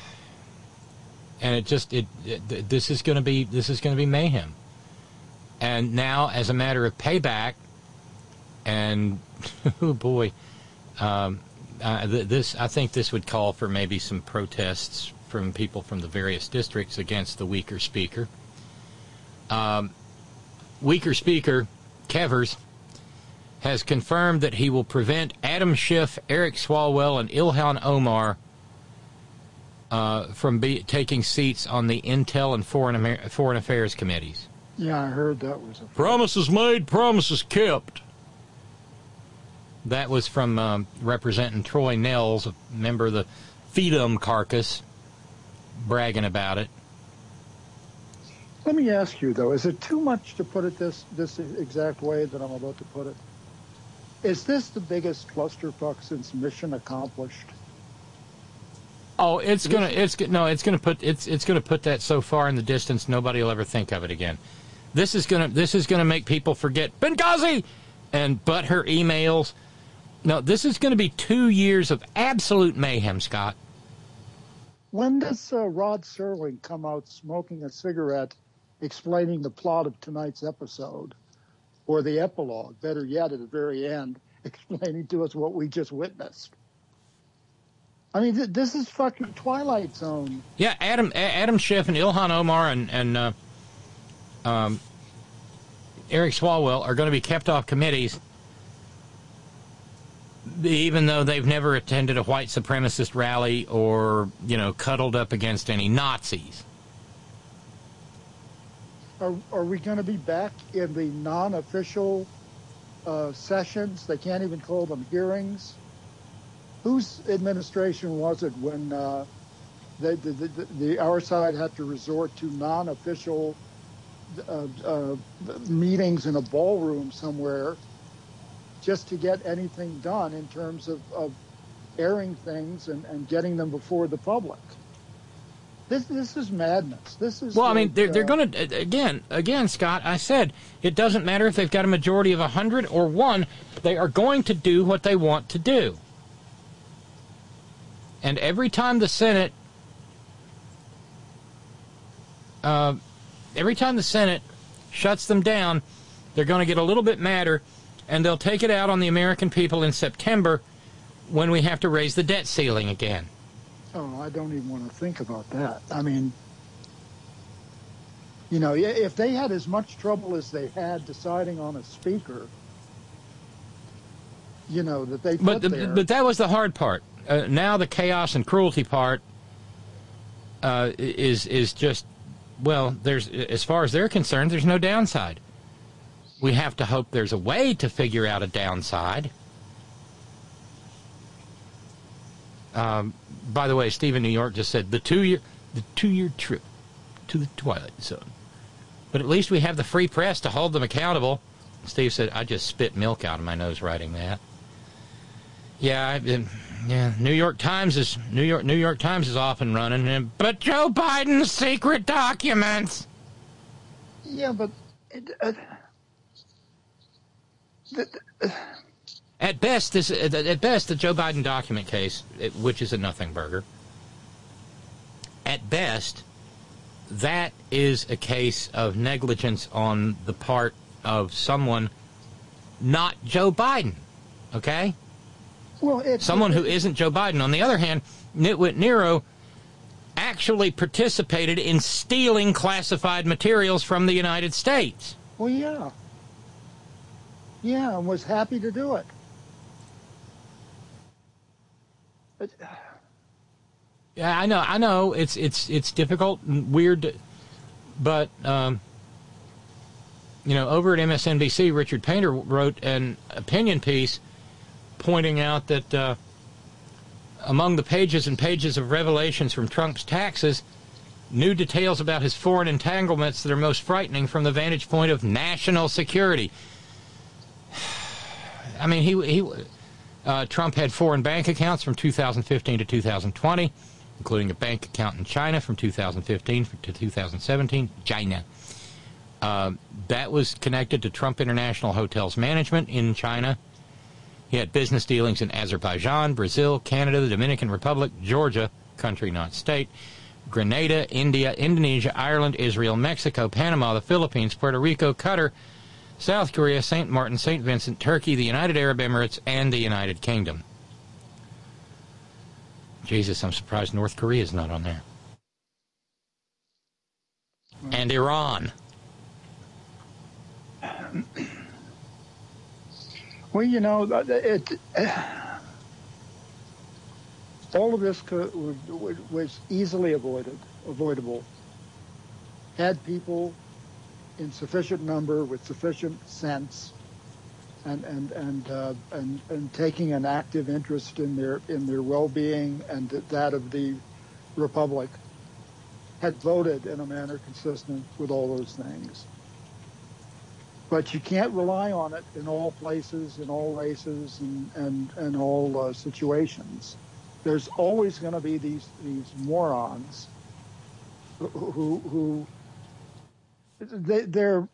it just it, it this is going to be this is going to be mayhem. And now, as a matter of payback, and oh boy, um, uh, th- this I think this would call for maybe some protests from people from the various districts against the weaker speaker. Um, weaker speaker Kevers has confirmed that he will prevent Adam Schiff, Eric Swalwell, and Ilhan Omar uh, from be, taking seats on the Intel and Foreign, Amer- Foreign Affairs committees. Yeah, I heard that was a... Promises made, promises kept. That was from um, Representative Troy Nels, a member of the Freedom Caucus, bragging about it. Let me ask you, though, is it too much to put it this this exact way that I'm about to put it? Is this the biggest clusterfuck since mission accomplished? Oh, it's gonna, it's no, it's gonna put, it's it's gonna put that so far in the distance, nobody will ever think of it again. This is gonna, this is gonna make people forget Benghazi and but her emails. No, this is gonna be two years of absolute mayhem, Scott. When does uh, Rod Serling come out smoking a cigarette, explaining the plot of tonight's episode, or the epilogue? Better yet, at the very end, explaining to us what we just witnessed. I mean, th- this is fucking Twilight Zone. Yeah, Adam Adam Schiff and Ilhan Omar and, and uh, um, Eric Swalwell are going to be kept off committees, even though they've never attended a white supremacist rally or, you know, cuddled up against any Nazis. Are, are we going to be back in the non-official uh, sessions? They can't even call them hearings. Whose administration was it when uh, the, the, the, the our side had to resort to non-official uh, uh, meetings in a ballroom somewhere just to get anything done in terms of, of airing things and, and getting them before the public? This this is madness. This is well, like, I mean, they're, they're uh, going to, again, again, Scott, I said, it doesn't matter if they've got a majority of one hundred or one, they are going to do what they want to do. And every time the Senate, uh, every time the Senate shuts them down, they're going to get a little bit madder, and they'll take it out on the American people in September when we have to raise the debt ceiling again. Oh, I don't even want to think about that. I mean, you know, if they had as much trouble as they had deciding on a speaker, you know, that they put but the, there. But that was the hard part. Uh, now the chaos and cruelty part uh, is is just, well, there's as far as they're concerned, there's no downside. We have to hope there's a way to figure out a downside. Um, by the way, Steve in New York just said the two-year the two-year trip to the Twilight Zone. But at least we have the free press to hold them accountable. Steve said, I just spit milk out of my nose writing that. Yeah, I've been, yeah. New York Times is New York New York Times is off and running, and, but Joe Biden's secret documents. Yeah, but it, uh, the, uh, at best, this at best the Joe Biden document case, which is a nothing burger. At best, that is a case of negligence on the part of someone, not Joe Biden. Okay. Well, it's, someone who isn't Joe Biden. On the other hand, Nitwit Nero actually participated in stealing classified materials from the United States. Well, yeah. Yeah, and was happy to do it. But, uh, yeah, I know. I know. It's it's it's difficult and weird, to, but um, you know, over at M S N B C, Richard Painter wrote an opinion piece pointing out that uh, among the pages and pages of revelations from Trump's taxes, new details about his foreign entanglements that are most frightening from the vantage point of national security. I mean, he he uh, Trump had foreign bank accounts from two thousand fifteen to two thousand twenty, including a bank account in China from two thousand fifteen to two thousand seventeen. China. Uh, that was connected to Trump International Hotels Management in China. He had business dealings in Azerbaijan, Brazil, Canada, the Dominican Republic, Georgia, country not state, Grenada, India, Indonesia, Ireland, Israel, Mexico, Panama, the Philippines, Puerto Rico, Qatar, South Korea, Saint Martin, Saint Vincent, Turkey, the United Arab Emirates, and the United Kingdom. Jesus, I'm surprised North Korea is not on there. And Iran. well, you know, it, uh, all of this could, was easily avoided, avoidable had people in sufficient number with sufficient sense and and and uh, and and taking an active interest in their in their well-being and that of the republic, had voted in a manner consistent with all those things. But you can't rely on it in all places, in all races, and and, and all uh, situations. There's always going to be these these morons who who, who they, they're.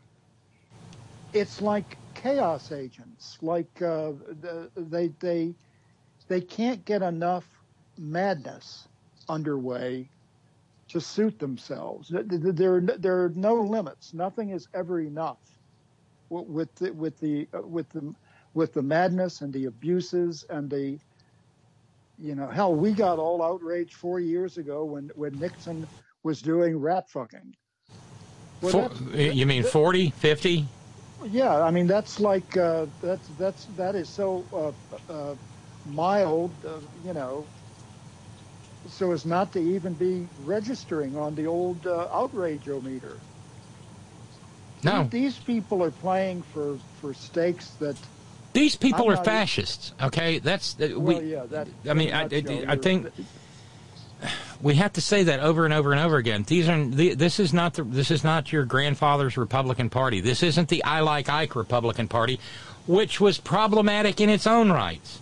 It's like chaos agents. Like uh, they they they can't get enough madness underway to suit themselves. There there are no limits. Nothing is ever enough with the, with the with the with the madness and the abuses and the, you know, hell, we got all outraged four years ago when when Nixon was doing rat fucking. Well, For, you mean forty, fifty? Yeah, I mean that's like uh, that's that's that is so uh, uh, mild, uh, you know, so as not to even be registering on the old uh, outrage-o-meter. No, these people are playing for for stakes that. These people I'm are fascists. Okay, that's uh, we. Well, yeah, that, I mean, I, nutshell, I, I think. We have to say that over and over and over again. These are this is not the this is not your grandfather's Republican Party. This isn't the I Like Ike Republican Party, which was problematic in its own rights.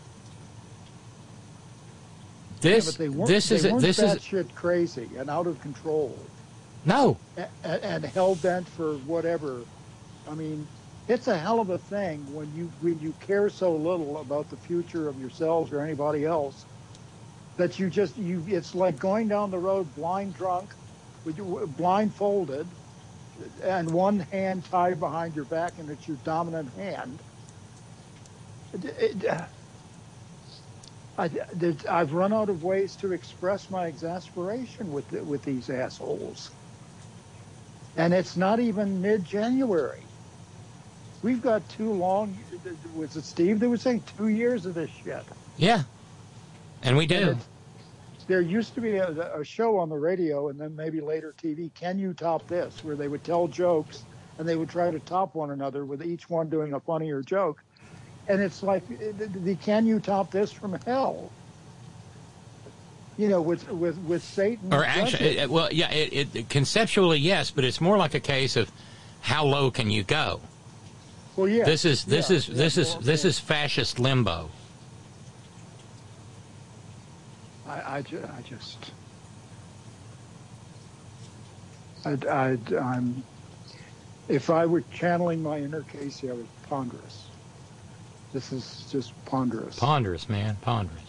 This yeah, but they weren't, this they is weren't this is shit crazy and out of control. No, and, and hell bent for whatever. I mean, it's a hell of a thing when you when you care so little about the future of yourselves or anybody else. That you just, you it's like going down the road blind drunk, with blindfolded, and one hand tied behind your back, and it's your dominant hand. It, it, I, I've run out of ways to express my exasperation with with these assholes. And it's not even mid-January. We've got too long, was it Steve that was saying, two years of this shit? Yeah. And we do. And there used to be a, a show on the radio and then maybe later T V, Can You Top This? Where they would tell jokes and they would try to top one another with each one doing a funnier joke. And it's like, the, the Can You Top This from hell? You know, with with, with Satan. Or actually, it, well, yeah, it, it conceptually, yes, but it's more like a case of how low can you go? Well, yeah. This is, this yeah, is, this yeah, is, well, this is fascist limbo. I, I, ju- I just, I, I, I'm, if I were channeling my inner Casey, I would ponderous. This is just ponderous. Ponderous, man, ponderous.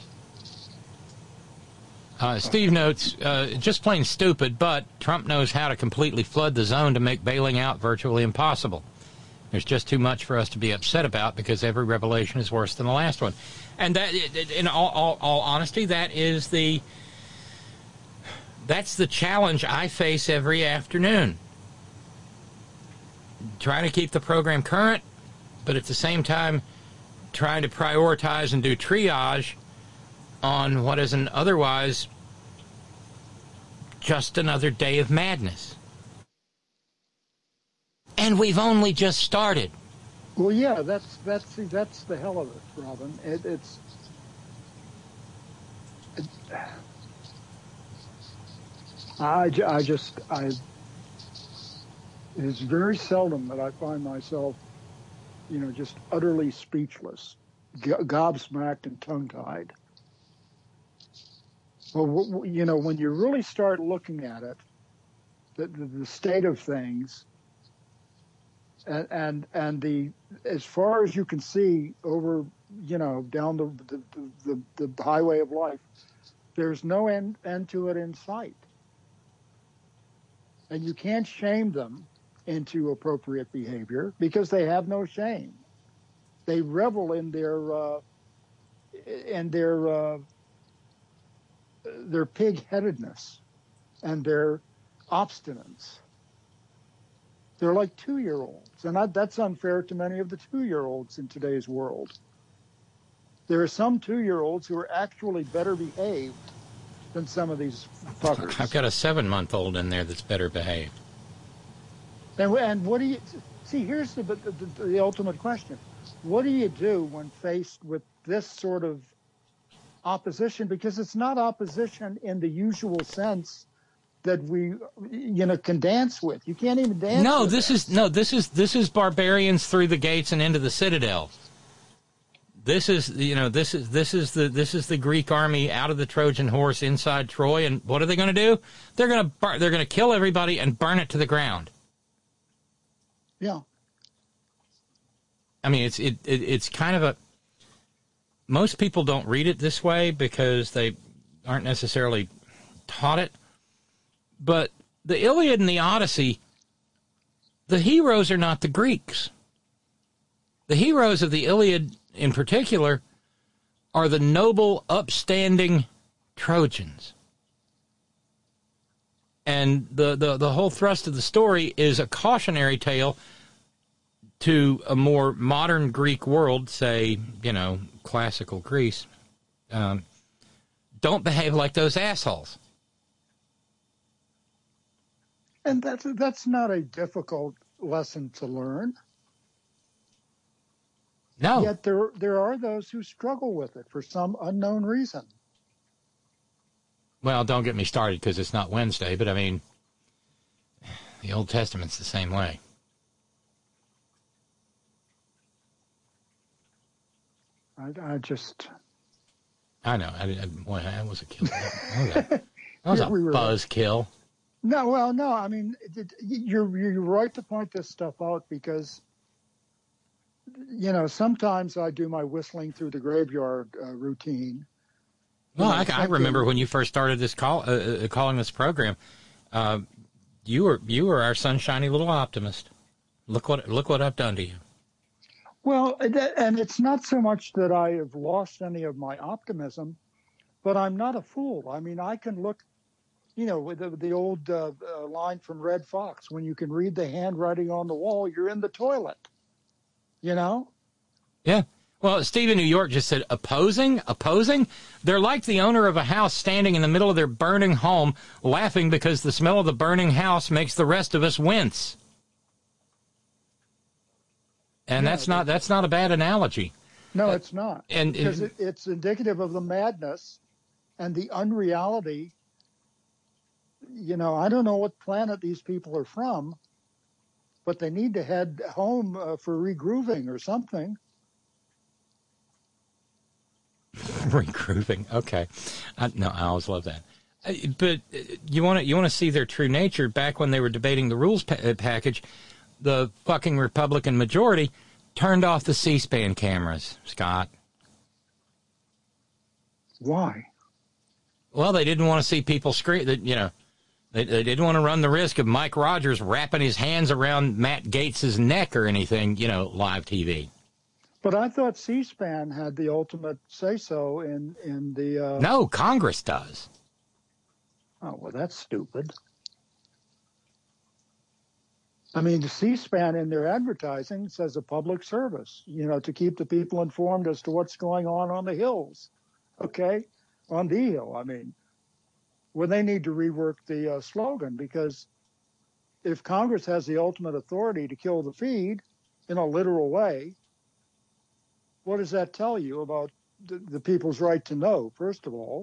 Uh, Steve notes, uh, just plain stupid, but Trump knows how to completely flood the zone to make bailing out virtually impossible. There's just too much for us to be upset about because every revelation is worse than the last one. And that, in all, all, all honesty, that is the that's the challenge I face every afternoon. Trying to keep the program current, but at the same time, trying to prioritize and do triage on what is an otherwise just another day of madness. And we've only just started. Well, yeah, that's that's see, that's the hell of it, Robin. It, it's it, I, I just I. It's very seldom that I find myself, you know, just utterly speechless, gobsmacked and tongue-tied. Well, you know, when you really start looking at it, the, the, the state of things, and, and and the as far as you can see over, you know, down the the, the, the highway of life, there's no end, end to it in sight. And you can't shame them into appropriate behavior because they have no shame. They revel in their uh, in their uh, their pig-headedness and their obstinance. They're like two-year-olds, and I, that's unfair to many of the two-year-olds in today's world. There are some two-year-olds who are actually better behaved than some of these fuckers. I've got a seven-month-old in there that's better behaved. And, and what do you see, here's the, the, the, the ultimate question. What do you do when faced with this sort of opposition? Because it's not opposition in the usual sense that we, you know, can dance with. You can't even dance No, with this it. is, no, this is, this is barbarians through the gates and into the citadel. This is, you know, this is, this is the, this is the Greek army out of the Trojan horse inside Troy. And what are they going to do? They're going to, bur- they're going to kill everybody and burn it to the ground. Yeah. I mean, it's it, it it's kind of a. Most people don't read it this way because they aren't necessarily taught it. But the Iliad and the Odyssey, the heroes are not the Greeks. The heroes of the Iliad, in particular, are the noble, upstanding Trojans. And the, the, the whole thrust of the story is a cautionary tale to a more modern Greek world, say, you know, classical Greece. Um, don't behave like those assholes. And that's, that's not a difficult lesson to learn. No. Yet there, there are those who struggle with it for some unknown reason. Well, don't get me started because it's not Wednesday, but I mean, the Old Testament's the same way. I, I just... I know. I, I, boy, that was a kill. That was a, that was a we were, buzz kill. No, well, no, I mean, it, you're, you're right to point this stuff out because, you know, sometimes I do my whistling through the graveyard uh, routine. Well, I, I remember when you first started this call, uh, uh, calling this program. Uh, you were you were our sunshiny little optimist. Look what look what I've done to you. Well, and it's not so much that I have lost any of my optimism, but I'm not a fool. I mean, I can look, you know, with the, the old uh, uh, line from Red Fox: "When you can read the handwriting on the wall, you're in the toilet." You know? Yeah. Well, Steve in New York just said, opposing? Opposing? They're like the owner of a house standing in the middle of their burning home, laughing because the smell of the burning house makes the rest of us wince. And Yeah, that's not that's not a bad analogy. No, Uh, it's not. and- because and- it, it's indicative of the madness and the unreality. You know, I don't know what planet these people are from, but they need to head home uh, for regrooving or something. Regrooving. Okay. I, no, I always love that. Uh, But uh, you want to you want to see their true nature. Back when they were debating the rules pa- uh, package, the fucking Republican majority turned off the C-SPAN cameras, Scott. Why? Well, they didn't want to see people scream. That you know, they, they didn't want to run the risk of Mike Rogers wrapping his hands around Matt Gaetz's neck or anything. You know, live T V. But I thought C-SPAN had the ultimate say-so in, in the... Uh... No, Congress does. Oh, well, that's stupid. I mean, the C-SPAN in their advertising says a public service, you know, to keep the people informed as to what's going on on the hills, okay? On the hill, I mean. Well, they need to rework the uh, slogan because if Congress has the ultimate authority to kill the feed in a literal way, what does that tell you about the, the people's right to know, first of all?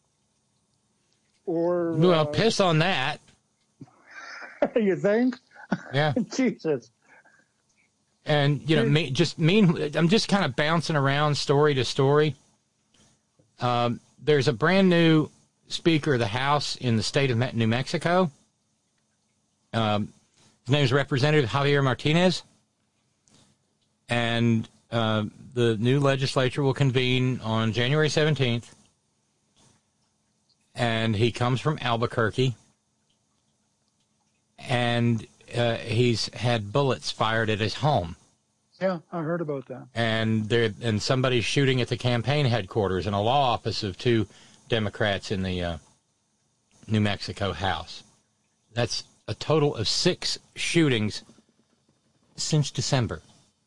Or Well, uh, piss on that. you think? Yeah. Jesus. And, you know, me, just mean, I'm just kind of bouncing around story to story. Um, there's a brand new Speaker of the House in the state of New Mexico. Um, his name is Representative Javier Martinez. And uh, the new legislature will convene on January seventeenth. And he comes from Albuquerque. And uh, he's had bullets fired at his home. Yeah, I heard about that. And there, and somebody's shooting at the campaign headquarters and a law office of two Democrats in the uh, New Mexico House. That's a total of six shootings since December.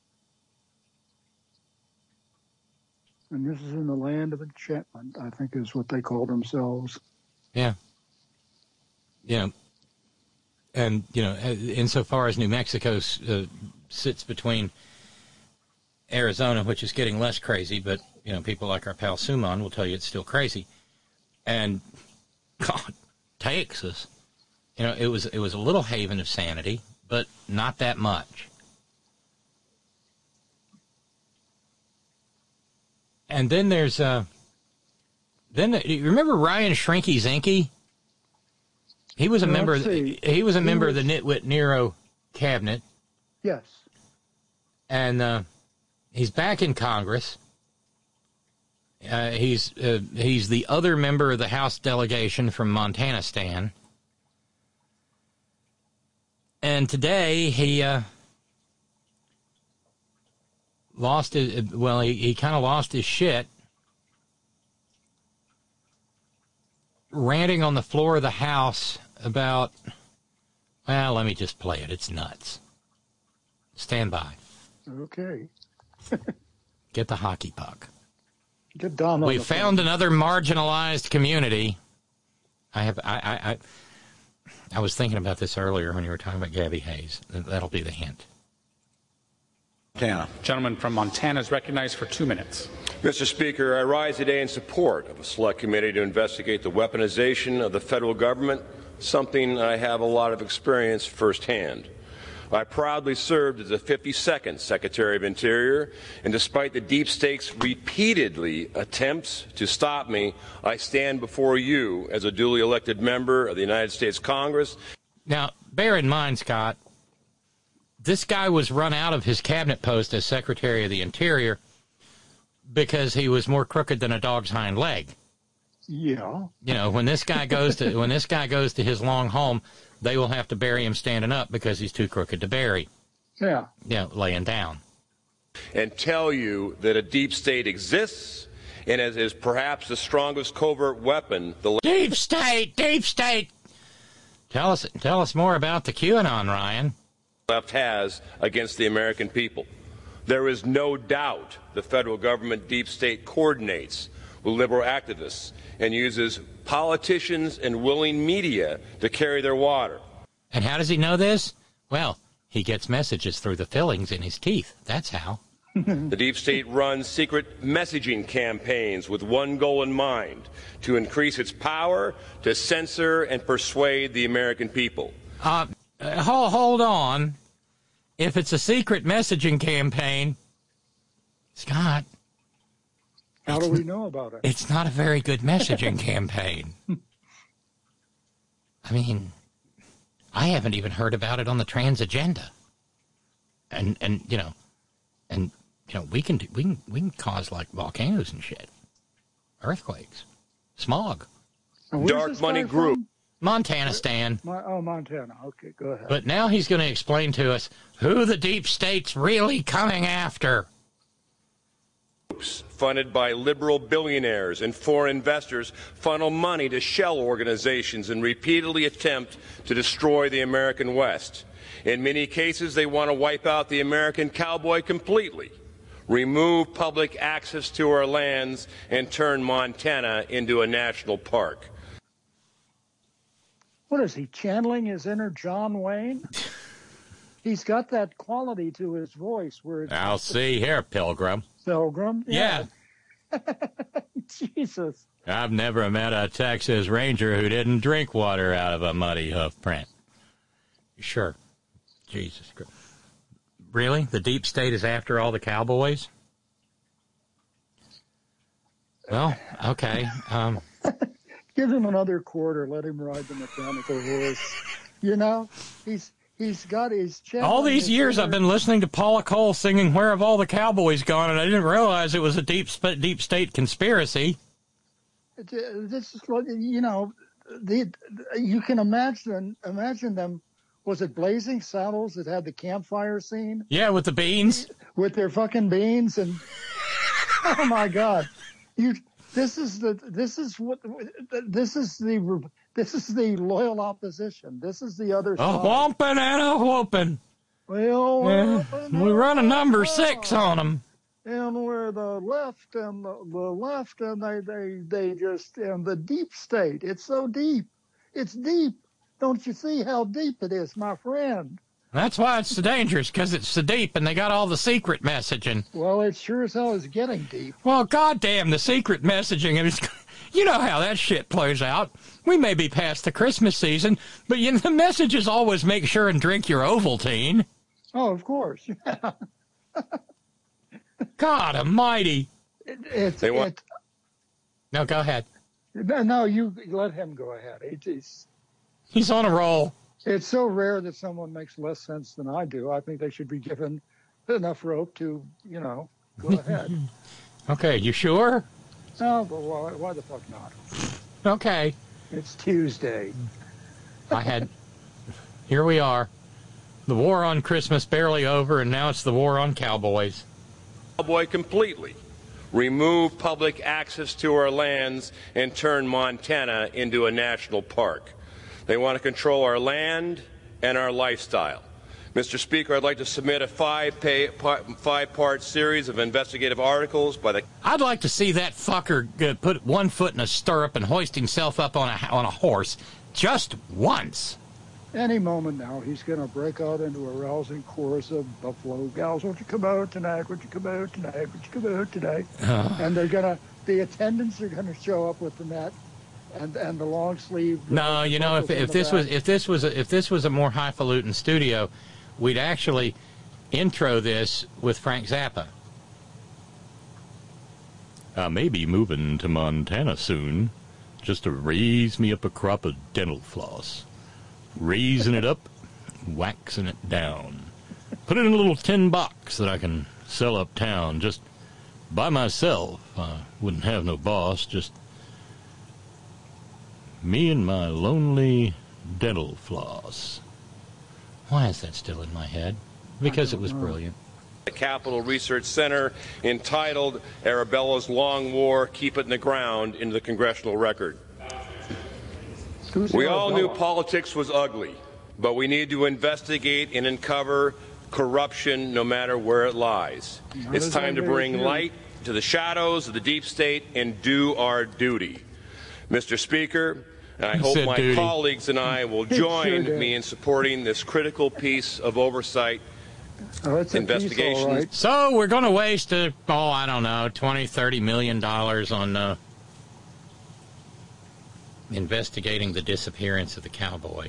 And this is in the land of enchantment, I think is what they call themselves. Yeah. You know, and, you know, insofar as New Mexico's uh, sits between Arizona, which is getting less crazy, but, you know, people like our pal Suman will tell you it's still crazy. And, God, Texas, you know, it was it was a little haven of sanity, but not that much. And then there's, uh, then, you remember Ryan Shrinky Zinke? He was a Well, member, let's see. he was a He member was- of the Nitwit Nero cabinet. Yes. And uh, he's back in Congress. Uh, he's uh, he's the other member of the House delegation from Montana-stan. And today he uh, lost his, well, he, he kind of lost his shit ranting on the floor of the House about, well, let me just play it. It's nuts. Stand by. Okay. Get the hockey puck. Get Don on We the found another marginalized community. I have I, I I I was thinking about this earlier when you were talking about Gabby Hayes. That'll be the hint. Montana. Gentleman from Montana is recognized for two minutes. Mister Speaker, I rise today in support of a select committee to investigate the weaponization of the federal government, something I have a lot of experience firsthand. I proudly served as the fifty-second Secretary of Interior, and despite the deep state's repeatedly attempts to stop me, I stand before you as a duly elected member of the United States Congress. Now, bear in mind, Scott, this guy was run out of his cabinet post as Secretary of the Interior because he was more crooked than a dog's hind leg. Yeah. You know, when this guy goes to when this guy goes to his long home, they will have to bury him standing up because he's too crooked to bury. Yeah. Yeah, laying down. And tell you that a deep state exists, and as is perhaps the strongest covert weapon the deep state, deep state. Tell us, tell us more about the QAnon, Ryan. left has against the American people. There is no doubt the federal government deep state coordinates with liberal activists and uses politicians and willing media to carry their water. And how does he know this? Well, he gets messages through the fillings in his teeth. That's how. The deep state runs secret messaging campaigns with one goal in mind: to increase its power to censor and persuade the American people. Uh, hold, hold on. If it's a secret messaging campaign, Scott, how do we know about it? It's not a very good messaging campaign. I mean, I haven't even heard about it on the trans agenda. And and you know, and you know, we can do, we can we can cause like volcanoes and shit, earthquakes, smog. Dark Money Group. Montana-stan. My, oh, Montana. Okay, go ahead. But now he's going to explain to us who the deep state's really coming after. Funded by liberal billionaires and foreign investors funnel money to shell organizations and repeatedly attempt to destroy the American West. In many cases, they want to wipe out the American cowboy completely, remove public access to our lands, and turn Montana into a national park. What is he, channeling his inner John Wayne? He's got that quality to his voice where it's... I'll see here, Pilgrim. Pilgrim? Yeah. yeah. Jesus. I've never met a Texas Ranger who didn't drink water out of a muddy hoof print. Sure. Jesus Christ. Really? The deep state is after all the cowboys? Well, okay. Um... Give him another quarter. Let him ride the mechanical horse. You know, he's he's got his... All these years I've been listening to Paula Cole singing Where Have All the Cowboys Gone, and I didn't realize it was a deep deep state conspiracy. This is what, you know, the, you can imagine, imagine them, was it Blazing Saddles that had the campfire scene? Yeah, with the beans. With their fucking beans and... Oh, my God. You... This is the this is what this is the this is the loyal opposition. This is the other a side. A whomping and a whooping. Well, yeah. We run a number six on them. And we're the left and the, the left and they, they they just and the deep state. It's so deep. It's deep. Don't you see how deep it is, my friend? That's why it's so dangerous, because it's so deep and they got all the secret messaging. Well, it sure as hell is getting deep. Well, goddamn, the secret messaging. I mean, you know how that shit plays out. We may be past the Christmas season, but you know, the message is always make sure and drink your Ovaltine. Oh, of course. God almighty. It, it's, They want- it, No, go ahead. no, you let him go ahead. It, it's, He's on a roll. it's so rare that someone makes less sense than I do. I think they should be given enough rope to, you know, go ahead. Okay, you sure? No, but why, why the fuck not? Okay. It's Tuesday. I had... Here we are. The war on Christmas barely over, and now it's the war on cowboys. Cowboy completely. Remove public access to our lands and turn Montana into a national park. They want to control our land and our lifestyle. Mister Speaker, I'd like to submit a five-pay, five-part series of investigative articles by the... I'd like to see that fucker uh, put one foot in a stirrup and hoist himself up on a, on a horse just once. Any moment now, he's going to break out into a rousing chorus of Buffalo gals. Won't you come out tonight? Won't you come out tonight? Won't you come out tonight? Uh. And they're going to, the attendants are going to show up with the net and and the long sleeve. No, you know, if if this was if this was a, if this was a more highfalutin studio, we'd actually intro this with Frank Zappa. I may be moving to Montana soon, just to raise me up a crop of dental floss. Raising it up, waxing it down. Put it in a little tin box that I can sell uptown just by myself. I wouldn't have no boss, just me and my lonely dental floss. Why is that still in my head? Because it was brilliant. The Capitol Research Center entitled Arabella's Long War, Keep It in the Ground, into the congressional record. We all knew politics was ugly, but we need to investigate and uncover corruption no matter where it lies. It's time to bring light to the shadows of the deep state and do our duty. Mister Speaker, I hope my duty. colleagues and I will join sure me in supporting this critical piece of oversight Oh, it's a investigations. piece, all right. So we're going to waste, uh, oh, I don't know, twenty, thirty million dollars on uh, investigating the disappearance of the cowboy.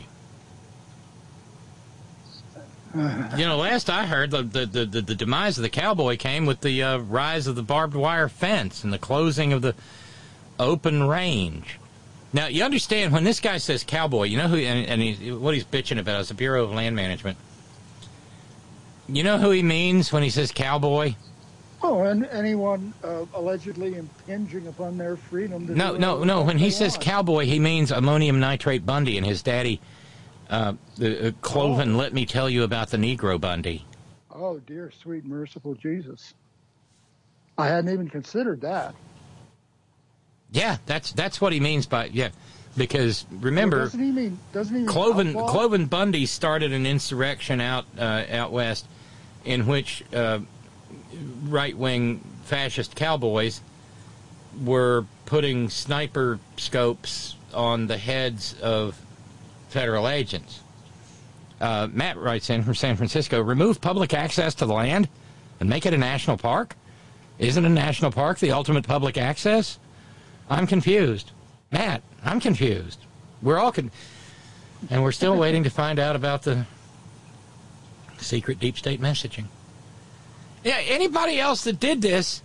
You know, last I heard, the the, the, the, the demise of the cowboy came with the uh, rise of the barbed wire fence and the closing of the open range. Now, you understand, when this guy says cowboy, you know who, and, and he, what he's bitching about is the Bureau of Land Management. You know who he means when he says cowboy? Oh, and anyone uh, allegedly impinging upon their freedom. To No, do no, no. When he they says want. cowboy, he means ammonium nitrate Bundy and his daddy, uh, the, uh, Cloven. Oh. Let me tell you about the Negro Bundy. Oh, dear, sweet, merciful Jesus. I hadn't even considered that. Yeah, that's that's what he means by yeah, because remember, Well, doesn't he mean? Doesn't he mean Cloven outlaw? Cloven Bundy started an insurrection out uh, out west, in which uh, right-wing fascist cowboys were putting sniper scopes on the heads of federal agents. Uh, Matt writes in from San Francisco, remove public access to the land and make it a national park? Isn't a national park the ultimate public access? I'm confused. Matt, I'm confused. We're all con- and we're still waiting to find out about the secret deep state messaging. Yeah, anybody else that did this,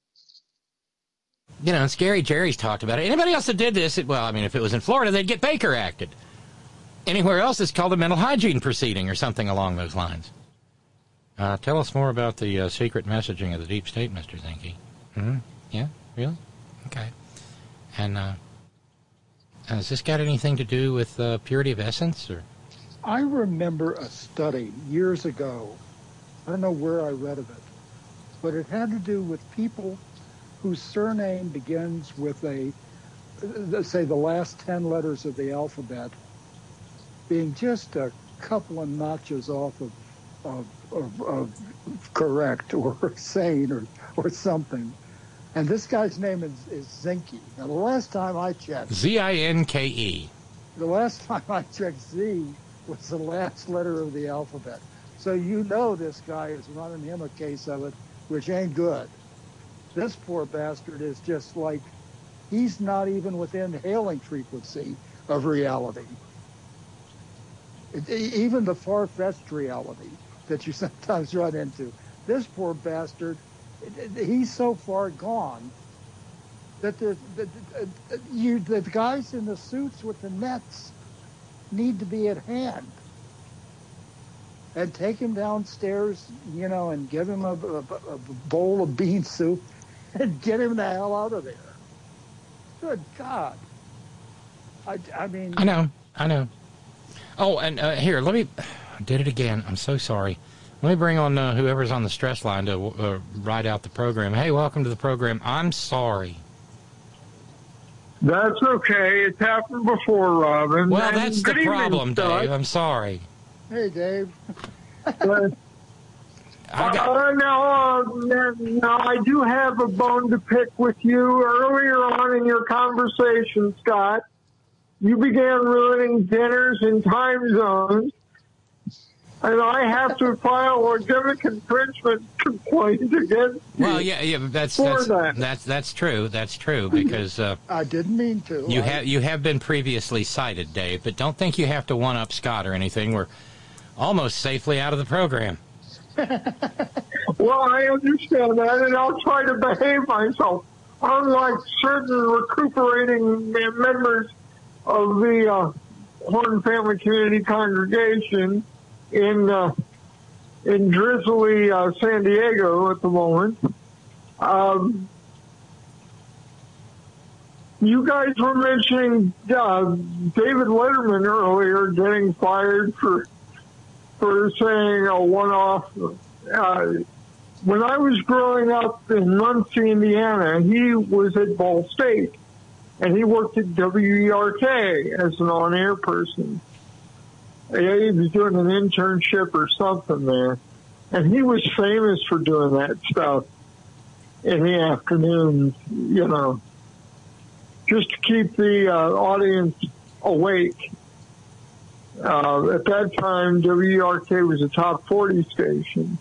you know, and Scary Jerry's talked about it. Anybody else that did this, it, well, I mean, if it was in Florida, they'd get Baker acted. Anywhere else, it's called a mental hygiene proceeding or something along those lines. Uh, tell us more about the uh, secret messaging of the deep state, Mister Zinke. Mm-hmm. Yeah, really? Okay. And uh, has this got anything to do with uh, purity of essence? Or? I remember a study years ago. I don't know where I read of it, but it had to do with people whose surname begins with a, let's say, the last ten letters of the alphabet being just a couple of notches off of, of, of, of correct or sane or, or something. And this guy's name is, is Zinke. Now, the last time I checked... Z I N K E. The last time I checked, Z was the last letter of the alphabet. So you know this guy is running him a case of it, which ain't good. This poor bastard is just like, he's not even within hailing frequency of reality. It, even the far-fetched reality that you sometimes run into. This poor bastard, he's so far gone that the, the, the, you, the guys in the suits with the nets need to be at hand and take him downstairs, you know, and give him a, a, a bowl of bean soup and get him the hell out of there. Good God. I, I mean... I know, I know. Oh, and uh, here, let me... I did it again. I'm so sorry. Let me bring on uh, whoever's on the stress line to uh, write out the program. Hey, welcome to the program. I'm sorry. That's okay. It's happened before, Robin. Well, and that's the problem, Dave. I'm sorry. Hey, Dave. uh, I got... uh, now, uh, now, I do have a bone to pick with you. Earlier on in your conversation, Scott, you began ruining dinners and time zones, and I have to file a legitimate infringement complaint against you. Well, yeah, yeah, that's that's, that. that's that's true. That's true because uh, I didn't mean to. You I... have you have been previously cited, Dave, but don't think you have to one up Scott or anything. We're almost safely out of the program. Well, I understand that, and I'll try to behave myself. Unlike certain recuperating members of the uh, Horn Family Community Congregation in uh, in drizzly uh, San Diego at the moment, um, you guys were mentioning uh, David Letterman earlier getting fired for for saying a one-off. Uh, when I was growing up in Muncie, Indiana, he was at Ball State, and he worked at W E R K as an on-air person. He was doing an internship or something there, and he was famous for doing that stuff in the afternoons, you know, just to keep the uh, audience awake. Uh, at that time, W E R K was a top forty station.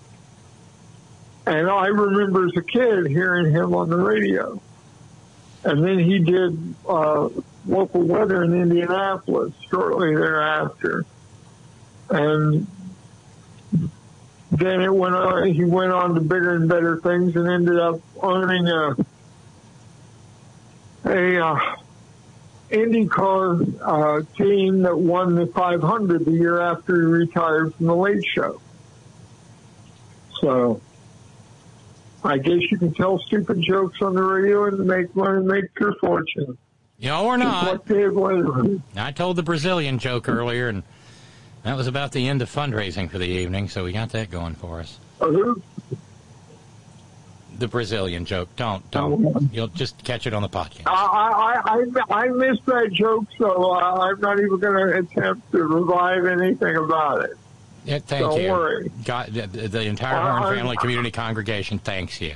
And I remember as a kid hearing him on the radio. And then he did uh, local weather in Indianapolis shortly thereafter. And then it went on, he went on to bigger and better things and ended up owning a, a uh, IndyCar uh, team that won the five hundred the year after he retired from the Late Show. So I guess you can tell stupid jokes on the radio and make money, make your fortune. No, we're not. Like I told the Brazilian joke earlier, and that was about the end of fundraising for the evening, so we got that going for us. Uh-huh. The Brazilian joke. Don't, don't. You'll just catch it on the podcast. I, I, I, I missed that joke, so uh, I'm not even going to attempt to revive anything about it. Yeah, thank Don't you. worry. God, the, the entire Uh, Horn Family Community Congregation thanks you.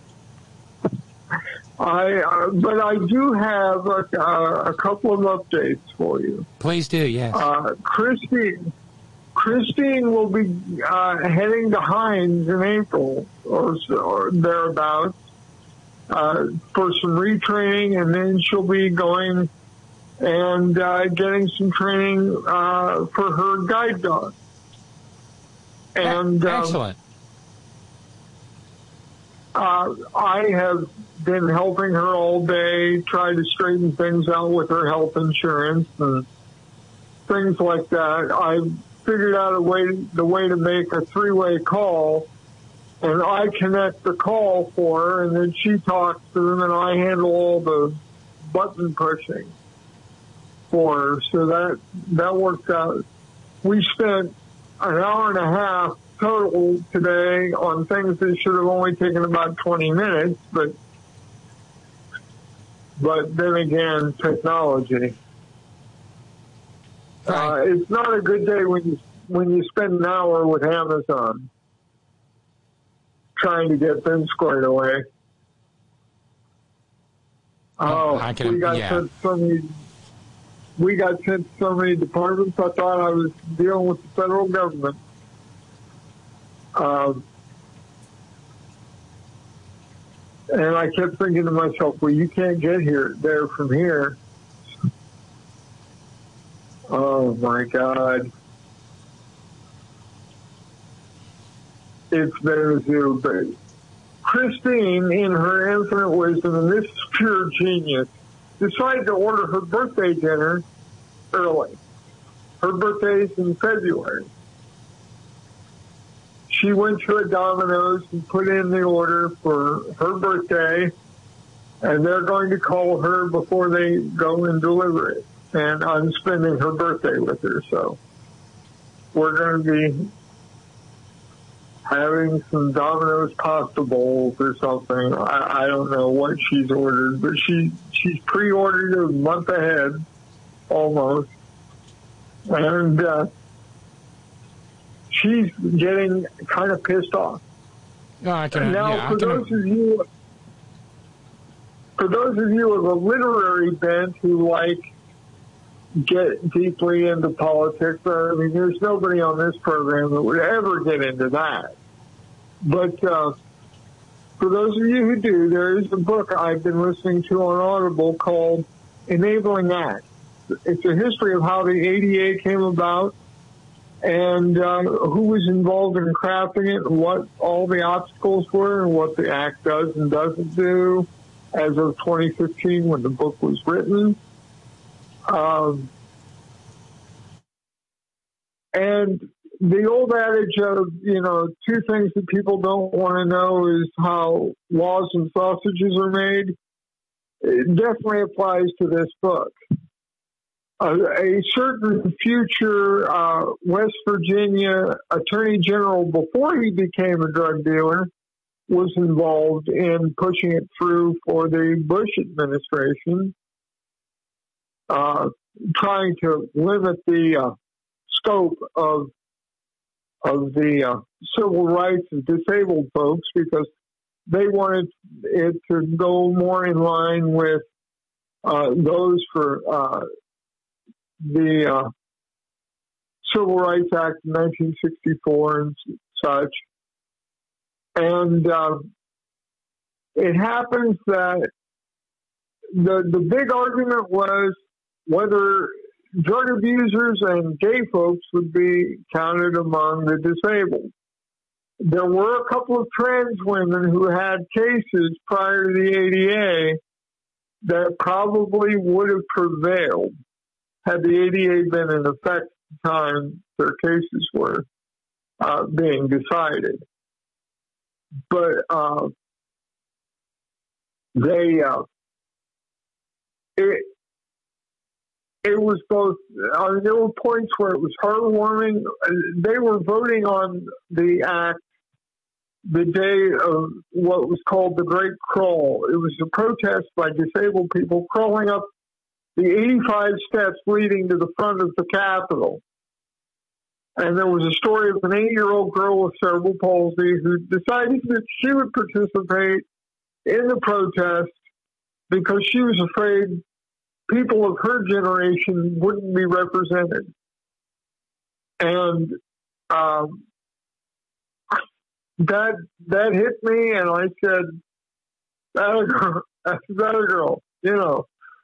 I, uh, but I do have a, uh, a couple of updates for you. Please do, yes. Uh, Christine, Christine will be uh, heading to Hines in April or, or thereabouts uh, for some retraining, and then she'll be going and uh, getting some training uh, for her guide dog. And um, excellent. Uh, I have been helping her all day, trying to straighten things out with her health insurance and things like that. I figured out a way, the way to make a three-way call, and I connect the call for her, and then she talks to them, and I handle all the button pushing for her. So that that worked out. We spent an hour and a half total today on things that should have only taken about twenty minutes, but but then again, technology. Uh, it's not a good day when you when you spend an hour with Amazon trying to get them squared away. Oh, I can, we got yeah. so, so many we got sent to so many departments, I thought I was dealing with the federal government. Um, and I kept thinking to myself, well, you can't get here there from here. Oh, my God. It's been a zero day. Christine, in her infinite wisdom, and this is pure genius, decided to order her birthday dinner early. Her birthday is in February. She went to a Domino's and put in the order for her birthday, and they're going to call her before they go and deliver it. And I'm spending her birthday with her, so we're going to be having some Domino's pasta bowls or something. I, I don't know what she's ordered, but she she's pre-ordered a month ahead, almost. And uh, she's getting kind of pissed off. No, I can, now, yeah, for I can, those of you, for those of you with a literary bent who like get deeply into politics, I mean, there's nobody on this program that would ever get into that. But uh, for those of you who do, there is a book I've been listening to on Audible called Enabling Acts. It's a history of how the A D A came about and uh, who was involved in crafting it, and what all the obstacles were, and what the Act does and doesn't do as of twenty fifteen when the book was written. Um, and the old adage of, you know, two things that people don't want to know is how laws and sausages are made. It definitely applies to this book. Uh, a certain future uh, West Virginia Attorney General, before he became a drug dealer, was involved in pushing it through for the Bush administration, uh, trying to limit the uh, scope of of the uh, civil rights of disabled folks, because they wanted it to go more in line with uh, those for uh, the uh, Civil Rights Act of nineteen sixty-four and such. And uh, it happens that the the big argument was whether drug abusers and gay folks would be counted among the disabled. There were a couple of trans women who had cases prior to the A D A that probably would have prevailed had the A D A been in effect at the time their cases were uh, being decided. But uh, they, uh, it, it was both, uh, there were points where it was heartwarming. They were voting on the act the day of what was called the Great Crawl. It was a protest by disabled people crawling up the eighty-five steps leading to the front of the Capitol. And there was a story of an eight-year-old girl with cerebral palsy who decided that she would participate in the protest because she was afraid people of her generation wouldn't be represented. And um, that that hit me, and I said, that a girl, that's that a girl, you know.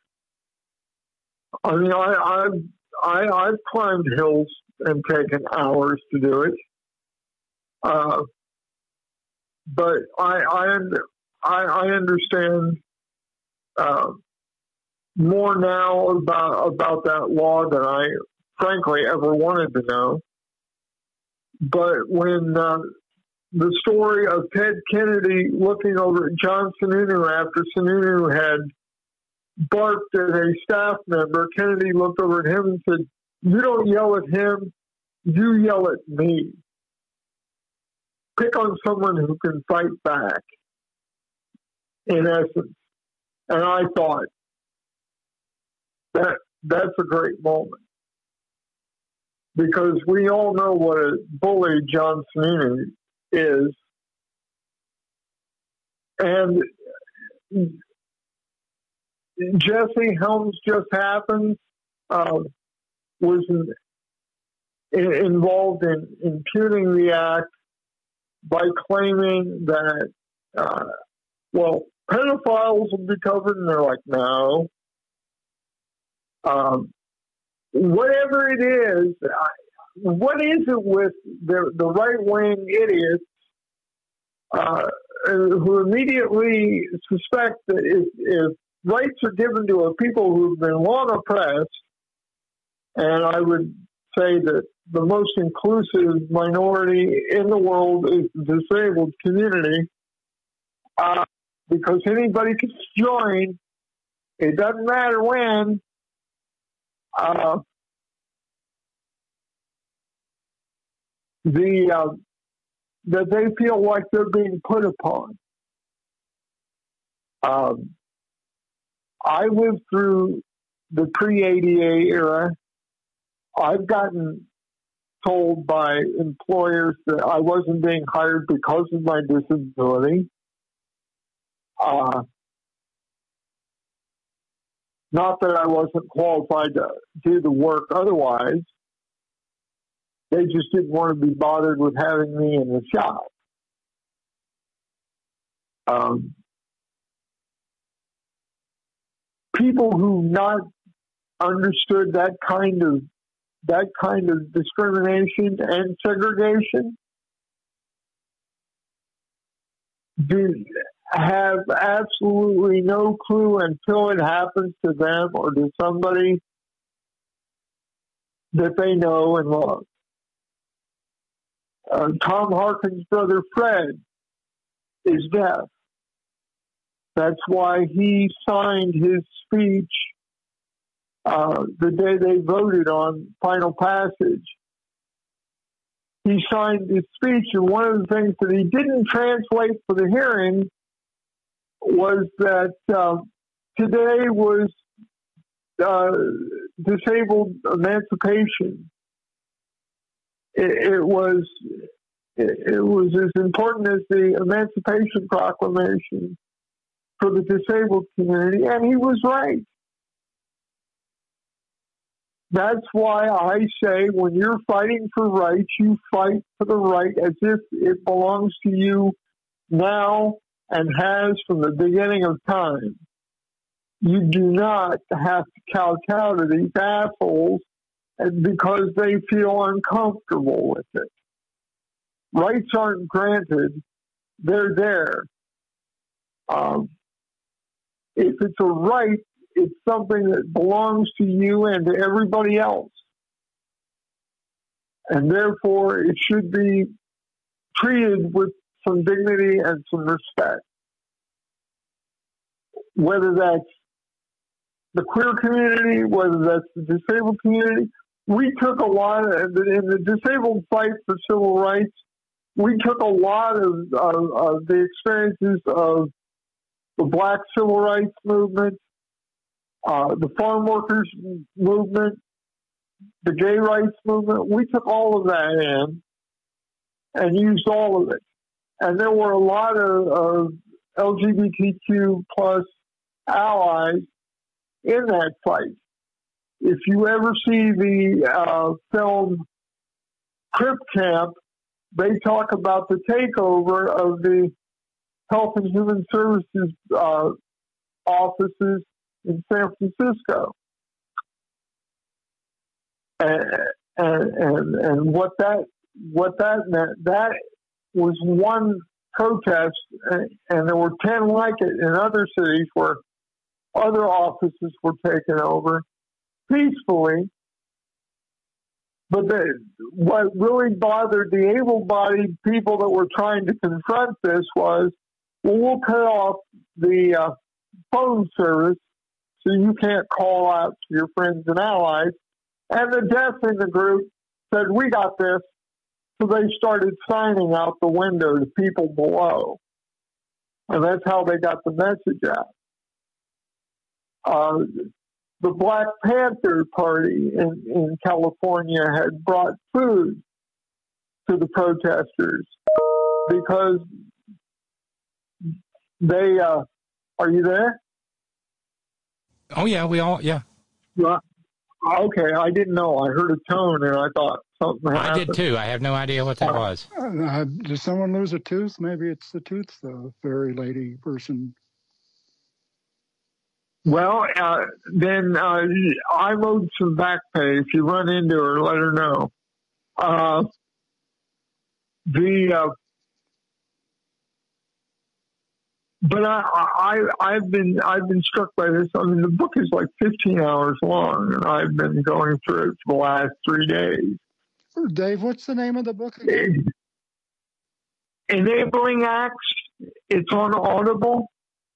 I mean, I, I've, I, I've climbed hills and taken hours to do it. Uh, but I, I, I, I understand uh, more now about, about that law than I frankly ever wanted to know. But when uh, the story of Ted Kennedy looking over at John Sununu after Sununu had barked at a staff member, Kennedy looked over at him and said, "You don't yell at him, you yell at me. Pick on someone who can fight back," in essence. And I thought, that that's a great moment. Because we all know what a bully John Sununu is. And Jesse Helms just happened. uh, was in, in, involved in impugning the act by claiming that, uh, well, pedophiles will be covered, and they're like, no. Um, whatever it is, I, what is it with the, the right-wing idiots uh, who immediately suspect that if, if rights are given to a people who've been long oppressed, and I would say that the most inclusive minority in the world is the disabled community, uh, because anybody can join, it doesn't matter when, uh, the uh, that they feel like they're being put upon. Um, I lived through the pre-A D A era. I've gotten told by employers that I wasn't being hired because of my disability. Uh, not that I wasn't qualified to do the work otherwise. They just didn't want to be bothered with having me in the shop. Um, people who not understood that kind of that kind of discrimination and segregation do have absolutely no clue until it happens to them or to somebody that they know and love. Uh, Tom Harkin's brother Fred is deaf. That's why he signed his speech uh, the day they voted on final passage. He signed his speech, and one of the things that he didn't translate for the hearing was that uh, today was uh, disabled emancipation. It, it was it, it was as important as the Emancipation Proclamation for the disabled community, and he was right. That's why I say when you're fighting for rights, you fight for the right as if it belongs to you now and has from the beginning of time. You do not have to kowtow to these assholes because they feel uncomfortable with it. Rights aren't granted, they're there. Um, if it's a right, it's something that belongs to you and to everybody else. And therefore, it should be treated with some dignity and some respect. Whether that's the queer community, whether that's the disabled community, we took a lot of, in the disabled fight for civil rights, we took a lot of, of, of the experiences of the Black civil rights movement, uh, the farm workers movement, the gay rights movement. We took all of that in and used all of it. And there were a lot of, of L G B T Q plus allies in that fight. If you ever see the uh, film Crip Camp, they talk about the takeover of the Health and Human Services uh, offices in San Francisco. And, and, and, and what that what that meant, that was one protest, and, and there were ten like it in other cities where other offices were taken over peacefully. But the, what really bothered the able-bodied people that were trying to confront this was, well, we'll cut off the uh, phone service so you can't call out to your friends and allies. And the deaf in the group said, we got this. So they started signing out the window to people below. And that's how they got the message out. Uh, the Black Panther Party in, in California had brought food to the protesters because they, uh, are you there? Oh, yeah, we all, yeah. Yeah. Okay, I didn't know. I heard a tone, and I thought something happened. I did too. I have no idea what that was. Uh, did someone lose a tooth? Maybe it's the tooth uh, fairy lady person. Well, uh, then uh, I owed some back pay. If you run into her, let her know. Uh, the uh, but I, I I've been I've been struck by this. I mean, the book is like fifteen hours long, and I've been going through it for the last three days. Dave, what's the name of the book again? Enabling Acts. It's on Audible.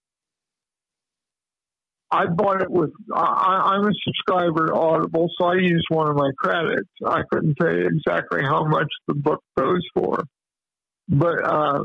I bought it with, I, I'm a subscriber to Audible, so I used one of my credits. I couldn't tell you exactly how much the book goes for. But uh,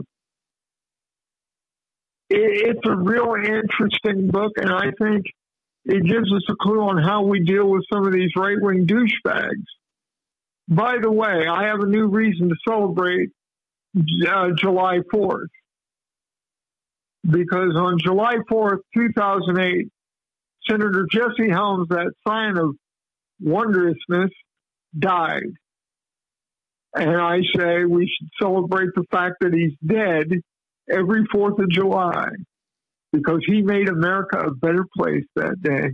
it, it's a real interesting book, and I think it gives us a clue on how we deal with some of these right-wing douchebags. By the way, I have a new reason to celebrate uh, July fourth. Because on July fourth, two thousand eight, Senator Jesse Helms, that sign of wondrousness, died. And I say we should celebrate the fact that he's dead every fourth of July because he made America a better place that day.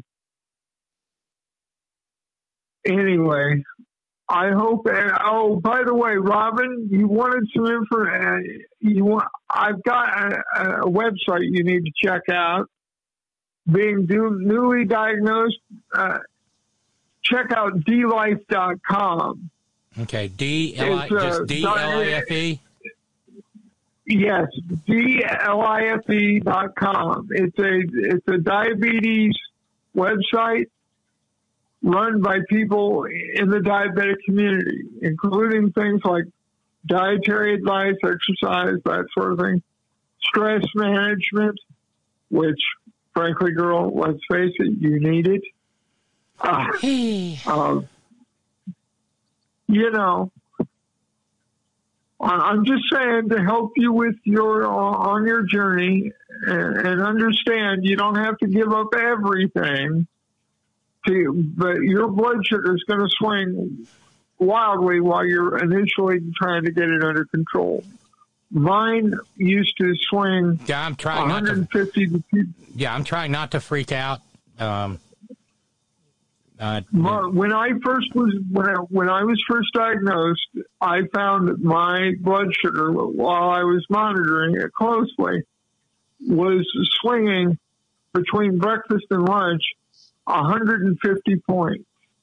Anyway, I hope. Oh, by the way, Robin, you wanted some information. You want? I've got a, a website you need to check out. Being do, newly diagnosed, uh, check out d life dot com. Okay, D L I just D L I F E. Yes, D L I F E dot com. It's a it's a diabetes website run by people in the diabetic community, including things like dietary advice, exercise, that sort of thing, stress management, which, frankly, girl, let's face it, you need it. Uh, uh, you know, I'm just saying to help you with your on your journey and, and understand you don't have to give up everything. To, but your blood sugar is going to swing wildly while you're initially trying to get it under control. Mine used to swing yeah, I'm trying one hundred fifty not to, to, yeah, I'm trying not to freak out. Um, uh, when I first was when I, when I was first diagnosed, I found that my blood sugar, while I was monitoring it closely, was swinging between breakfast and lunch one hundred fifty points.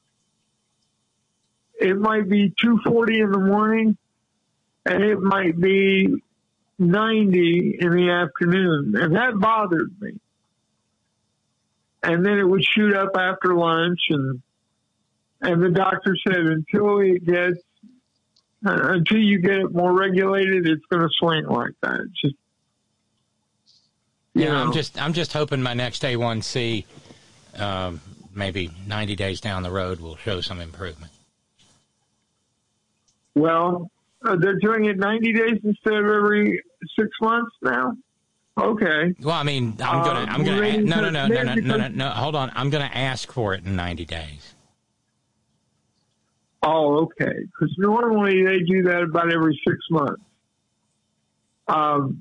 It might be two forty in the morning, and it might be ninety in the afternoon, and that bothered me. And then it would shoot up after lunch, and and the doctor said until it gets uh, until you get it more regulated, it's going to swing like that. It's just yeah, know. I'm just I'm just hoping my next A one C. Um, maybe ninety days down the road will show some improvement. Well, uh, they're doing it ninety days instead of every six months now. Okay. Well, I mean, I'm gonna, uh, I'm gonna, maybe no, no, no, no, no, maybe no, no, no, hold on. I'm gonna ask for it in ninety days. Oh, okay. Because normally they do that about every six months. Um,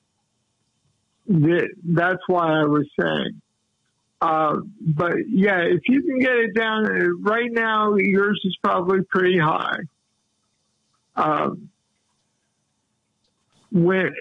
that, that's why I was saying. Uh, but yeah, if you can get it down right now, yours is probably pretty high. Um, when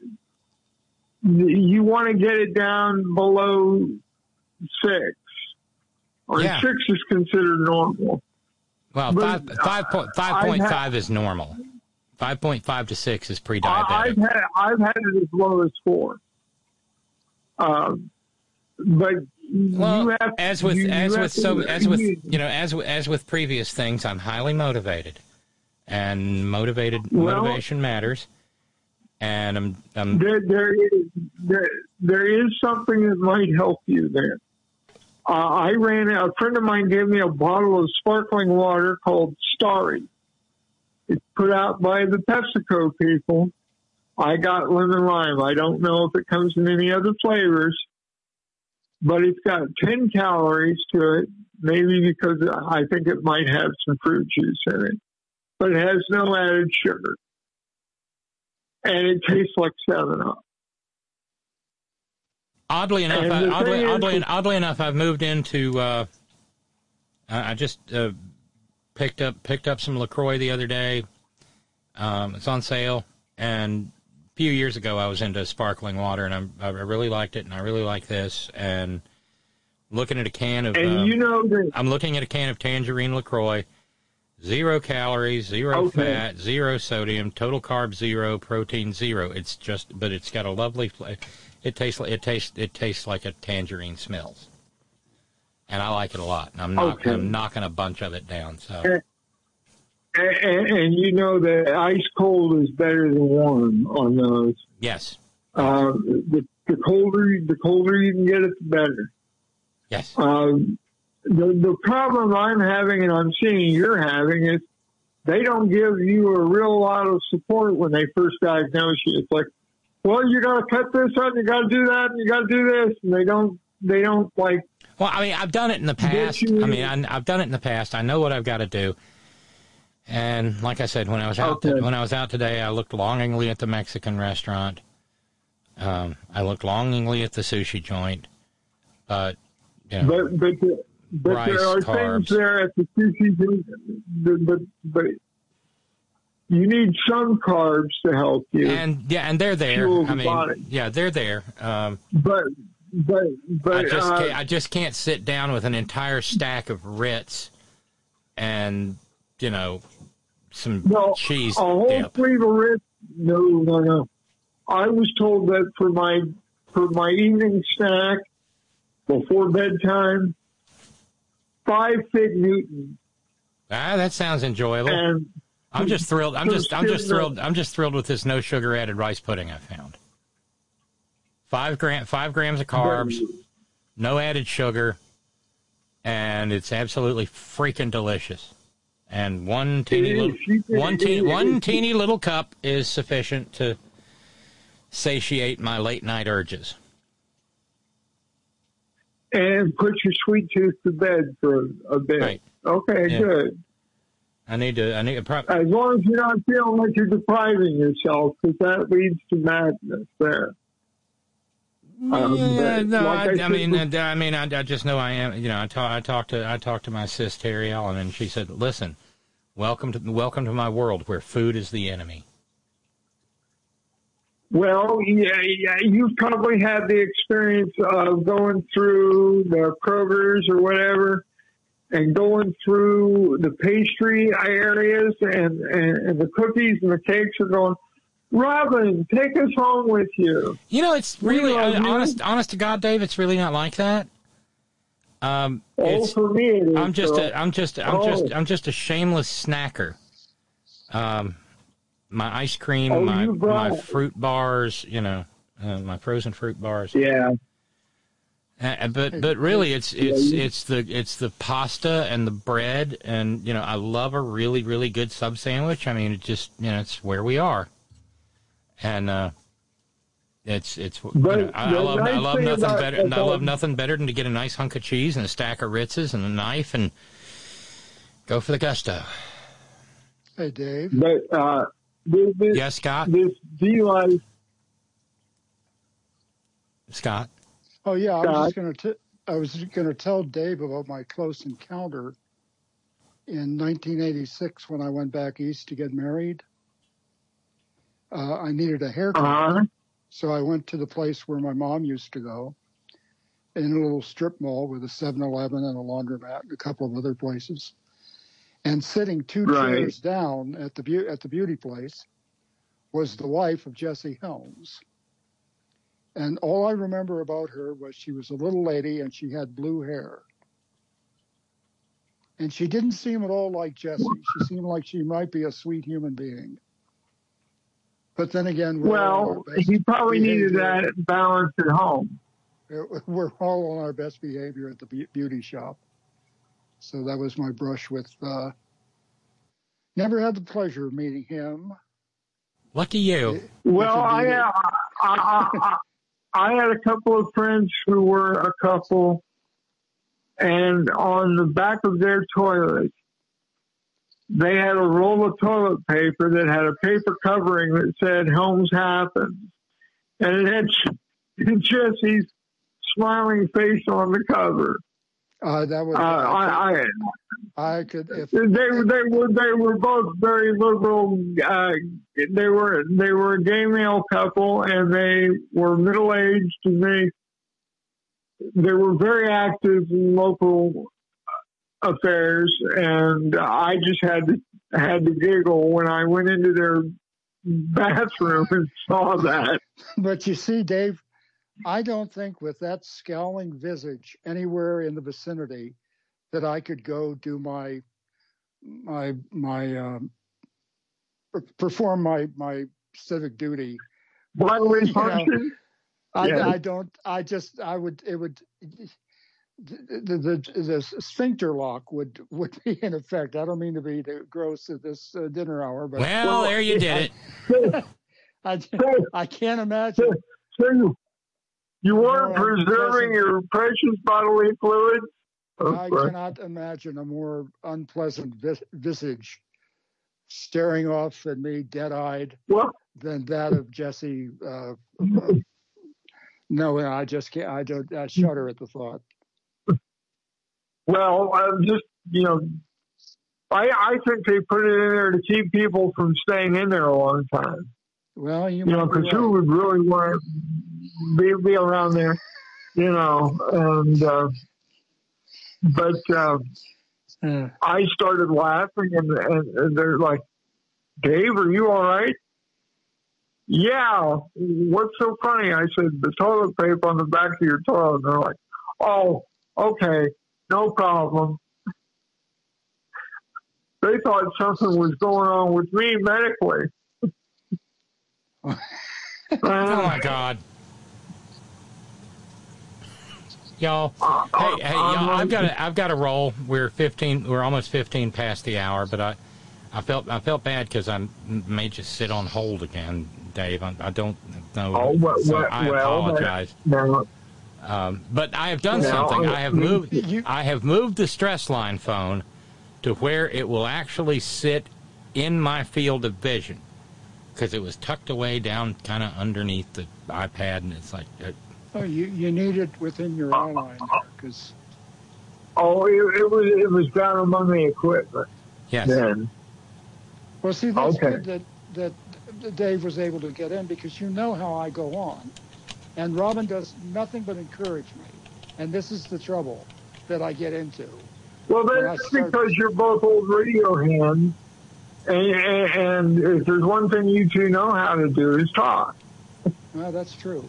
you want to get it down below six, or yeah. six is considered normal. Well, but, five, five, point, five point five is normal. Five point five to six is pre-diabetic. I've had I've had it as low as four. Um, but well, you have, as with you, as you with to, so as with you know as as with previous things, I'm highly motivated, and motivated well, motivation matters. And I'm, I'm there there is there, there is something that might help you there. Uh, I ran a friend of mine gave me a bottle of sparkling water called Starry. It's put out by the PepsiCo people. I got lemon lime. I don't know if it comes in any other flavors, but it's got ten calories to it, maybe because I think it might have some fruit juice in it. But it has no added sugar. And it tastes like seven up. Oddly enough, I, oddly, oddly, is, oddly enough, I've moved into. Uh, I just uh, picked up picked up some LaCroix the other day. Um, it's on sale, and a few years ago I was into sparkling water, and I'm, I really liked it, and I really like this. And looking at a can of, and uh, you know that, I'm looking at a can of Tangerine LaCroix. Zero calories, zero okay. fat, zero sodium, total carb zero, protein zero. It's just, but it's got a lovely flavor. It tastes like it tastes it tastes like a tangerine smells, and I like it a lot. And I'm not okay. I'm knocking a bunch of it down. So, and, and, and you know that ice cold is better than warm on those. Yes. Uh, the the colder the colder you can get it, the better. Yes. Um, the the problem I'm having, and I'm seeing you're having, is they don't give you a real lot of support when they first diagnose you. It's like, well, you got to cut this out, you got to do that, and you got to do this, and they don't, they don't like. Well, I mean, I've done it in the past. I mean, I, I've done it in the past. I know what I've got to do. And like I said, when I was out, okay. to, when I was out today, I looked longingly at the Mexican restaurant. Um, I looked longingly at the sushi joint, but you know, but but, the, but rice, there are carbs. things there at the sushi joint, but, but but. You need some carbs to help you, and yeah, and they're there. Fuel I the mean, body. yeah, they're there. Um, but but but I just uh, can't, I just can't sit down with an entire stack of Ritz and you know some no, cheese a whole dip. sleeve of Ritz. No, no, no. I was told that for my for my evening snack before bedtime, five Fig Newtons. Ah, that sounds enjoyable. And I'm just thrilled. I'm just I'm just thrilled. I'm just thrilled with this no sugar added rice pudding I found. Five gram, five grams of carbs, no added sugar, and it's absolutely freaking delicious. And one teeny little one teeny one teeny little cup is sufficient to satiate my late night urges. And put your sweet tooth to bed for a bit. Right. Okay, yeah. good. I need to. I need to. Pro- as long as you're not feeling like you're depriving yourself, because that leads to madness. There. Um, yeah, no, like I, I, I mean, I, I mean, I, I just know I am. You know, I talk, I talked to, I talked to my sis Terry Allen, and she said, "Listen, welcome to, welcome to my world where food is the enemy." Well, yeah, yeah, you've probably had the experience of going through the Kroger's or whatever, and going through the pastry areas, and, and, and the cookies and the cakes are going, Robin, take us home with you. You know, it's really, uh, honest honest to God, Dave, it's really not like that. Um, oh, for me it is. I'm just, so. a, I'm just, I'm oh. just, I'm just a shameless snacker. Um, my ice cream, oh, my my fruit bars, you know, uh, my frozen fruit bars. Yeah. Uh, but but really, it's it's it's the it's the pasta and the bread, and you know, I love a really really good sub sandwich. I mean, it just you know, it's where we are, and uh, it's it's. You know, I, I love nice I love nothing about, better. I love nothing better than to get a nice hunk of cheese and a stack of Ritzes and a knife and go for the gusto. Hey, Dave. But uh, this, this, yes, Scott. This D-Life. Scott. Oh yeah, I was just going to. I was going to tell Dave about my close encounter in nineteen eighty-six when I went back east to get married. Uh, I needed a haircut, uh-huh. so I went to the place where my mom used to go, in a little strip mall with a seven eleven and a laundromat and a couple of other places. And sitting two right. chairs down at the be- at the beauty place was the wife of Jesse Helms. And all I remember about her was she was a little lady and she had blue hair. And she didn't seem at all like Jesse. She seemed like she might be a sweet human being. But then again, we're well, he probably behavior. needed that balance at home. We're all on our best behavior at the beauty shop. So that was my brush with, uh, never had the pleasure of meeting him. Lucky you. Well, I, uh, I, I, I had a couple of friends who were a couple, and on the back of their toilet, they had a roll of toilet paper that had a paper covering that said Holmes Happens. And it had Jesse's smiling face on the cover. Uh, that was. Uh, I, I, I could. If, they they were they were both very liberal. Uh, they were they were a gay male couple, and they were middle aged, and they they were very active in local affairs. And I just had to had to giggle when I went into their bathroom and saw that. But you see, Dave, I don't think with that scowling visage anywhere in the vicinity that I could go do my my my um, perform my my civic duty. Bodily function. I, yeah. I don't. I just. I would. It would. The, the the the sphincter lock would would be in effect. I don't mean to be the gross at this uh, dinner hour, but well, well there you did I, it. I, I I can't imagine. So you, you weren't no, preserving your precious bodily fluids. I okay. cannot imagine a more unpleasant vis- visage staring off at me, dead-eyed, well, than that of Jesse. Uh, uh, no, I just can't. I don't. I shudder at the thought. Well, I'm just, you know, I I think they put it in there to keep people from staying in there a long time. Well, you, you know, because right. who would really want to be, be around there, you know? And uh, but uh, uh. I started laughing, and, and, and they're like, "Dave, are you all right?" Yeah. What's so funny? I said, "The toilet paper on the back of your toilet." And they're like, "Oh, okay. No problem." They thought something was going on with me medically. Oh my God, y'all! Uh, hey, hey, y'all! I've got to, I've got to roll. We're fifteen. We're almost fifteen past the hour, but I, I felt, I felt bad because I may just sit on hold again, Dave. I, I don't know. Oh, well, so well, I apologize. Well, Um, but I have done well, something. I have moved. I have moved the stress line phone to where it will actually sit in my field of vision, because it was tucked away down kind of underneath the iPad, and it's like. Uh, oh, you you need it within your eye line there, because. Oh, it, it was it was down among the equipment. Yes. Then. Well, see, that's okay. good that that Dave was able to get in, because you know how I go on. And Robin does nothing but encourage me. And this is the trouble that I get into. Well, that's start... because you're both old radio hands. And, and, and if there's one thing you two know how to do is talk. Well, that's true.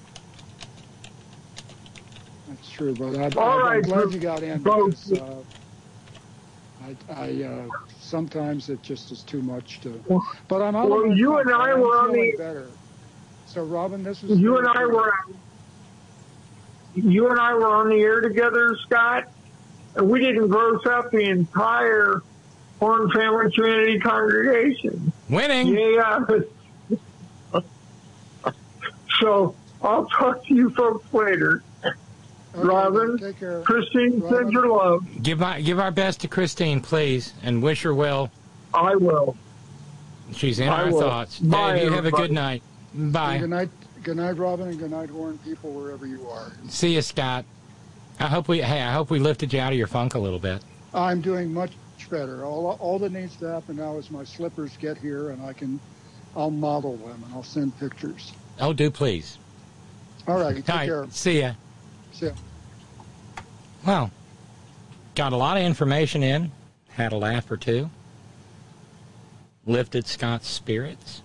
That's true. But I, All I, right, I'm glad you got in, both. because uh, I, I uh, sometimes it just is too much to... But I'm out Well, of you and I I'm were on the... better. So, Robin, this was... You and I were... You and I were on the air together, Scott, and we didn't gross up the entire Horn Family Community congregation. Winning. Yeah. So I'll talk to you folks later. Okay, Robin, take care. Christine, Robin. send your love. Give my give our best to Christine, please, and wish her well. I will. She's in I our will. thoughts. Bye, Dave, you have everybody. a good night. Bye. Good night, good night, Robin, and good night, Horn people, wherever you are. See you, Scott. I hope we hey, I hope we lifted you out of your funk a little bit. I'm doing much better. All all that needs to happen now is my slippers get here, and I can, I'll model them and I'll send pictures. Oh, do please. All right, take All right, care. see ya. See ya. Well, got a lot of information in. Had a laugh or two. Lifted Scott's spirits.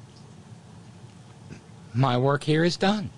My work here is done.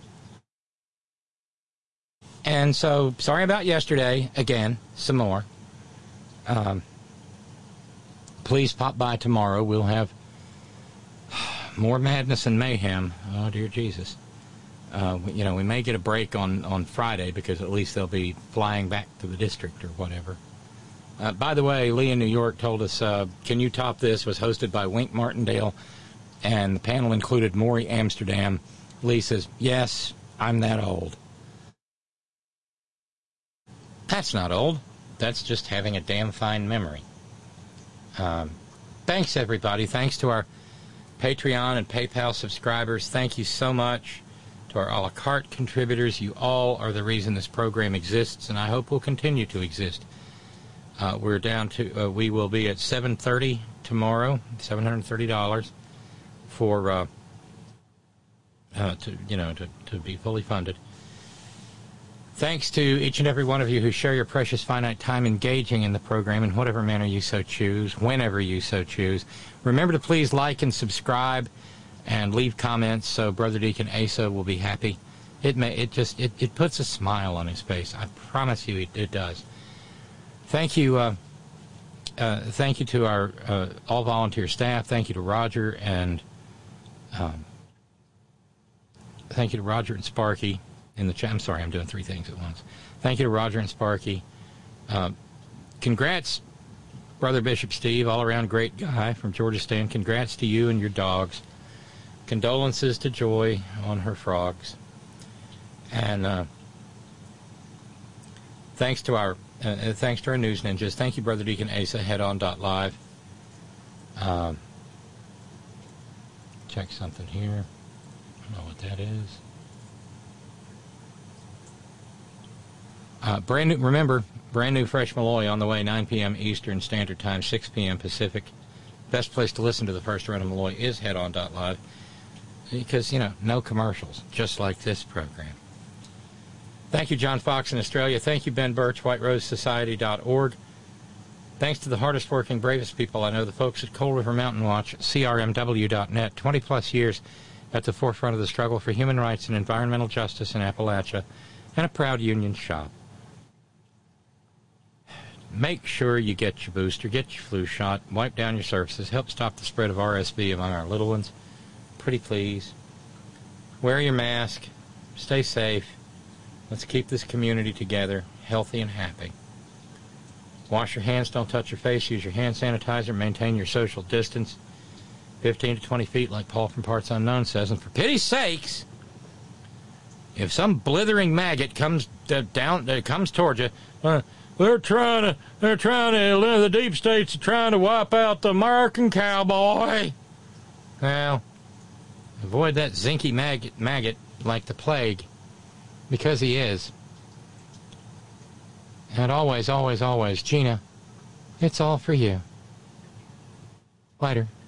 And so, sorry about yesterday. Again, some more. Um, please pop by tomorrow. We'll have more madness and mayhem. Oh, dear Jesus. Uh, you know, we may get a break on, on Friday, because at least they'll be flying back to the district or whatever. Uh, by the way, Lee in New York told us, uh, Can You Top This? Was hosted by Wink Martindale, and the panel included Maury Amsterdam. Lee says, yes, I'm that old. That's not old. that's just having a damn fine memory. Um, thanks, everybody. Thanks to our Patreon and PayPal subscribers. Thank you so much. To our a la carte contributors, you all are the reason this program exists, and I hope will continue to exist. Uh, we're down to, uh, we will be at seven thirty tomorrow, seven hundred thirty dollars for, uh, uh, to, you know, to, to be fully funded. Thanks to each and every one of you who share your precious finite time engaging in the program in whatever manner you so choose, whenever you so choose. Remember to please like and subscribe and leave comments so Brother Deacon Asa will be happy. It may, it just, it, it puts a smile on his face. I promise you it, it does. Thank you, uh, uh, thank you to our uh, all-volunteer staff. Thank you to Roger and, um, thank you to Roger and Sparky in the chat. I'm sorry, I'm doing three things at once. Thank you to Roger and Sparky. Uh, congrats, Brother Bishop Steve, all-around great guy from Georgia Stand. Congrats to you and your dogs. Condolences to Joy on her frogs. And uh, thanks to our uh, thanks to our news ninjas. Thank you, Brother Deacon Asa. Headon.live. Um, check something here. I don't know what that is. Uh, brand new. Remember, brand new fresh Malloy on the way. nine p.m. Eastern Standard Time, six p.m. Pacific. Best place to listen to the first run of Malloy is Headon.live. Because, you know, no commercials, just like this program. Thank you, John Fox in Australia. Thank you, Ben Birch, white rose society dot org. Thanks to the hardest working, bravest people I know, the folks at Coal River Mountain Watch, C R M W dot net, twenty plus years at the forefront of the struggle for human rights and environmental justice in Appalachia, and a proud union shop. Make sure you get your booster, get your flu shot, wipe down your surfaces, help stop the spread of R S V among our little ones. Pretty please. Wear your mask. Stay safe. Let's keep this community together, healthy and happy. Wash your hands, don't touch your face, use your hand sanitizer, maintain your social distance. fifteen to twenty feet, like Paul from Parts Unknown says. And for pity's sakes, if some blithering maggot comes uh, down, uh, comes towards you, uh, they're trying to, they're trying to, the deep states are trying to wipe out the American cowboy. Well, avoid that zinky maggot, maggot like the plague, because he is. And always, always, always, Gina, it's all for you. Later.